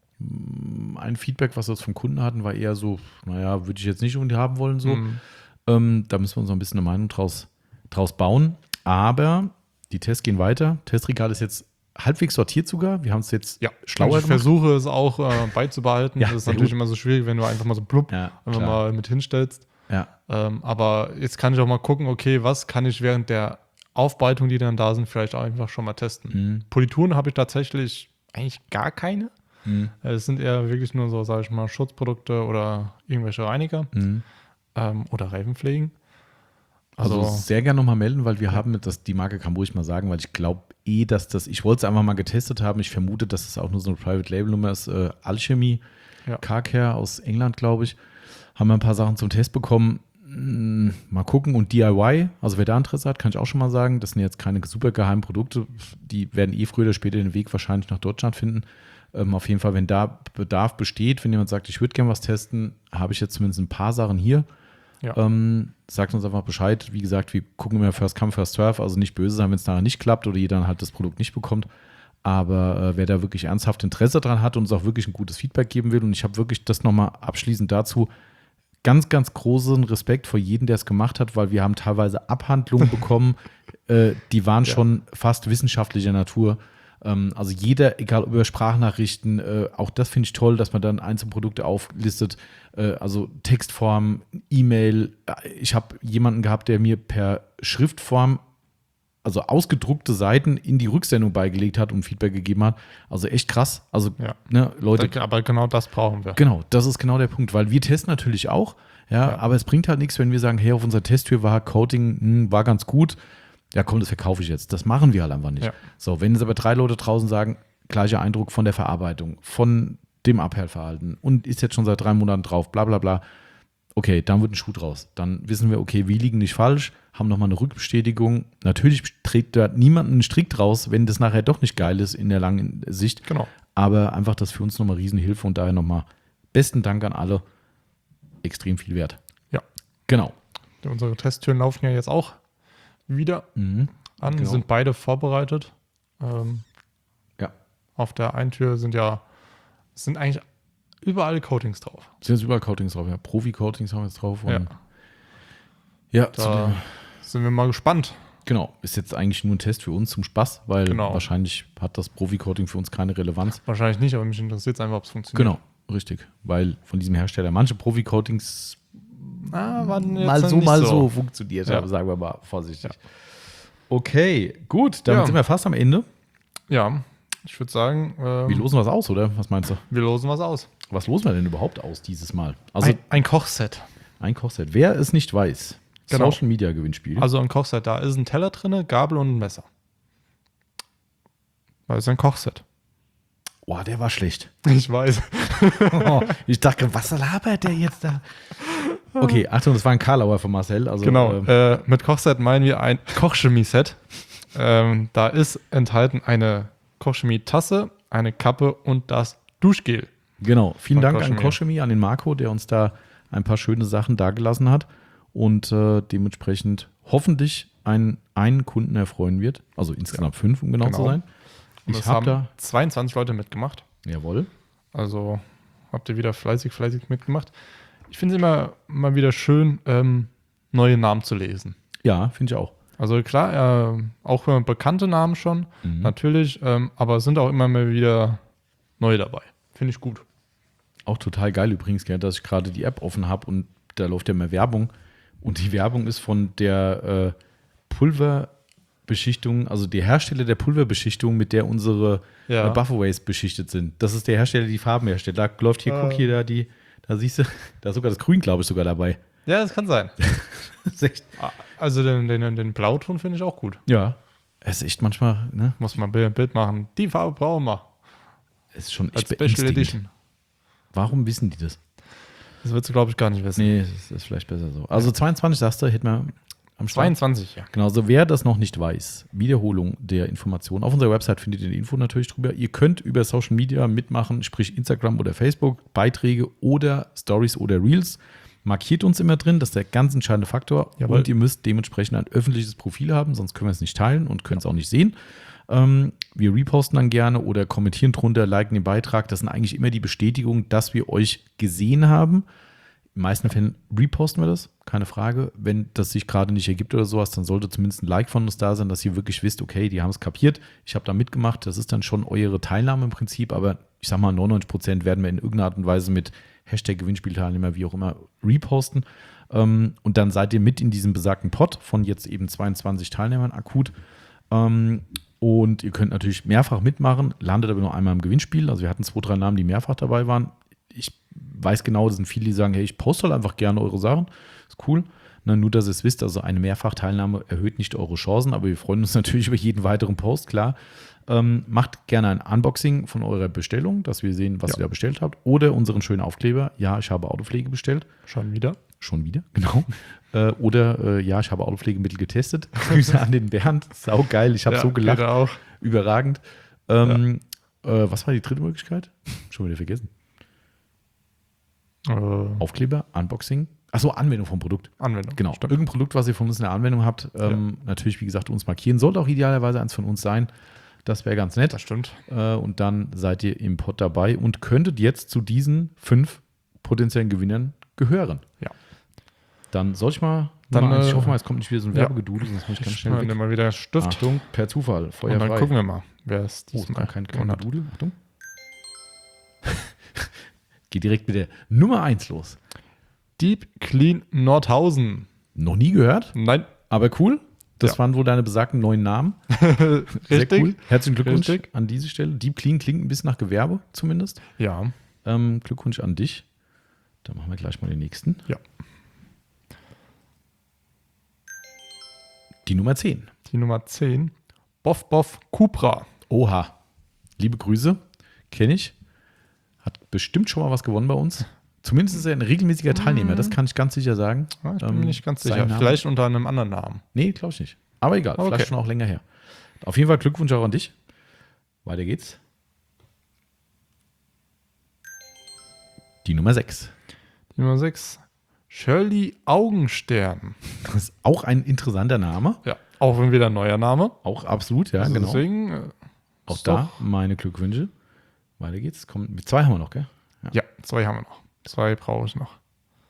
Mm, Ein Feedback, was wir jetzt vom Kunden hatten, war eher so, naja, würde ich jetzt nicht unbedingt haben wollen. So. Mhm. Ähm, da müssen wir uns noch ein bisschen eine Meinung draus, draus bauen. Aber die Tests gehen weiter. Testregal ist jetzt halbwegs sortiert sogar. Wir haben es jetzt Ja, schlauer und ich gemacht. versuche es auch äh, beizubehalten. Ja, das ist sehr natürlich gut. immer so schwierig, wenn du einfach mal so blub Ja, einfach klar. mal mit hinstellst. Ja, Ähm, aber jetzt kann ich auch mal gucken, okay, was kann ich während der Aufbereitung, die dann da sind, vielleicht auch einfach schon mal testen. Mhm. Polituren habe ich tatsächlich eigentlich gar keine. Mhm. Äh, Es sind eher wirklich nur so, sage ich mal, Schutzprodukte oder irgendwelche Reiniger Mhm. ähm, oder Reifenpflegen. Also, Also, sehr gerne nochmal melden, weil wir haben das, die Marke kann ruhig mal sagen, weil ich glaube eh, dass das, ich wollte es einfach mal getestet haben. Ich vermute, dass es auch nur so eine Private Label Nummer ist. Äh, Alchemy, Ja. Car Care aus England, glaube ich. Haben wir ein paar Sachen zum Test bekommen. Mm, Mal gucken. Und D I Y, also wer da Interesse hat, kann ich auch schon mal sagen, das sind jetzt keine super geheimen Produkte. Die werden eh früher oder später den Weg wahrscheinlich nach Deutschland finden. Ähm, auf jeden Fall, wenn da Bedarf besteht, wenn jemand sagt, ich würde gerne was testen, habe ich jetzt zumindest ein paar Sachen hier. Ja. Ähm, sagt uns einfach Bescheid. Wie gesagt, wir gucken immer First Come, First Serve, also nicht böse sein, wenn es nachher nicht klappt oder jeder dann halt das Produkt nicht bekommt. Aber äh, wer da wirklich ernsthaft Interesse dran hat und uns auch wirklich ein gutes Feedback geben will, und ich habe wirklich das nochmal abschließend dazu, ganz, ganz großen Respekt vor jedem, der es gemacht hat, weil wir haben teilweise Abhandlungen bekommen, äh, die waren Ja. schon fast wissenschaftlicher Natur. Ähm, also jeder, egal ob über Sprachnachrichten, äh, auch das finde ich toll, dass man dann Einzelprodukte auflistet, äh, also Textform, E-Mail. Ich habe jemanden gehabt, der mir per Schriftform, also ausgedruckte Seiten in die Rücksendung beigelegt hat und Feedback gegeben hat. Also echt krass. Also Ja. ne, Leute, Da- aber genau das brauchen wir. genau, das ist genau der Punkt, weil wir testen natürlich auch, ja, Ja. aber es bringt halt nichts, wenn wir sagen, hey, auf unserer Testtür war Coating, hm, war ganz gut. Ja, komm, das verkaufe ich jetzt. Das machen wir halt einfach nicht. Ja. So, wenn jetzt aber drei Leute draußen sagen, gleicher Eindruck von der Verarbeitung, von dem Abhellverhalten und ist jetzt schon seit drei Monaten drauf, bla bla bla, okay, dann wird ein Schuh draus. Dann wissen wir, okay, wir liegen nicht falsch, haben nochmal eine Rückbestätigung. Natürlich trägt da niemand einen Strick draus, wenn das nachher doch nicht geil ist in der langen Sicht. Genau. Aber einfach das für uns nochmal Riesenhilfe und daher nochmal besten Dank an alle. Extrem viel wert. Ja. Genau. Unsere Testtüren laufen ja jetzt auch wieder Mhm. an, Genau. sind beide vorbereitet. Ähm, Ja. auf der einen Tür sind ja, sind eigentlich überall Coatings drauf. Sind jetzt überall Coatings drauf, ja. Profi-Coatings haben wir jetzt drauf. Und Ja. ja, zu Da dem, sind wir mal gespannt. genau. Ist jetzt eigentlich nur ein Test für uns zum Spaß, weil Genau. wahrscheinlich hat das Profi-Coating für uns keine Relevanz. Wahrscheinlich nicht, aber mich interessiert es einfach, ob es funktioniert. Genau, richtig. Weil von diesem Hersteller manche Profi-Coatings Ah, waren jetzt mal dann so, nicht mal so, funktioniert Ja. haben, sagen wir mal vorsichtig. Okay, gut, damit Ja. sind wir fast am Ende. Ja, ich würde sagen, ähm, Wir losen was aus, oder? Was meinst du? wir losen was aus. Was losen wir denn überhaupt aus dieses Mal? Also ein, ein Kochset. ein Kochset. Wer es nicht weiß, Genau. Social Media Gewinnspiel. Also ein Kochset, da ist ein Teller drin, Gabel und ein Messer. Das ist ein Kochset. Boah, der war schlecht. Ich weiß. Oh, ich dachte, was labert der jetzt da? Okay, Achtung, das war ein Karlauer von Marcel. Also, Genau, ähm, äh, mit Kochset meinen wir ein Kochchemie-Set. Ähm, da ist enthalten eine Kochchemie-Tasse, eine Kappe und das Duschgel. genau. Vielen Von Dank Kochchemie. an Kochchemie, an den Marco, der uns da ein paar schöne Sachen dagelassen hat und äh, dementsprechend hoffentlich einen, einen Kunden erfreuen wird. Also insgesamt fünf, um genau, Genau. zu sein. Und Ich es habe haben da, zweiundzwanzig Leute mitgemacht. jawohl, Also habt ihr wieder fleißig, fleißig mitgemacht. Ich finde es immer mal wieder schön, ähm, neue Namen zu lesen. ja, finde ich auch. Also klar, äh, auch äh, bekannte Namen schon, Mhm. natürlich, ähm, aber es sind auch immer mal wieder neue dabei. Finde ich gut. Auch total geil übrigens, gell, dass ich gerade die App offen habe und da läuft ja mehr Werbung. Und die Werbung ist von der äh, Pulverbeschichtung, also der Hersteller der Pulverbeschichtung, mit der unsere Ja. äh, Buffaways beschichtet sind. Das ist der Hersteller, der die Farben herstellt. Da läuft hier, Äh. guck hier, da, die, da siehst du, da ist sogar das Grün, glaube ich, sogar dabei. Ja, das kann sein. Das ist echt, Also den, den, den Blauton finde ich auch gut. ja, es ist echt manchmal, ne, Muss man ein Bild Bild machen. Die Farbe brauchen wir. es ist schon Als echt Special beängstigend. Edition. Warum wissen die das? Das würdest du, glaube ich, gar nicht wissen. Nee, das ist vielleicht besser so. Also zweiundzwanzig, sagst du, hätten wir am Start. zweiundzwanzig, ja. Genau, also wer das noch nicht weiß, Wiederholung der Informationen. Auf unserer Website findet ihr die Info natürlich drüber. Ihr könnt über Social Media mitmachen, sprich Instagram oder Facebook, Beiträge oder Stories oder Reels. Markiert uns immer drin, das ist der ganz entscheidende Faktor. Jawohl. Und ihr müsst dementsprechend ein öffentliches Profil haben, sonst können wir es nicht teilen und können es auch nicht sehen. Ähm, wir reposten dann gerne oder kommentieren drunter, liken den Beitrag. Das sind eigentlich immer die Bestätigungen, dass wir euch gesehen haben. In den meisten Fällen reposten wir das, keine Frage. Wenn das sich gerade nicht ergibt oder sowas, dann sollte zumindest ein Like von uns da sein, dass ihr wirklich wisst, okay, die haben es kapiert, ich habe da mitgemacht. Das ist dann schon eure Teilnahme im Prinzip, aber ich sag mal, neunundneunzig Prozent werden wir in irgendeiner Art und Weise mit Hashtag Gewinnspielteilnehmer, wie auch immer, reposten. Ähm, und dann seid ihr mit in diesem besagten Pot von jetzt eben zweiundzwanzig Teilnehmern akut. Ähm, und ihr könnt natürlich mehrfach mitmachen, landet aber nur einmal im Gewinnspiel. Also wir hatten zwei, drei Namen, die mehrfach dabei waren. Ich weiß genau, das sind viele, die sagen, hey, ich poste halt einfach gerne eure Sachen. Ist cool. Na, nur, dass ihr es wisst, also eine Mehrfachteilnahme erhöht nicht eure Chancen, aber wir freuen uns natürlich über jeden weiteren Post, klar. Ähm, macht gerne ein Unboxing von eurer Bestellung, dass wir sehen, was Ja. ihr da bestellt habt. Oder unseren schönen Aufkleber, ja, ich habe Autopflege bestellt. Schon wieder. Schon wieder, genau. äh, oder, äh, ja, ich habe Autopflegemittel getestet. Grüße an den Bernd. Sau geil, ich habe Ja, so gelacht. geht auch. Überragend. Ähm, äh, was war die dritte Möglichkeit? Schon wieder vergessen. Äh, Aufkleber, Unboxing. Achso, Anwendung vom Produkt. Anwendung. Genau. Stimmt. Irgendein Produkt, was ihr von uns in der Anwendung habt, ähm, natürlich, wie gesagt, uns markieren. Sollte auch idealerweise eins von uns sein. Das wäre ganz nett. Das stimmt. Äh, und dann seid ihr im Pod dabei und könntet jetzt zu diesen fünf potenziellen Gewinnern gehören. Ja. Dann soll ich mal, Dann, Nummer eins, ich äh, hoffe mal, es kommt nicht wieder so ein ja. Werbegedudel, sonst muss ich ganz schnell Dann weg. nehmen wir wieder Stift. Achtung, per Zufall, Feuer Und dann frei. gucken wir mal, wer es Oh, es diesmal kommt kein, kein gewonnen hat. Gedudel. Achtung. Geht direkt mit der Nummer eins los. Deep Clean Nordhausen. Noch nie gehört, Nein. aber cool. Das Ja. waren wohl deine besagten neuen Namen. Sehr Richtig. cool. Herzlichen Glückwunsch Richtig. an diese Stelle. Deep Clean klingt ein bisschen nach Gewerbe zumindest. Ja. Ähm, Glückwunsch an dich. Dann machen wir gleich mal den nächsten. Ja. Die Nummer zehn. Die Nummer zehn. Boff Boff Cupra. Oha. Liebe Grüße. Kenne ich. Hat bestimmt schon mal was gewonnen bei uns. Zumindest ist er ein regelmäßiger Teilnehmer. Das kann ich ganz sicher sagen. Ja, ich bin Ähm, mir nicht ganz sein sicher. Name- Vielleicht unter einem anderen Namen. Nee, glaube ich nicht. Aber egal. Okay. Vielleicht schon auch länger her. Auf jeden Fall Glückwunsch auch an dich. Weiter geht's. Die Nummer sechs. Die Nummer sechs. Shirley Augenstern. Das ist auch ein interessanter Name. Ja. Auch wenn wieder ein neuer Name. Auch absolut, ja, Also genau. Deswegen, äh, Auch ist da doch- meine Glückwünsche. Weiter geht's. Komm, zwei haben wir noch, gell? Ja, zwei haben wir noch. Zwei brauche ich noch.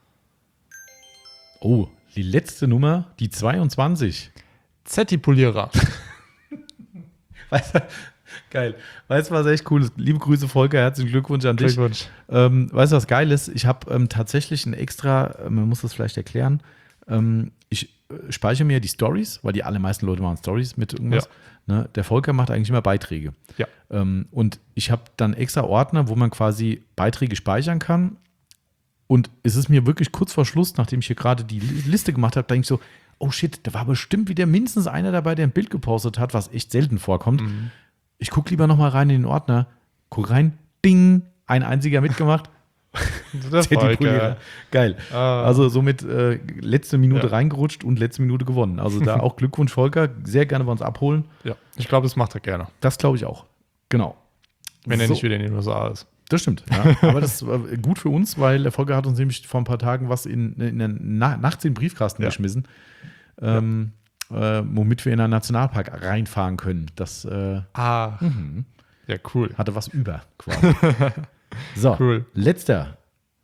Oh, die letzte Nummer, die zweiundzwanzig. Zettipulierer. Weißt du, geil. Weißt du, was echt cool ist? Liebe Grüße, Volker, herzlichen Glückwunsch an dich. Glückwunsch. Ähm, weißt du, was geil ist? Ich habe ähm, tatsächlich ein extra, äh, man muss das vielleicht erklären, ähm, ich äh, speichere mir die Stories, weil die allermeisten Leute machen Stories mit irgendwas. Ne? Der Volker macht eigentlich immer Beiträge. Ja. Ähm, und ich habe dann extra Ordner, wo man quasi Beiträge speichern kann. Und es ist mir wirklich kurz vor Schluss, nachdem ich hier gerade die Li- Liste gemacht habe, denke ich so, oh shit, da war bestimmt wieder mindestens einer dabei, der ein Bild gepostet hat, was echt selten vorkommt. Ich gucke lieber nochmal rein in den Ordner. guck rein, ding, ein einziger mitgemacht. Der Zertipolierer. Geil. Ah. Also somit äh, letzte Minute Ja. reingerutscht und letzte Minute gewonnen. Also da auch Glückwunsch, Volker. Sehr gerne bei uns abholen. Ja, ich glaube, das macht er gerne. Das glaube ich auch. Genau. Wenn er So. nicht wieder in den U S A ist. Das stimmt. Ja. Aber das war gut für uns, weil der Volker hat uns nämlich vor ein paar Tagen was in, in den Na nachts in den Briefkasten Ja. geschmissen, ähm, äh, womit wir in einen Nationalpark reinfahren können. Das äh, Ah, mhm. ja, cool. hatte was über quasi. So, Cool. letzter.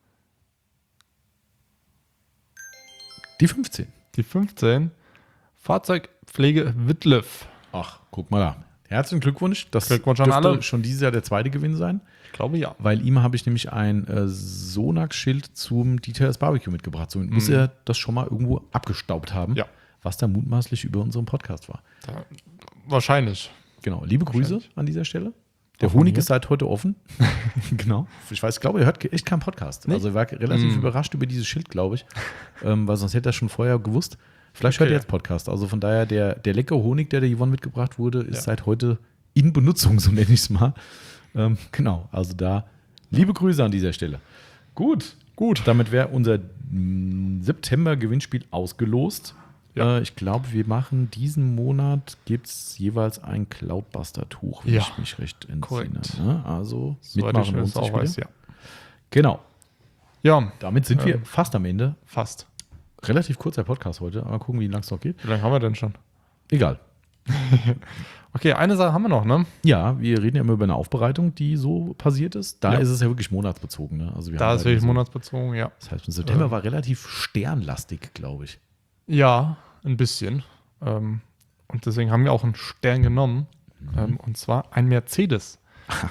Die fünfzehn. Die fünfzehn. Fahrzeugpflege Wittliff. Ach, guck mal da. Herzlichen Glückwunsch. Das Glückwunsch an dürfte alle. schon dieses Jahr der zweite Gewinn sein, Ich glaube ja. weil ihm habe ich nämlich ein äh, Sonax-Schild zum Details Barbecue mitgebracht. Somit muss Mhm. er das schon mal irgendwo abgestaubt haben, Ja. was da mutmaßlich über unseren Podcast war. Da, wahrscheinlich. Genau. Liebe Grüße Wahrscheinlich. an dieser Stelle. Der Auch von Honig mir. ist seit heute offen. Genau. Ich weiß, ich glaube, er hört echt keinen Podcast. Nee? Also er war relativ Mm. überrascht über dieses Schild, glaube ich. ähm, weil sonst hätte er schon vorher gewusst. Vielleicht Okay. hört er jetzt Podcast. Also von daher, der, der leckere Honig, der der Yvonne mitgebracht wurde, ist Ja. seit heute in Benutzung, so nenne ich es mal. Ähm, genau. Also da liebe Grüße an dieser Stelle. Gut. Gut. Damit wäre unser mm, September-Gewinnspiel ausgelost. Ja. Äh, ich glaube, wir machen diesen Monat, gibt es jeweils ein Cloudbuster-Tuch, wenn Ja. ich mich recht entsinne. Korrekt. Ne? Also Soweit mitmachen ich lohnt das sich auch wieder. weiß, ja. Genau. Ja, Damit sind wir Ähm. fast am Ende. fast. Relativ kurzer Podcast heute. Mal gucken, wie lang es noch geht. Wie lange haben wir denn schon? Egal. Okay, eine Sache haben wir noch, ne? Ja, wir reden ja immer über eine Aufbereitung, die so passiert ist. Da Ja. ist es ja wirklich monatsbezogen. Ne? Also wir Da haben ist halt wirklich so- monatsbezogen, ja. Das heißt, im September Ähm. war relativ sternlastig, glaube ich. Ja, ein bisschen. Ähm, und deswegen haben wir auch einen Stern genommen. Ähm, und zwar ein Mercedes.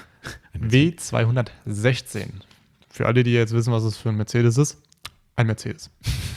W zweihundertsechzehn. Für alle, die jetzt wissen, was es für ein Mercedes ist. Ein Mercedes.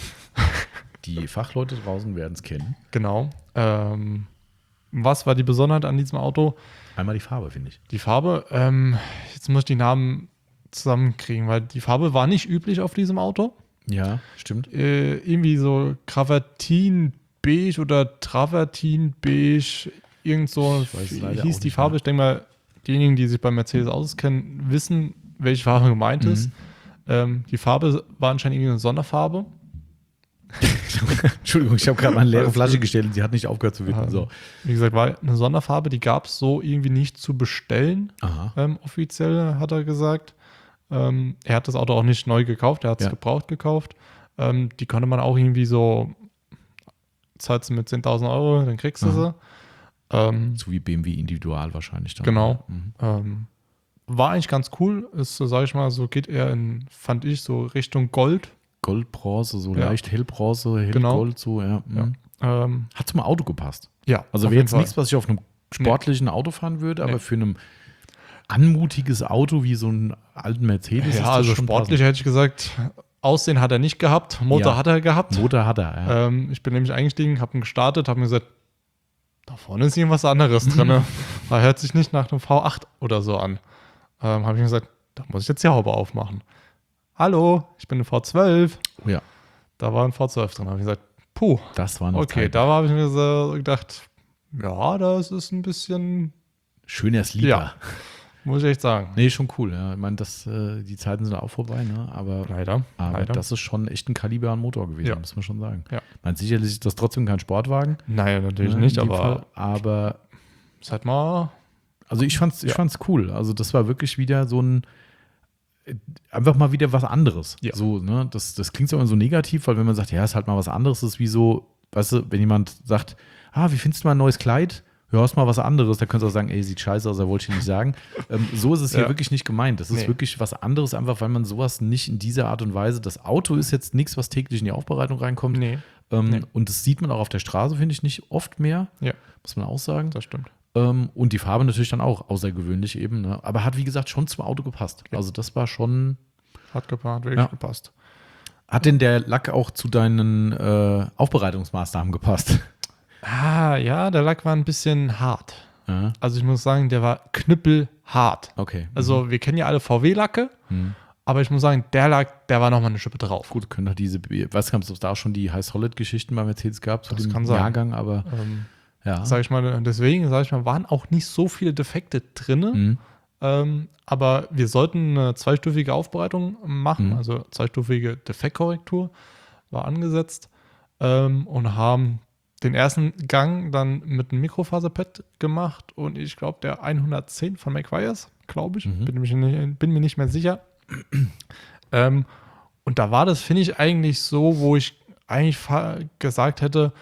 Die Fachleute draußen werden es kennen. Genau. Ähm, was war die Besonderheit an diesem Auto? Einmal die Farbe, finde ich. Die Farbe. Ähm, jetzt muss ich die Namen zusammenkriegen, weil die Farbe war nicht üblich auf diesem Auto. Ja, stimmt. Äh, irgendwie so Gravatin-Beige oder Travertin-Beige, irgend so Ich weiß leider hieß auch die nicht Farbe. mehr. Ich denke mal, diejenigen, die sich bei Mercedes auskennen, wissen, welche Farbe gemeint ist. Mhm. Ähm, die Farbe war anscheinend irgendwie eine Sonderfarbe. Entschuldigung, ich habe gerade mal eine leere Alles Flasche gut. gestellt und sie hat nicht aufgehört zu wippen. Ähm, So. Wie gesagt, war eine Sonderfarbe, die gab es so irgendwie nicht zu bestellen. Aha. Ähm, offiziell hat er gesagt. Ähm, er hat das Auto auch nicht neu gekauft, er hat es Ja. gebraucht gekauft. Ähm, die konnte man auch irgendwie so, zahlst du mit zehntausend Euro, dann kriegst du Aha. sie. Ähm, So wie B M W individual wahrscheinlich dann. Genau. Mhm. ähm, war eigentlich ganz cool. Ist, so, sag ich mal, so geht er in, fand ich, so Richtung Gold. Goldbronze, so Ja. leicht hellbronze, hellgold, Genau. so, ja. Mhm. Ähm, Hat zum Auto gepasst. ja, Also auf wäre jeden jetzt Fall. nichts, was ich auf einem sportlichen Auto fahren würde, aber Nee. für ein anmutiges Auto wie so einen alten Mercedes ist Ja, das also schon sportlich hätte ich gesagt, Aussehen hat er nicht gehabt, Motor Ja. hat er gehabt. passend. Motor hat er, ja. Ähm, ich bin nämlich eingestiegen, habe ihn gestartet, habe mir gesagt, da vorne ist irgendwas anderes drin. Mhm. Da hört sich nicht nach einem V acht oder so an. Ähm, habe ich mir gesagt, da muss ich jetzt die Haube aufmachen. Hallo, ich bin ein V zwölf. Oh ja, Da war ein V zwölf drin. Habe ich gesagt, puh, das war noch okay, Zeit. da habe ich mir so gedacht, ja, das ist ein bisschen, Schöner Sleeper. Ja. muss ich echt sagen. Nee, schon cool. Ja. Ich meine, das, äh, die Zeiten sind auch vorbei, ne? aber, Leider. aber leider. das ist schon echt ein Kaliber an Motor gewesen, Ja. muss man schon sagen. Ja. Ich meine, sicherlich ist das trotzdem kein Sportwagen. Nein, natürlich ne, nicht, in dem aber Fall, aber sag mal, also ich fand's, ich Ja. fand's cool. Also das war wirklich wieder so ein, äh, einfach mal wieder was anderes. Ja. So, ne? Das, das klingt so immer so negativ, weil wenn man sagt, ja, ist halt mal was anderes, ist wie so, weißt du, wenn jemand sagt, ah, wie findest du mal ein neues Kleid? Ja, ist mal was anderes. Da könntest du auch sagen, ey, sieht scheiße aus, da wollte ich nicht sagen. ähm, so ist es hier Ja. wirklich nicht gemeint. Das ist Nee. wirklich was anderes, einfach weil man sowas nicht in dieser Art und Weise, das Auto ist jetzt nichts, was täglich in die Aufbereitung reinkommt. nee, Ähm, Nee. Und das sieht man auch auf der Straße, finde ich, nicht oft mehr, ja, muss man auch sagen. das stimmt. Ähm, und die Farbe natürlich dann auch außergewöhnlich eben. Ne? Aber hat, wie gesagt, schon zum Auto gepasst. Ja. Also das war schon. Hat gepasst, wirklich Ja. gepasst. Hat denn der Lack auch zu deinen äh, Aufbereitungsmaßnahmen gepasst? Ah, ja, der Lack war ein bisschen hart. Ja, Also ich muss sagen, der war knüppelhart. okay. Also wir kennen ja alle V W-Lacke, Mhm. aber ich muss sagen, der Lack, der war nochmal eine Schippe drauf. Gut, können doch diese, ich weiß gar nicht, ob es da auch schon die High-Solid-Geschichten bei Mercedes gab zu Das dem kann sein. Jahrgang, aber Ähm, ja. Sag ich mal, deswegen, sag ich mal, waren auch nicht so viele Defekte drin. Mhm. Ähm, aber wir sollten eine zweistufige Aufbereitung machen, Mhm. also zweistufige Defektkorrektur war angesetzt ähm, und haben den ersten Gang dann mit einem Mikrofaserpad gemacht und ich glaube der hundertzehn von McGuire's, glaube ich, Mhm. bin, mich nicht, bin mir nicht mehr sicher. ähm, und da war das, finde ich, eigentlich so, wo ich eigentlich fa- gesagt hätte,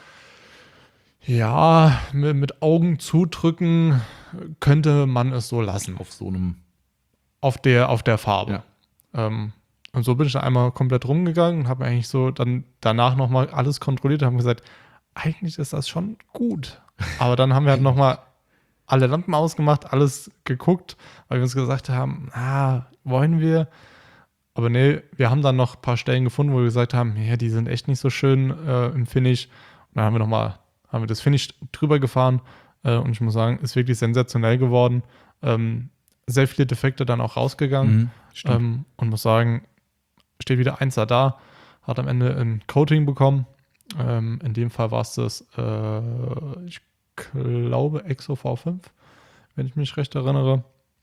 ja, mit, mit Augen zudrücken könnte man es so lassen. Auf so einem. Auf der, auf der Farbe. Ja. Ähm, und so bin ich dann einmal komplett rumgegangen und habe eigentlich so dann danach nochmal alles kontrolliert und haben gesagt, eigentlich ist das schon gut. Aber dann haben wir halt nochmal alle Lampen ausgemacht, alles geguckt, weil wir uns gesagt haben, ah, wollen wir? Aber nee, wir haben dann noch ein paar Stellen gefunden, wo wir gesagt haben, ja, die sind echt nicht so schön äh, im Finish. Und dann haben wir nochmal, haben wir das Finish drüber gefahren äh, und ich muss sagen, ist wirklich sensationell geworden. Ähm, sehr viele Defekte dann auch rausgegangen Mhm. Stimmt. ähm, und muss sagen, steht wieder Einser da, hat am Ende ein Coating bekommen. Ähm, in dem Fall war es das, äh, ich glaube, Exo V fünf, wenn ich mich recht erinnere.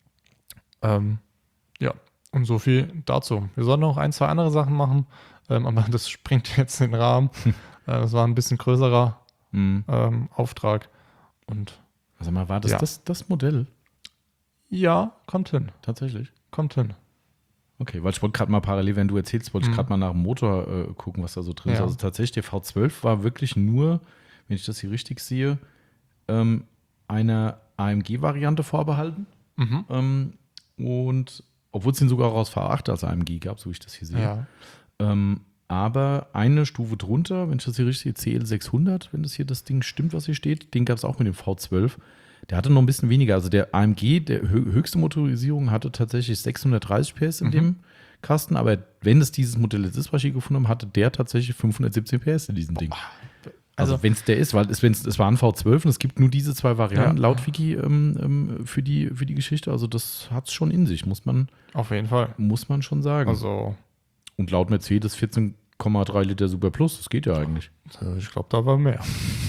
Ähm, ja, und so viel dazu. Wir sollten noch ein, zwei andere Sachen machen, ähm, aber das springt jetzt den Rahmen. äh, das war ein bisschen größerer Mhm. ähm, Auftrag. Und Also mal, war das Ja. das, das Modell ja, kommt hin, tatsächlich? kommt hin. Okay, weil ich wollte gerade mal parallel, wenn du erzählst, wollte ich Mhm. gerade mal nach dem Motor äh, gucken, was da so drin ist. Ja. Also tatsächlich, der V zwölf war wirklich nur, wenn ich das hier richtig sehe, ähm, einer A M G-Variante vorbehalten. Mhm. Ähm, und obwohl es den sogar auch aus V acht als A M G gab, so wie ich das hier sehe. Ja. Ähm, aber eine Stufe drunter, wenn ich das hier richtig sehe, C L sechshundert, wenn das hier das Ding stimmt, was hier steht, den gab es auch mit dem V zwölf. Der hatte noch ein bisschen weniger. Also der A M G, der hö- höchste Motorisierung, hatte tatsächlich sechshundertdreißig P S in Mhm. dem Kasten. Aber wenn es dieses Modell jetzt ist, was ich hier gefunden habe, hatte der tatsächlich fünfhundertsiebzehn P S in diesem Ding. Also, Also- wenn es der ist, weil es, wenn's, es war ein V zwölf und es gibt nur diese zwei Varianten Ja. laut Wiki ähm, ähm, für, die, für die Geschichte. Also das hat es schon in sich, muss man, Auf jeden Fall. muss man schon sagen. Also, Und laut Mercedes vierzehn Komma drei Liter Super Plus, das geht ja eigentlich. äh, ich glaube, da war mehr.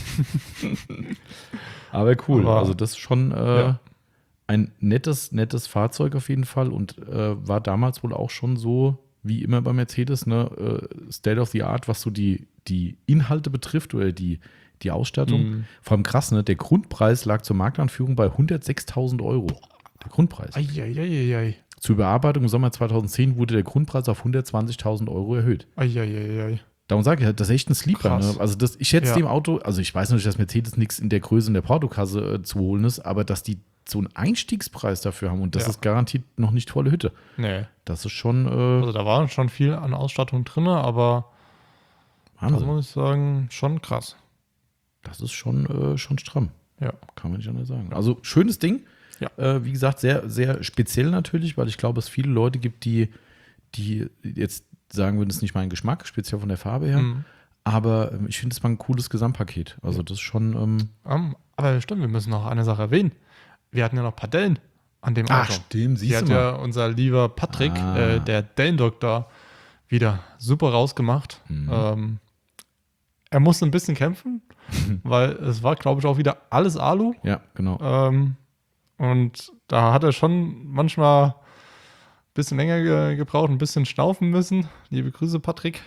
Aber cool, Aber- also das ist schon äh, Ja. ein nettes, nettes Fahrzeug auf jeden Fall und äh, war damals wohl auch schon so, wie immer bei Mercedes, ne, äh, State of the Art, was so die, die Inhalte betrifft oder die, die Ausstattung. Mhm. Vor allem krass, ne, der Grundpreis lag zur Marktanführung bei hundertsechstausend Euro. Der Grundpreis. Eieieiei. Zur Überarbeitung im Sommer zweitausendzehn wurde der Grundpreis auf hundertzwanzigtausend Euro erhöht. Eieieiei. Darum sage ich halt, das ist echt ein Sleeper. Krass. Ne? Also das, ich schätze Ja. dem Auto, also ich weiß natürlich, dass Mercedes nichts in der Größe in der Portokasse äh, zu holen ist, aber dass die so einen Einstiegspreis dafür haben und das Ja. ist garantiert noch nicht volle Hütte. Nee. Das ist schon äh, Also da war schon viel an Ausstattung drin, aber da Wahnsinn. muss ich sagen, schon krass. Das ist schon, äh, schon stramm. Ja. Kann man nicht anders sagen. Also schönes Ding. Ja. Äh, wie gesagt, sehr, sehr speziell natürlich, weil ich glaube, es viele Leute gibt, die, die jetzt sagen würden, das ist nicht mein Geschmack, speziell von der Farbe her. Mhm. Aber ähm, ich finde, es war ein cooles Gesamtpaket. Also das ist schon. Ähm, Um, aber stimmt, wir müssen noch eine Sache erwähnen. Wir hatten ja noch ein paar Dellen an dem Auto. stimmt, Die hat ja unser lieber Patrick, Ah. äh, der Dellendoktor, wieder super rausgemacht. Mhm. Ähm, er musste ein bisschen kämpfen, weil es war, glaube ich, auch wieder alles Alu. Ja, genau. Ähm, und da hat er schon manchmal ein bisschen länger ge gebraucht, ein bisschen schnaufen müssen. Liebe Grüße, Patrick.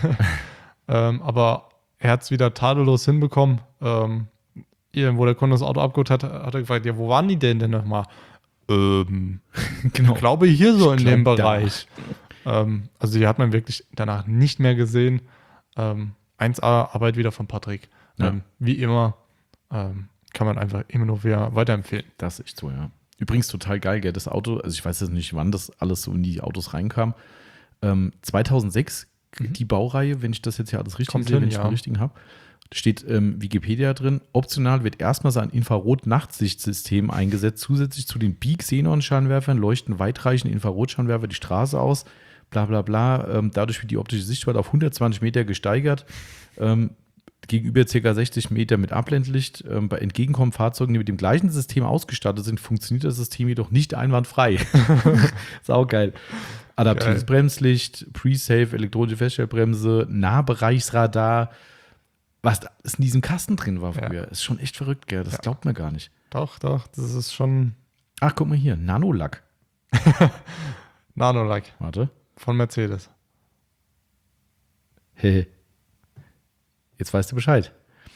ähm, aber er hat es wieder tadellos hinbekommen. Ähm, ihr, wo der Kunde das Auto abgeholt hat, hat er gefragt, ja, wo waren die denn denn nochmal? Ähm, genau. ich glaube hier so in Ich dem glaub, da. Bereich. Ähm, also die hat man wirklich danach nicht mehr gesehen. Ähm, eins A Arbeit wieder von Patrick. Ja. Ähm, wie immer ähm, kann man einfach immer nur wieder weiterempfehlen. Das ist echt so, ja. Übrigens total geil, gell, das Auto, also ich weiß jetzt nicht, wann das alles so in die Autos reinkam. Ähm, zweitausendsechs, Mhm. die Baureihe, wenn ich das jetzt ja alles richtig Kommt sehe, hin, wenn ich ja. den richtigen habe, steht ähm, Wikipedia drin. Optional wird erstmals ein Infrarot-Nachtsichtsystem eingesetzt. Zusätzlich zu den Beak-Xenon-Scheinwerfern leuchten weitreichende Infrarotscheinwerfer die Straße aus. Bla bla bla. Ähm, dadurch wird die optische Sichtweite auf hundertzwanzig Meter gesteigert. Ähm, gegenüber ca. sechzig Meter mit Abblendlicht. Ähm, bei entgegenkommenden Fahrzeugen, die mit dem gleichen System ausgestattet sind, funktioniert das System jedoch nicht einwandfrei. Saugeil. Adaptives Geil. Bremslicht, Pre-Safe, elektronische Feststellbremse, Nahbereichsradar. Was da ist in diesem Kasten drin war Ja. früher, ist schon echt verrückt, gell? Das Ja. glaubt man gar nicht. Doch, doch, das ist schon. Ach, guck mal hier, Nanolack. Nanolack Warte. von Mercedes. Hey. Jetzt weißt du Bescheid.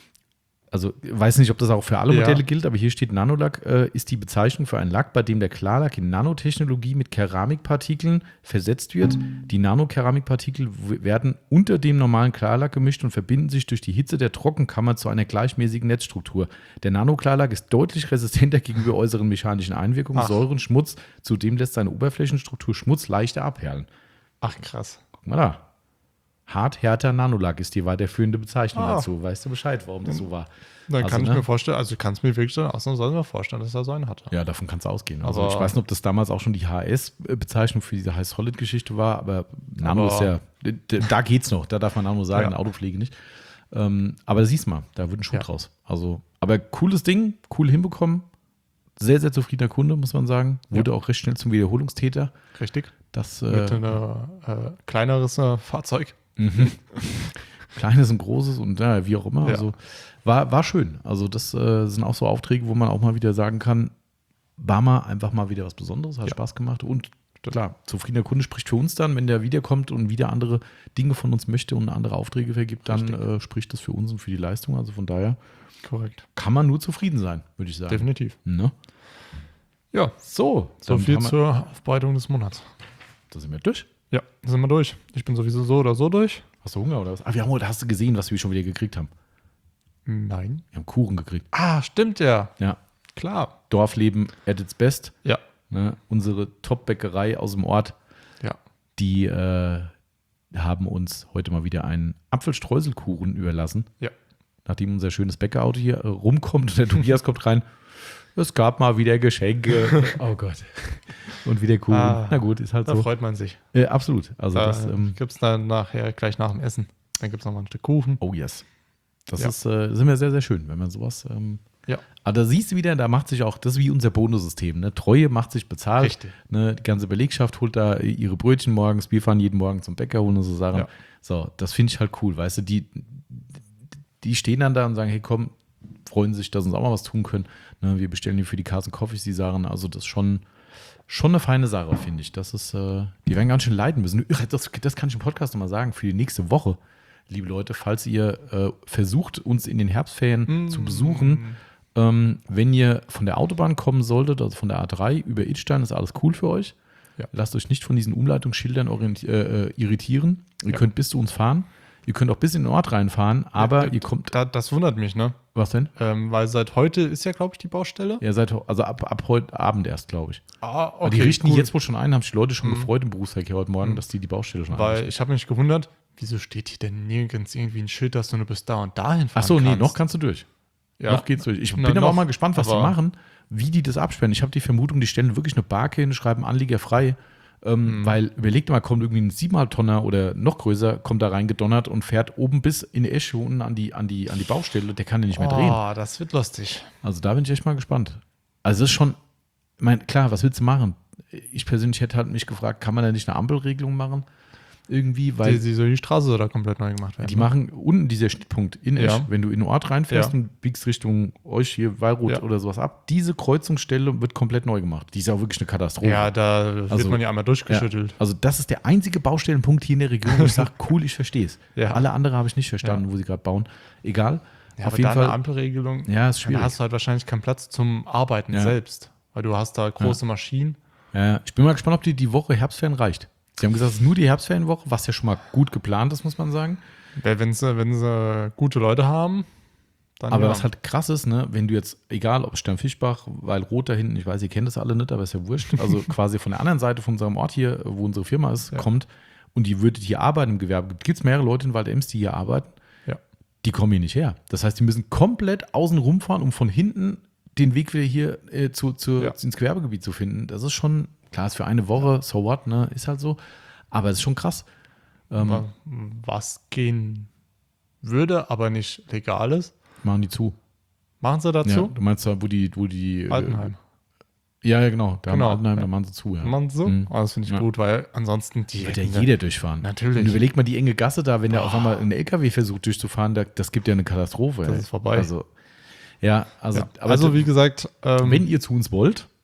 Also, ich weiß nicht, ob das auch für alle Modelle Ja. gilt, aber hier steht, Nanolack äh, ist die Bezeichnung für einen Lack, bei dem der Klarlack in Nanotechnologie mit Keramikpartikeln versetzt wird. Die Nanokeramikpartikel w- werden unter dem normalen Klarlack gemischt und verbinden sich durch die Hitze der Trockenkammer zu einer gleichmäßigen Netzstruktur. Der Nanoklarlack ist deutlich resistenter gegenüber äußeren mechanischen Einwirkungen, Ach. Säuren, Schmutz. Zudem lässt seine Oberflächenstruktur Schmutz leichter abperlen. Ach, krass. Guck mal da. Hart, härter Nanolack ist die weiterführende Bezeichnung Ah. dazu. Weißt du Bescheid, warum das so war? Dann Also, kann ich ne? mir vorstellen, also ich kann es mir wirklich dann ausnahmsweise mal vorstellen, dass er so einen hatte. Ja, davon kannst du ausgehen. Also Aber- ich weiß nicht, ob das damals auch schon die H S-Bezeichnung für diese High-Solid-Geschichte war, aber Nano Aber- ist ja, d- da geht's noch, da darf man Nano sagen, Ja. in der Autopflege nicht. Ähm, aber siehst mal, da wird ein Schuh Ja. draus. Also, aber cooles Ding, cool hinbekommen. Sehr, sehr zufriedener Kunde, muss man sagen. Wurde auch recht schnell zum Wiederholungstäter. Richtig. Das Mit äh, einem äh, kleineres äh, Fahrzeug. Kleines und Großes und ja, wie auch immer. Ja. Also war, war schön. Also das äh, sind auch so Aufträge, wo man auch mal wieder sagen kann, war mal einfach mal wieder was Besonderes, hat Ja. Spaß gemacht und klar, zufriedener Kunde spricht für uns dann, wenn der wiederkommt und wieder andere Dinge von uns möchte und andere Aufträge vergibt, dann Richtig. äh, spricht das für uns und für die Leistung. Also von daher Korrekt. kann man nur zufrieden sein, würde ich sagen. Definitiv. Ne? Ja, So, so dann viel haben wir- zur Aufbereitung des Monats. Da sind wir durch. Ja, sind wir durch. Ich bin sowieso so oder so durch. Hast du Hunger oder was? Ah, wir haben heute, hast du gesehen, was wir schon wieder gekriegt haben? Nein. Wir haben Kuchen gekriegt. Ah, stimmt ja. Ja. Klar. Dorfleben at its best. Ja. Ne? Unsere Top-Bäckerei aus dem Ort, Ja. die äh, haben uns heute mal wieder einen Apfelstreuselkuchen überlassen. Ja. Nachdem unser schönes Bäckerauto hier äh, rumkommt und der Tobias kommt rein. Es gab mal wieder Geschenke. Oh Gott. Und wieder Kuchen. Ah, Na gut, ist halt Da so. freut man sich. Äh, absolut. Also Da das, ähm, gibt es dann nachher gleich nach dem Essen. Dann gibt es nochmal ein Stück Kuchen. oh yes. Das Ja. ist, äh, sind wir sehr, sehr schön, wenn man sowas. Ähm, Ja. aber da siehst du wieder, da macht sich auch, das ist wie unser Bonussystem. Ne? Treue macht sich bezahlt. Richtig. Ne? Die ganze Belegschaft holt da ihre Brötchen morgens. Wir fahren jeden Morgen zum Bäcker, holen und so Sachen. Ja. So, das finde ich halt cool. Weißt du, die, die stehen dann da und sagen: Hey, komm, freuen sich, dass uns auch mal was tun können. Ne? Wir bestellen hier für die Carson Coffees die Sachen. Also, das ist schon, schon eine feine Sache, finde ich. Das ist, äh, die werden ganz schön leiden müssen. Das, das kann ich im Podcast nochmal sagen. Für die nächste Woche, liebe Leute, falls ihr äh, versucht, uns in den Herbstferien Mm. zu besuchen, ähm, wenn ihr von der Autobahn kommen solltet, also von der A drei über Idstein, ist alles cool für euch. Ja. Lasst euch nicht von diesen Umleitungsschildern orienti- äh, äh, irritieren. Ihr Ja. könnt bis zu uns fahren. Ihr könnt auch bis in den Ort reinfahren, aber Ja, ihr kommt. Da, das wundert mich, ne? Was denn? Ähm, weil seit heute ist ja, glaube ich, die Baustelle. Ja, seit, also ab, ab heute Abend erst, glaube ich. Ah, Aber die richten die cool. jetzt wohl schon ein, haben sich die Leute schon Mhm. gefreut im Berufsverkehr heute Morgen, Mhm. dass die die Baustelle schon Weil einrichten. ich habe mich gewundert, wieso steht hier denn nirgends irgendwie ein Schild, dass du nur bis da und dahin fahren Ach so, nee, kannst? noch kannst du durch. Ja. Noch geht's durch. Ich Na, bin aber auch noch, mal gespannt, was die aber- machen, wie die das absperren. Ich habe die Vermutung, die stellen wirklich eine Barke hin, schreiben Anlieger frei. Ähm, Mhm. Weil, überlegt mal, kommt irgendwie ein siebeneinhalb Tonner oder noch größer, kommt da reingedonnert und fährt oben bis in die Esche unten an die, an die, an die Baustelle. Der kann ja nicht mehr drehen. Oh, das wird lustig. Also da bin ich echt mal gespannt. Also es ist schon, ich meine, klar, was willst du machen? Ich persönlich hätte halt mich gefragt, kann man da nicht eine Ampelregelung machen? Irgendwie, weil Die, die, so die Straße soll da komplett neu gemacht werden. die ne? machen unten dieser Schnittpunkt in Esch, Ja. wenn du in den Ort reinfährst Ja. und biegst Richtung euch hier, Wallroth Ja. oder sowas ab, diese Kreuzungsstelle wird komplett neu gemacht. Die ist auch wirklich eine Katastrophe. Ja, da wird Also- man ja einmal durchgeschüttelt. Also das ist der einzige Baustellenpunkt hier in der Region, wo ich sage, cool, ich verstehe es. Ja. Alle andere habe ich nicht verstanden, wo sie gerade bauen. Egal. Ja, Auf aber jeden da eine Fall. Ampelregelung, Ja, ist dann schwierig. hast du halt wahrscheinlich keinen Platz zum Arbeiten Ja. selbst. Weil du hast da große Maschinen. Ja, ich bin mal gespannt, ob die die Woche Herbstferien reicht. Sie haben gesagt, es ist nur die Herbstferienwoche, was ja schon mal gut geplant ist, muss man sagen. Weil wenn sie, wenn sie gute Leute haben, dann Aber ja. was halt krass ist, ne, wenn du jetzt, egal ob Sternfischbach, weil Rot da hinten, ich weiß, ihr kennt das alle nicht, aber ist ja wurscht, also quasi von der anderen Seite von unserem Ort hier, wo unsere Firma ist, Ja. kommt und die würdet hier arbeiten im Gewerbe. Gibt es mehrere Leute in Waldems, die hier arbeiten? Ja. Die kommen hier nicht her. Das heißt, die müssen komplett außen rumfahren, um von hinten den Weg wieder hier äh, zu, zu, Ja. ins Gewerbegebiet zu finden. Das ist schon, klar, ist für eine Woche, so what, ne, ist halt so, aber es ist schon krass. Ähm, wa- was gehen würde, aber nicht legal ist, machen die zu. machen sie Ja, dazu. du meinst da, wo die, wo die äh, Altenheim. Ja, ja, genau. Da Genau, haben Altenheim, ja. da machen sie zu, ja. Machen sie so? Mhm. Ah, das finde ich Ja. gut, weil ansonsten die Wird ja hätten- jeder durchfahren. Natürlich. Und überleg mal die enge Gasse da, wenn der auf einmal ein L K W versucht durchzufahren, da, das gibt ja eine Katastrophe. Das ey. ist vorbei. Also, ja, also, Ja. aber also wie gesagt, ähm, wenn ihr zu uns wollt,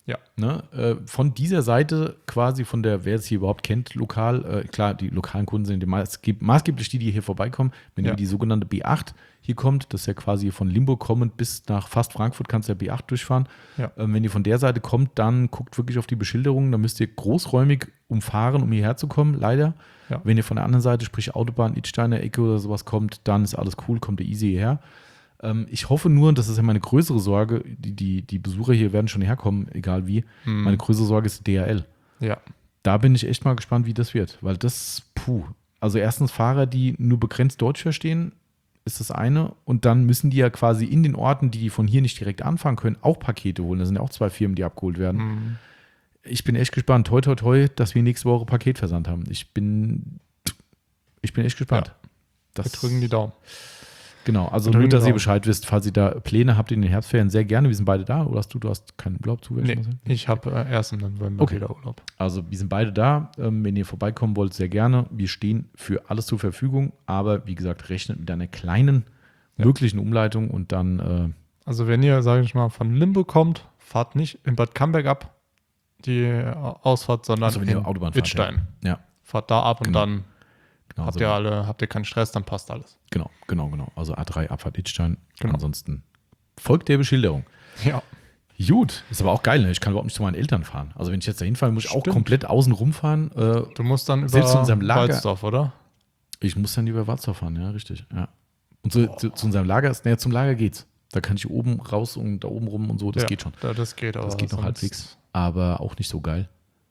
Ja. Ne? Äh, von dieser Seite quasi, von der, wer es hier überhaupt kennt, lokal, äh, klar, die lokalen Kunden sind die maßgeb- maßgeblich die, die hier vorbeikommen. Wenn Ja. über die sogenannte B acht hier kommt, das ist ja quasi von Limburg kommend bis nach fast Frankfurt, kannst du ja B acht durchfahren. Ja. Ähm, wenn ihr von der Seite kommt, dann guckt wirklich auf die Beschilderung. Da müsst ihr großräumig umfahren, um hierher zu kommen, leider. Ja. Wenn ihr von der anderen Seite, sprich Autobahn, Idsteiner Ecke oder sowas kommt, dann ist alles cool, kommt ihr easy hierher. Ähm, ich hoffe nur, und das ist ja meine größere Sorge, die, die, die Besucher hier werden schon herkommen, egal wie. Hm. Meine größere Sorge ist D H L. Ja. Da bin ich echt mal gespannt, wie das wird. Weil das, puh. Also erstens Fahrer, die nur begrenzt Deutsch verstehen, ist das eine. Und dann müssen die ja quasi in den Orten, die die von hier nicht direkt anfangen können, auch Pakete holen. Das sind ja auch zwei Firmen, die abgeholt werden. Hm. Ich bin echt gespannt. Toi, toi, toi, dass wir nächste Woche Paketversand haben. Ich bin, ich bin echt gespannt. Ja. Das, Wir drücken die Daumen. Genau, also Wir nur, drücken dass die ihr Daumen. Bescheid wisst, falls ihr da Pläne habt in den Herbstferien, sehr gerne. Wir sind beide da. Oder hast du, du hast keinen Urlaub zu? Nee, ich habe äh, erst im November Okay. wieder Urlaub. Also wir sind beide da. Ähm, wenn ihr vorbeikommen wollt, sehr gerne. Wir stehen für alles zur Verfügung. Aber wie gesagt, rechnet mit einer kleinen, Ja. möglichen Umleitung und dann, äh, Also wenn ihr, sage ich mal, von Limburg kommt, fahrt nicht in Bad Camberg ab, die äh, Ausfahrt, sondern Also wenn ihr in Autobahn fahrt, Wittstein. ja. Fahrt da ab und Genau. dann genau, habt also, ihr alle, habt ihr keinen Stress, dann passt alles. genau, genau, genau. Also A drei, Abfahrt Idstein. Genau. Ansonsten folgt der Beschilderung. Ja. Gut, ist aber auch geil, ne? Ich kann überhaupt nicht zu meinen Eltern fahren. Also wenn ich jetzt dahin fahre, muss ich auch Stimmt. komplett außen rumfahren. Äh, Du musst dann über Selbst in unserem Lager- Walzdorf, oder? Ich muss dann über Warzau fahren, ja, richtig. Ja. Und zu, zu, zu unserem Lager, ist- naja, zum Lager geht's. Da kann ich oben raus und da oben rum und so, das ja, geht schon. Da, das geht, aber Das geht noch sonst- halbwegs, aber auch nicht so geil.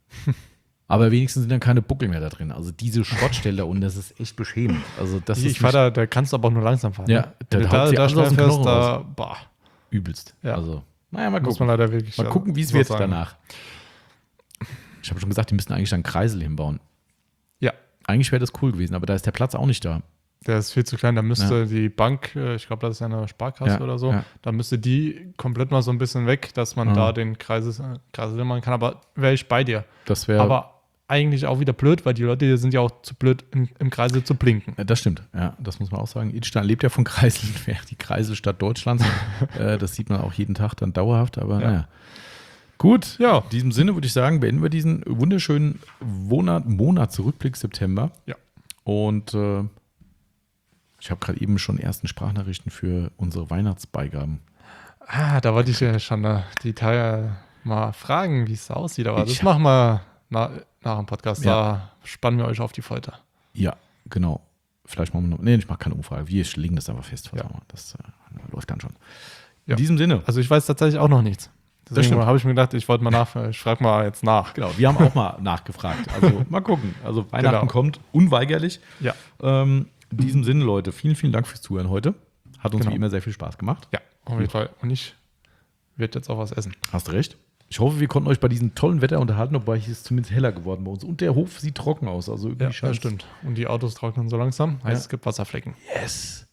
Aber wenigstens sind dann keine Buckel mehr da drin. Also diese Schrottstelle da unten, das ist echt beschämend. Also das Ich, ist ich fahr da, da kannst du aber auch nur langsam fahren. Ja, ne? da Wenn du haut da, sie da alles aus schnell dem fährst, Knochen da boah, übelst. Ja. Also, naja, mal muss man gucken. leider wirklich Mal gucken, wie es so wird sagen. danach. Ich habe schon gesagt, die müssten eigentlich dann Kreisel hinbauen. Ja, Eigentlich wäre das cool gewesen, aber da ist der Platz auch nicht da. der ist viel zu klein. Da müsste die Bank, äh, ich glaube, das ist ja eine Sparkasse Ja, oder so, ja. da müsste die komplett mal so ein bisschen weg, dass man Ja. da den Kreisel, äh, Kreisel machen kann. Aber wäre ich bei dir. Das wäre. Aber eigentlich auch wieder blöd, weil die Leute hier sind ja auch zu blöd, im, im Kreisel zu blinken. Ja, das stimmt, ja, das muss man auch sagen. Idstein lebt ja von Kreiseln, wäre die Kreiselstadt Deutschlands. äh, das sieht man auch jeden Tag dann dauerhaft, aber Ja. naja. Gut, Ja. in diesem Sinne würde ich sagen, beenden wir diesen wunderschönen Monat, Monatsrückblick September. Ja. Und äh, ich habe gerade eben schon ersten Sprachnachrichten für unsere Weihnachtsbeigaben. Ah, da wollte ich ja schon äh, die Taya mal fragen, wie es da aussieht. Aber Ich das machen wir na, nach dem Podcast. Ja. Da spannen wir euch auf die Folter. Ja, genau. Vielleicht machen wir noch. Nee, ich mache keine Umfrage. Wir legen das einfach fest. Ja. Das äh, läuft dann schon. Ja. In diesem Sinne. Also ich weiß tatsächlich auch noch nichts. Deswegen stimmt. habe ich mir gedacht, ich wollte mal nach, ich frage mal jetzt nach. Genau, wir haben auch mal nachgefragt. Also mal gucken. Also Weihnachten Genau. kommt unweigerlich. Ja, Ähm, in diesem Sinne, Leute, vielen, vielen Dank fürs Zuhören heute. Hat uns Genau. wie immer sehr viel Spaß gemacht. ja, auf jeden Fall. Und ich werde jetzt auch was essen. Hast recht. Ich hoffe, wir konnten euch bei diesem tollen Wetter unterhalten, wobei es ist zumindest heller geworden bei uns. Und der Hof sieht trocken aus. Also irgendwie Ja, scheint's- das stimmt. Und die Autos trocknen so langsam. Heißt, Ja. es gibt Wasserflecken. Yes.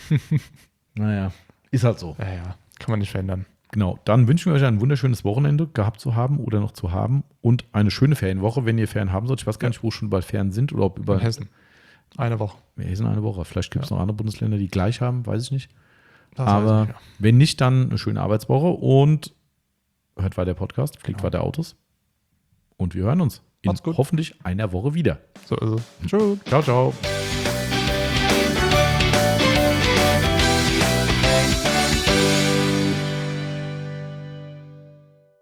Naja, ist halt so. Ja, ja, kann man nicht verändern. Genau. Dann wünschen wir euch ein wunderschönes Wochenende gehabt zu haben oder noch zu haben und eine schöne Ferienwoche, wenn ihr Ferien haben sollt. Ich weiß gar nicht, wo schon bald Ferien sind oder ob über In Hessen. Eine Woche. Hessen eine Woche. Vielleicht gibt es noch andere Bundesländer, die gleich haben, weiß ich nicht. Das weiß Aber ich nicht, wenn nicht, dann eine schöne Arbeitswoche und hört weiter Podcast, fliegt Genau. weiter Autos. Und wir hören uns in Macht's gut. hoffentlich einer Woche wieder. ja. So ist es. Tschüss. Ciao, ciao.